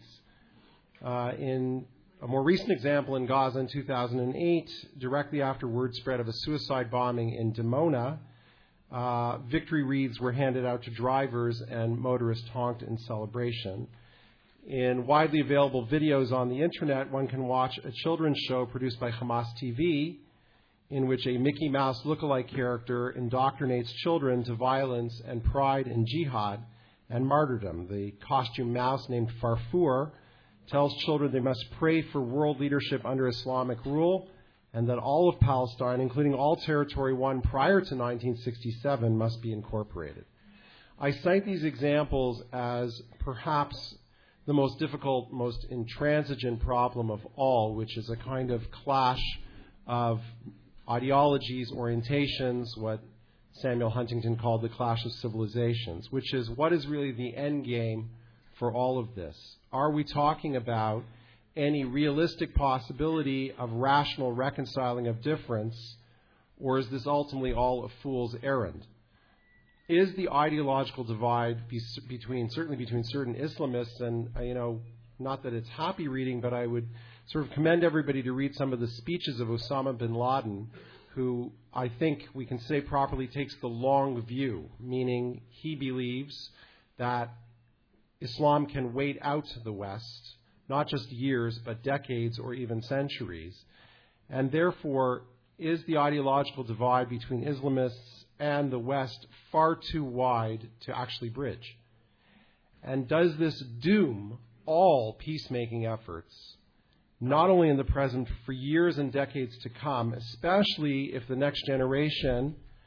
In a more recent example in Gaza in 2008, directly after word spread of a suicide bombing in Dimona, victory wreaths were handed out to drivers and motorists honked in celebration. In widely available videos on the internet, one can watch a children's show produced by Hamas TV in which a Mickey Mouse lookalike character indoctrinates children to violence and pride in jihad and martyrdom. The costume mouse named Farfour tells children they must pray for world leadership under Islamic rule and that all of Palestine, including all territory won prior to 1967, must be incorporated. I cite these examples as perhaps the most difficult, most intransigent problem of all, which is a kind of clash of ideologies, orientations, what Samuel Huntington called the clash of civilizations, which is what is really the end game for all of this? Are we talking about any realistic possibility of rational reconciling of difference, or is this ultimately all a fool's errand? Is the ideological divide certainly between certain Islamists, and not that it's happy reading, but I would sort of commend everybody to read some of the speeches of Osama bin Laden, who I think we can say properly takes the long view, meaning he believes that Islam can wait out the West, not just years, but decades or even centuries. And therefore, is the ideological divide between Islamists and the West far too wide to actually bridge? And does this doom all peacemaking efforts, not only in the present, for years and decades to come, especially if the next generation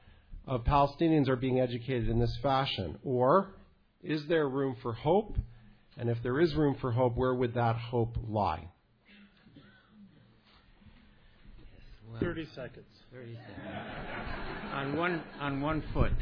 of Palestinians are being educated in this fashion? Or is there room for hope? And if there is room for hope, where would that hope lie? 30 seconds. 30 seconds. On one foot.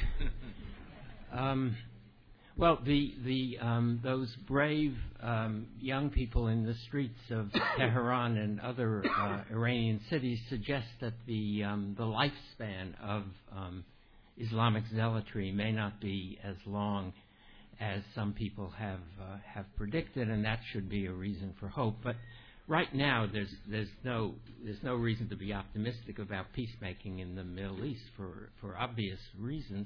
Well, those brave young people in the streets of Tehran and other Iranian cities suggest that the lifespan of Islamic zealotry may not be as long as some people have predicted, and that should be a reason for hope. But right now, there's no reason to be optimistic about peacemaking in the Middle East for obvious reasons.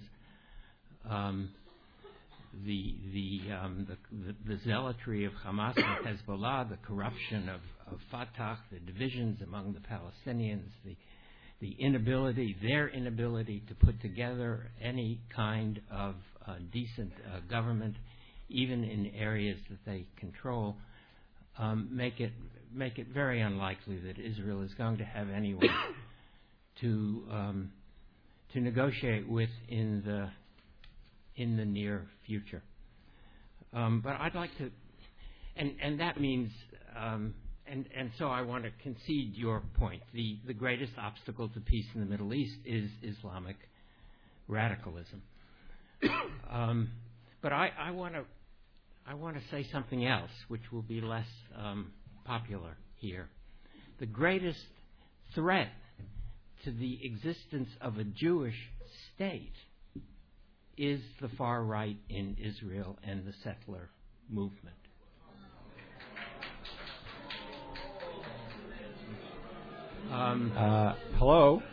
The zealotry of Hamas and Hezbollah, the corruption of Fatah, the divisions among the Palestinians, their inability to put together any kind of decent government, even in areas that they control, make it very unlikely that Israel is going to have anyone to negotiate with in the near future. But I'd like to, and that means, and so I want to concede your point. The greatest obstacle to peace in the Middle East is Islamic radicalism. But I want to say something else, which will be less popular here. The greatest threat to the existence of a Jewish state is the far right in Israel and the settler movement. Hello?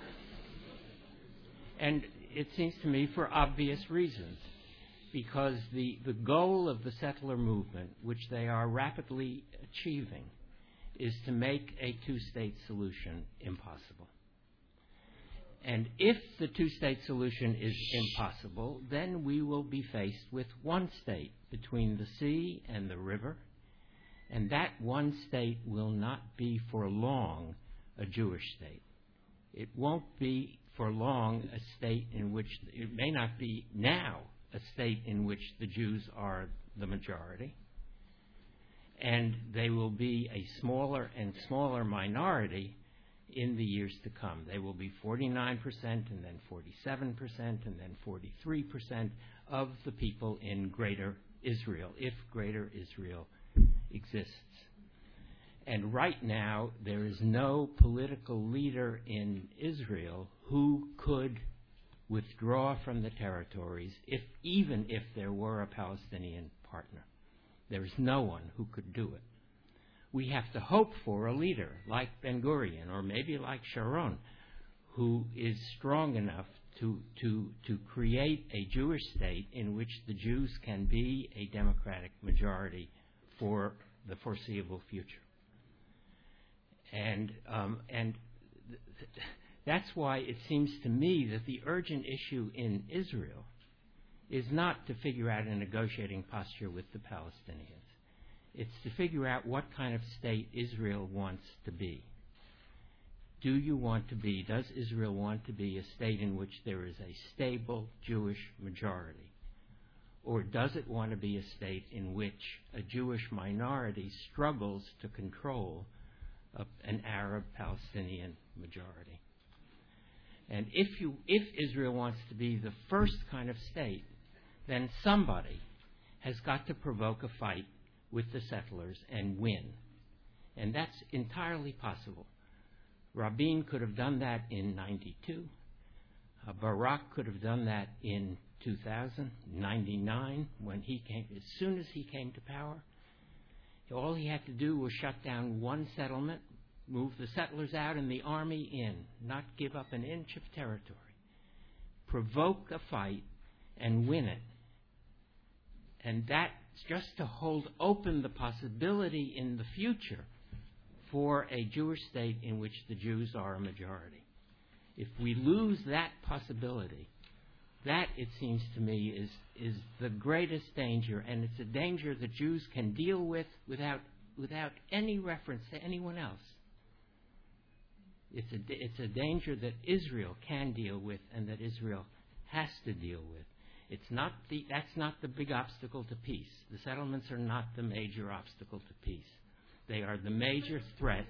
And it seems to me for obvious reasons, because the goal of the settler movement, which they are rapidly achieving, is to make a two-state solution impossible. And if the two-state solution is impossible, then we will be faced with one state between the sea and the river, and that one state will not be for long a Jewish state. It won't be for long a state in which, it may not be now a state in which the Jews are the majority, and they will be a smaller and smaller minority in the years to come. They will be 49% and then 47% and then 43% of the people in Greater Israel, if Greater Israel exists. And right now, there is no political leader in Israel who could withdraw from the territories, even if there were a Palestinian partner. There is no one who could do it. We have to hope for a leader like Ben-Gurion or maybe like Sharon, who is strong enough to create a Jewish state in which the Jews can be a democratic majority for the foreseeable future. And that's why it seems to me that the urgent issue in Israel is not to figure out a negotiating posture with the Palestinians. It's to figure out what kind of state Israel wants to be. Does Israel want to be a state in which there is a stable Jewish majority? Or does it want to be a state in which a Jewish minority struggles to control an Arab-Palestinian majority? And if Israel wants to be the first kind of state, then somebody has got to provoke a fight with the settlers and win. And that's entirely possible. Rabin could have done that in 92. Barak could have done that in 2000, 99, when he came, as soon as he came to power. All he had to do was shut down one settlement, move the settlers out and the army in, not give up an inch of territory. Provoke a fight and win it. And that's just to hold open the possibility in the future for a Jewish state in which the Jews are a majority. If we lose that possibility, that, it seems to me, is the greatest danger, and it's a danger that Jews can deal with without any reference to anyone else. It's a danger that Israel can deal with and that Israel has to deal with. That's not the big obstacle to peace. The settlements are not the major obstacle to peace. They are the major threat.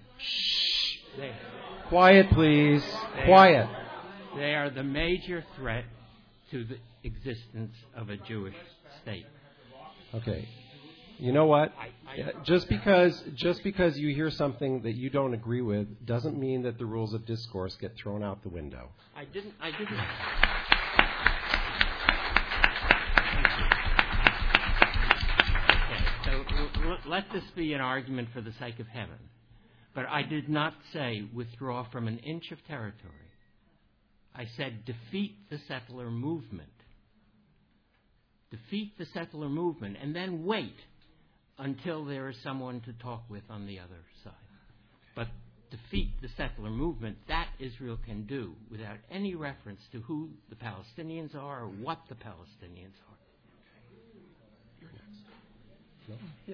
Quiet, please. Quiet. They are the major threat to the existence of a Jewish state. Okay. You know what? Just because you hear something that you don't agree with doesn't mean that the rules of discourse get thrown out the window. I didn't. So let this be an argument for the sake of heaven. But I did not say withdraw from an inch of territory. I said defeat the settler movement. Defeat the settler movement and then wait until there is someone to talk with on the other side. But defeat the settler movement, that Israel can do without any reference to who the Palestinians are or what the Palestinians are. No? Yeah,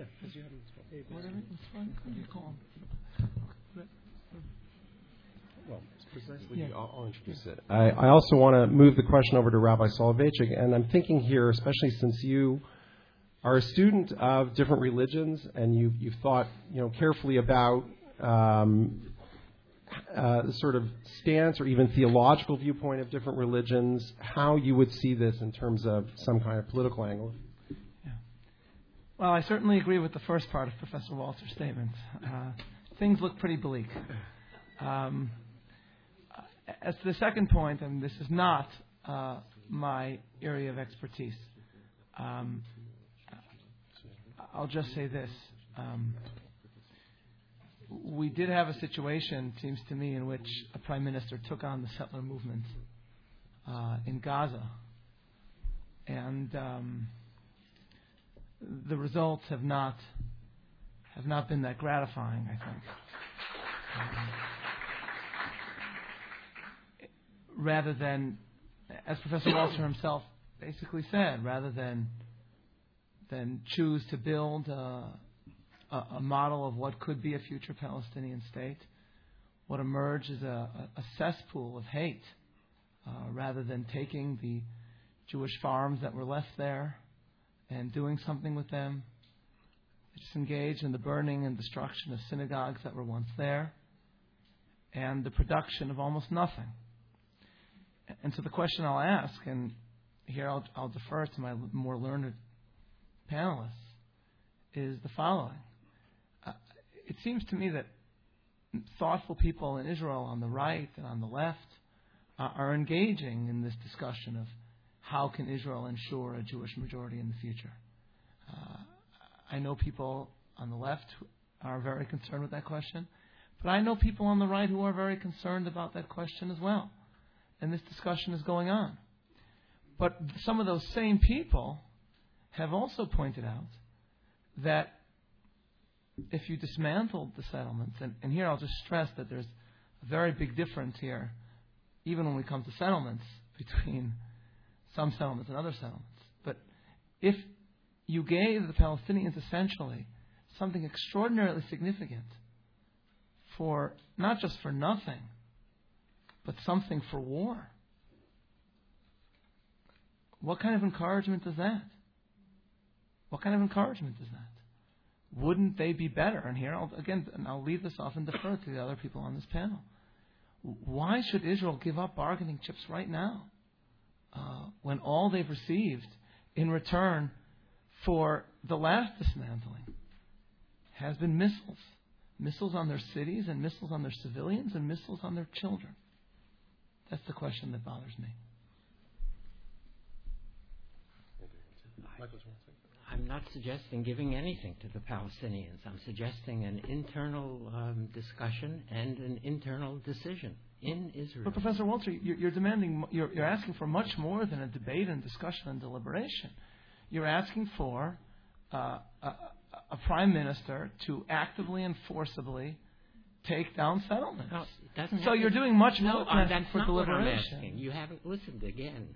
well, precisely. Yeah. I'll introduce it. I also want to move the question over to Rabbi Soloveitchik, and I'm thinking here, especially since you are a student of different religions and you've thought carefully about the sort of stance or even theological viewpoint of different religions, how you would see this in terms of some kind of political angle. Well, I certainly agree with the first part of Professor Walter's statement. Things look pretty bleak. As to the second point, and this is not my area of expertise, I'll just say this. We did have a situation, it seems to me, in which a prime minister took on the settler movement in Gaza. And the results have not been that gratifying, I think. Rather than, as Professor Walter himself basically said, rather than choose to build a model of what could be a future Palestinian state, what emerged is a cesspool of hate, rather than taking the Jewish farms that were left there and doing something with them. They just engaged in the burning and destruction of synagogues that were once there and the production of almost nothing. And so the question I'll ask, and here I'll defer to my more learned panelists, is the following. It seems to me that thoughtful people in Israel on the right and on the left are engaging in this discussion of how can Israel ensure a Jewish majority in the future. I know people on the left who are very concerned with that question, but I know people on the right who are very concerned about that question as well. And this discussion is going on. But some of those same people have also pointed out that if you dismantled the settlements, and here I'll just stress that there's a very big difference here, even when we come to settlements, between some settlements and other settlements. But if you gave the Palestinians essentially something extraordinarily significant for, not just for nothing, but something for war, what kind of encouragement is that? What kind of encouragement is that? Wouldn't they be better? And here, I'll leave this off and defer to the other people on this panel. Why should Israel give up bargaining chips right now when all they've received in return for the last dismantling has been missiles? Missiles on their cities and missiles on their civilians and missiles on their children. That's the question that bothers me. I'm not suggesting giving anything to the Palestinians. I'm suggesting an internal discussion and an internal decision in Israel. But Professor Walter, you're asking for much more than a debate and discussion and deliberation. You're asking for a prime minister to actively and forcibly take down settlements. No, so you're doing much more than that's for not deliberation. What I'm asking. You haven't listened again.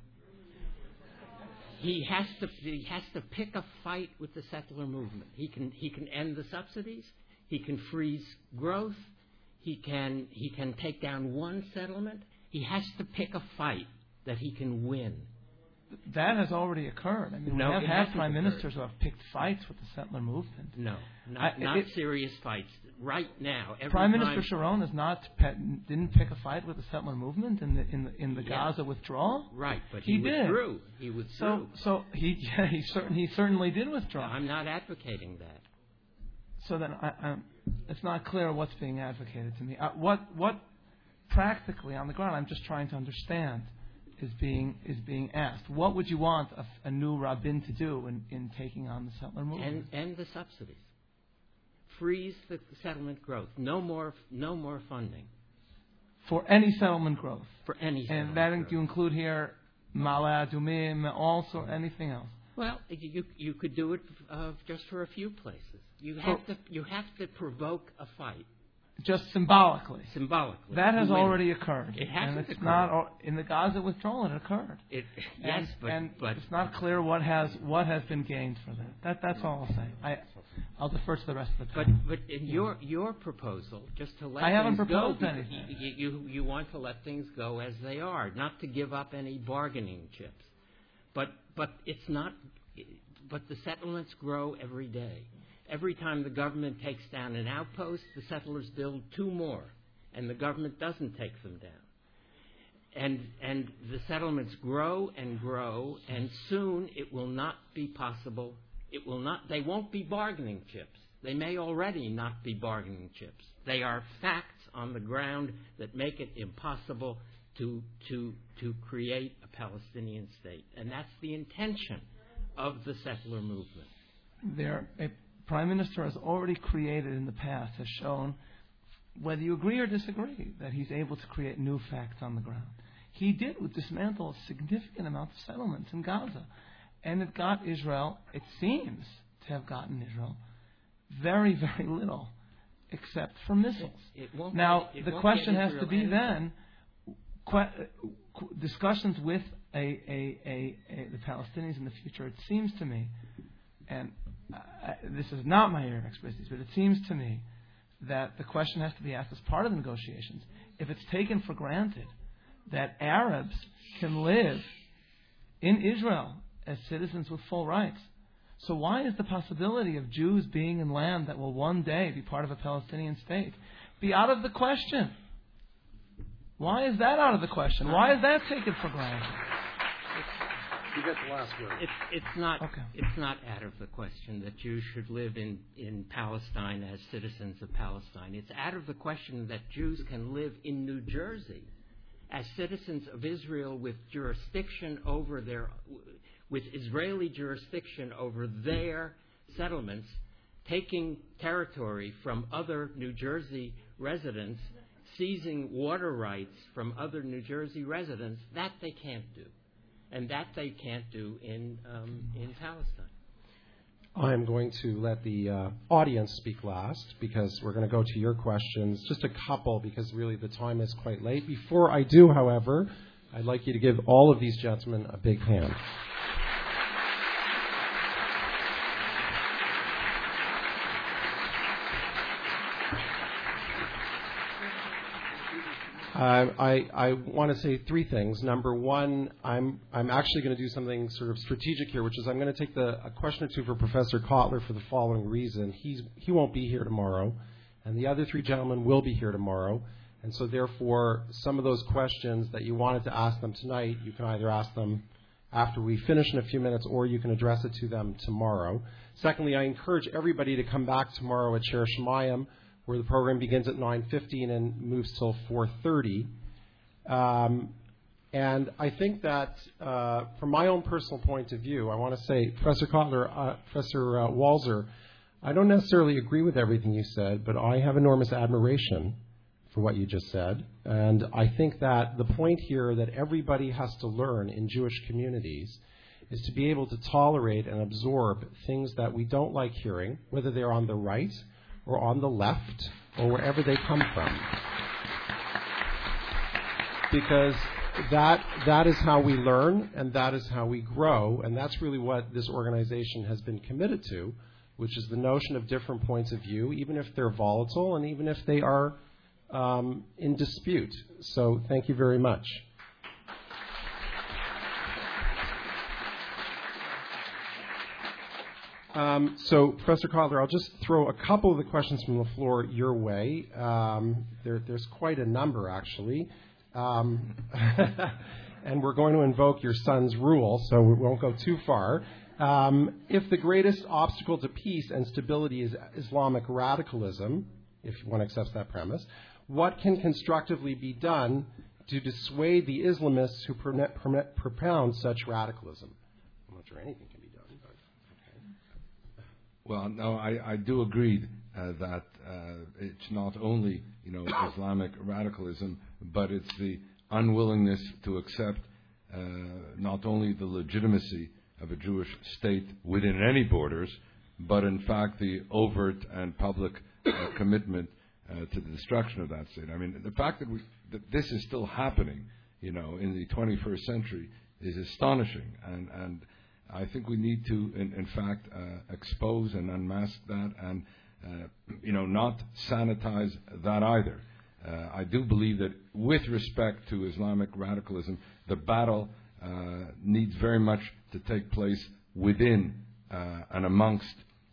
He has to pick a fight with the settler movement. He can end the subsidies. He can freeze growth. He can take down one settlement. He has to pick a fight that he can win. that has already occurred. I mean, No, we have it had hasn't prime occurred. ministers who have picked fights with the settler movement. No, not serious fights. Right now, every Prime time Minister Sharon didn't pick a fight with the settler movement in the Gaza withdrawal. Right, but he withdrew. did. He withdrew. So he certainly did withdraw. I'm not advocating that. So then it's not clear what's being advocated to me. What practically on the ground, I'm just trying to understand, is being asked. What would you want a new rabbin to do in taking on the settler movement? And the subsidies. Freeze the settlement growth. No more funding. For any settlement growth. For any settlement and that growth. You include here Ma'ale Adumim, also anything else. Well, you could do it just for a few places. You have to provoke a fight. Just symbolically. Symbolically. That has already occurred. It hasn't and it's occurred. Not in the Gaza withdrawal. It occurred. But it's not clear what has been gained for that. That's all I'll say. I'll defer to the rest of the time. But in your proposal, just to let I haven't things proposed go, anything. You want to let things go as they are, not to give up any bargaining chips. But it's not. But the settlements grow every day. Every time the government takes down an outpost, the settlers build two more, and the government doesn't take them down. And the settlements grow and grow, and soon it will not be possible. They won't be bargaining chips. They may already not be bargaining chips. They are facts on the ground that make it impossible to create a Palestinian state. And that's the intention of the settler movement. A Prime Minister has already created in the past, has shown, whether you agree or disagree, that he's able to create new facts on the ground. He did dismantle a significant amount of settlements in Gaza. And it got Israel, it seems to have gotten Israel, very, very little, except for missiles. The question has to be then, discussions with the Palestinians in the future, it seems to me, and this is not my area of expertise, but it seems to me that the question has to be asked as part of the negotiations. If it's taken for granted that Arabs can live in Israel as citizens with full rights, so why is the possibility of Jews being in land that will one day be part of a Palestinian state be out of the question? Why is that out of the question? Why is that taken for granted? You get the last word. It's not out of the question that Jews should live in Palestine as citizens of Palestine. It's out of the question that Jews can live in New Jersey as citizens of Israel with Israeli jurisdiction over their settlements, taking territory from other New Jersey residents, seizing water rights from other New Jersey residents. That they can't do. And that they can't do in Palestine. I'm going to let the audience speak last because we're going to go to your questions. Just a couple because really the time is quite late. Before I do, however, I'd like you to give all of these gentlemen a big hand. I want to say three things. Number one, I'm actually going to do something sort of strategic here, which is I'm going to take a question or two for Professor Kotler for the following reason. He won't be here tomorrow, and the other three gentlemen will be here tomorrow. And so therefore, some of those questions that you wanted to ask them tonight, you can either ask them after we finish in a few minutes, or you can address it to them tomorrow. Secondly, I encourage everybody to come back tomorrow at Cher Shemayim, where the program begins at 9:15 and moves till 4:30. And I think that from my own personal point of view, I want to say, Professor Kotler, Professor Walzer, I don't necessarily agree with everything you said, but I have enormous admiration for what you just said. And I think that the point here that everybody has to learn in Jewish communities is to be able to tolerate and absorb things that we don't like hearing, whether they're on the right or on the left, or wherever they come from. Because that is how we learn, and that is how we grow, and that's really what this organization has been committed to, which is the notion of different points of view, even if they're volatile, and even if they are in dispute. So thank you very much. So, Professor Kotler, I'll just throw a couple of the questions from the floor your way. There's quite a number, actually. And we're going to invoke your son's rule, so we won't go too far. If the greatest obstacle to peace and stability is Islamic radicalism, if one accepts that premise, what can constructively be done to dissuade the Islamists who propound such radicalism? I'm not sure anything can be done. But okay. Well, no, I do agree that it's not only, Islamic radicalism, but it's the unwillingness to accept not only the legitimacy of a Jewish state within any borders, but in fact the overt and public commitment to the destruction of that state. I mean, the fact that this is still happening, in the 21st century is astonishing, and I think we need to, in fact, expose and unmask that, and not sanitize that either. I do believe that with respect to Islamic radicalism, the battle needs very much to take place within and amongst,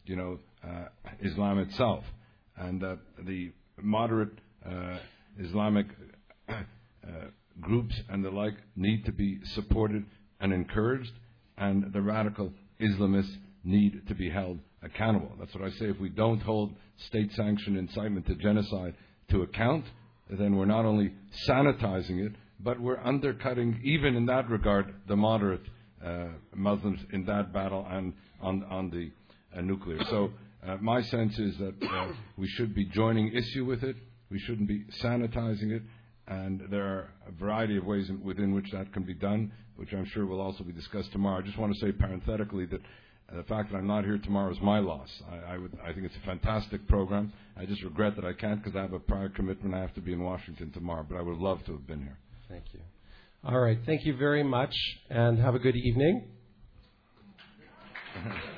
Islam itself, and that the moderate Islamic groups and the like need to be supported and encouraged, and the radical Islamists need to be held accountable. That's what I say. If we don't hold state-sanctioned incitement to genocide to account, then we're not only sanitizing it, but we're undercutting, even in that regard, the moderate Muslims in that battle and on the nuclear. So my sense is that we should be joining issue with it. We shouldn't be sanitizing it. And there are a variety of ways within which that can be done, which I'm sure will also be discussed tomorrow. I just want to say parenthetically that the fact that I'm not here tomorrow is my loss. I think it's a fantastic program. I just regret that I can't because I have a prior commitment. I have to be in Washington tomorrow, but I would love to have been here. Thank you. All right. Thank you very much, and have a good evening.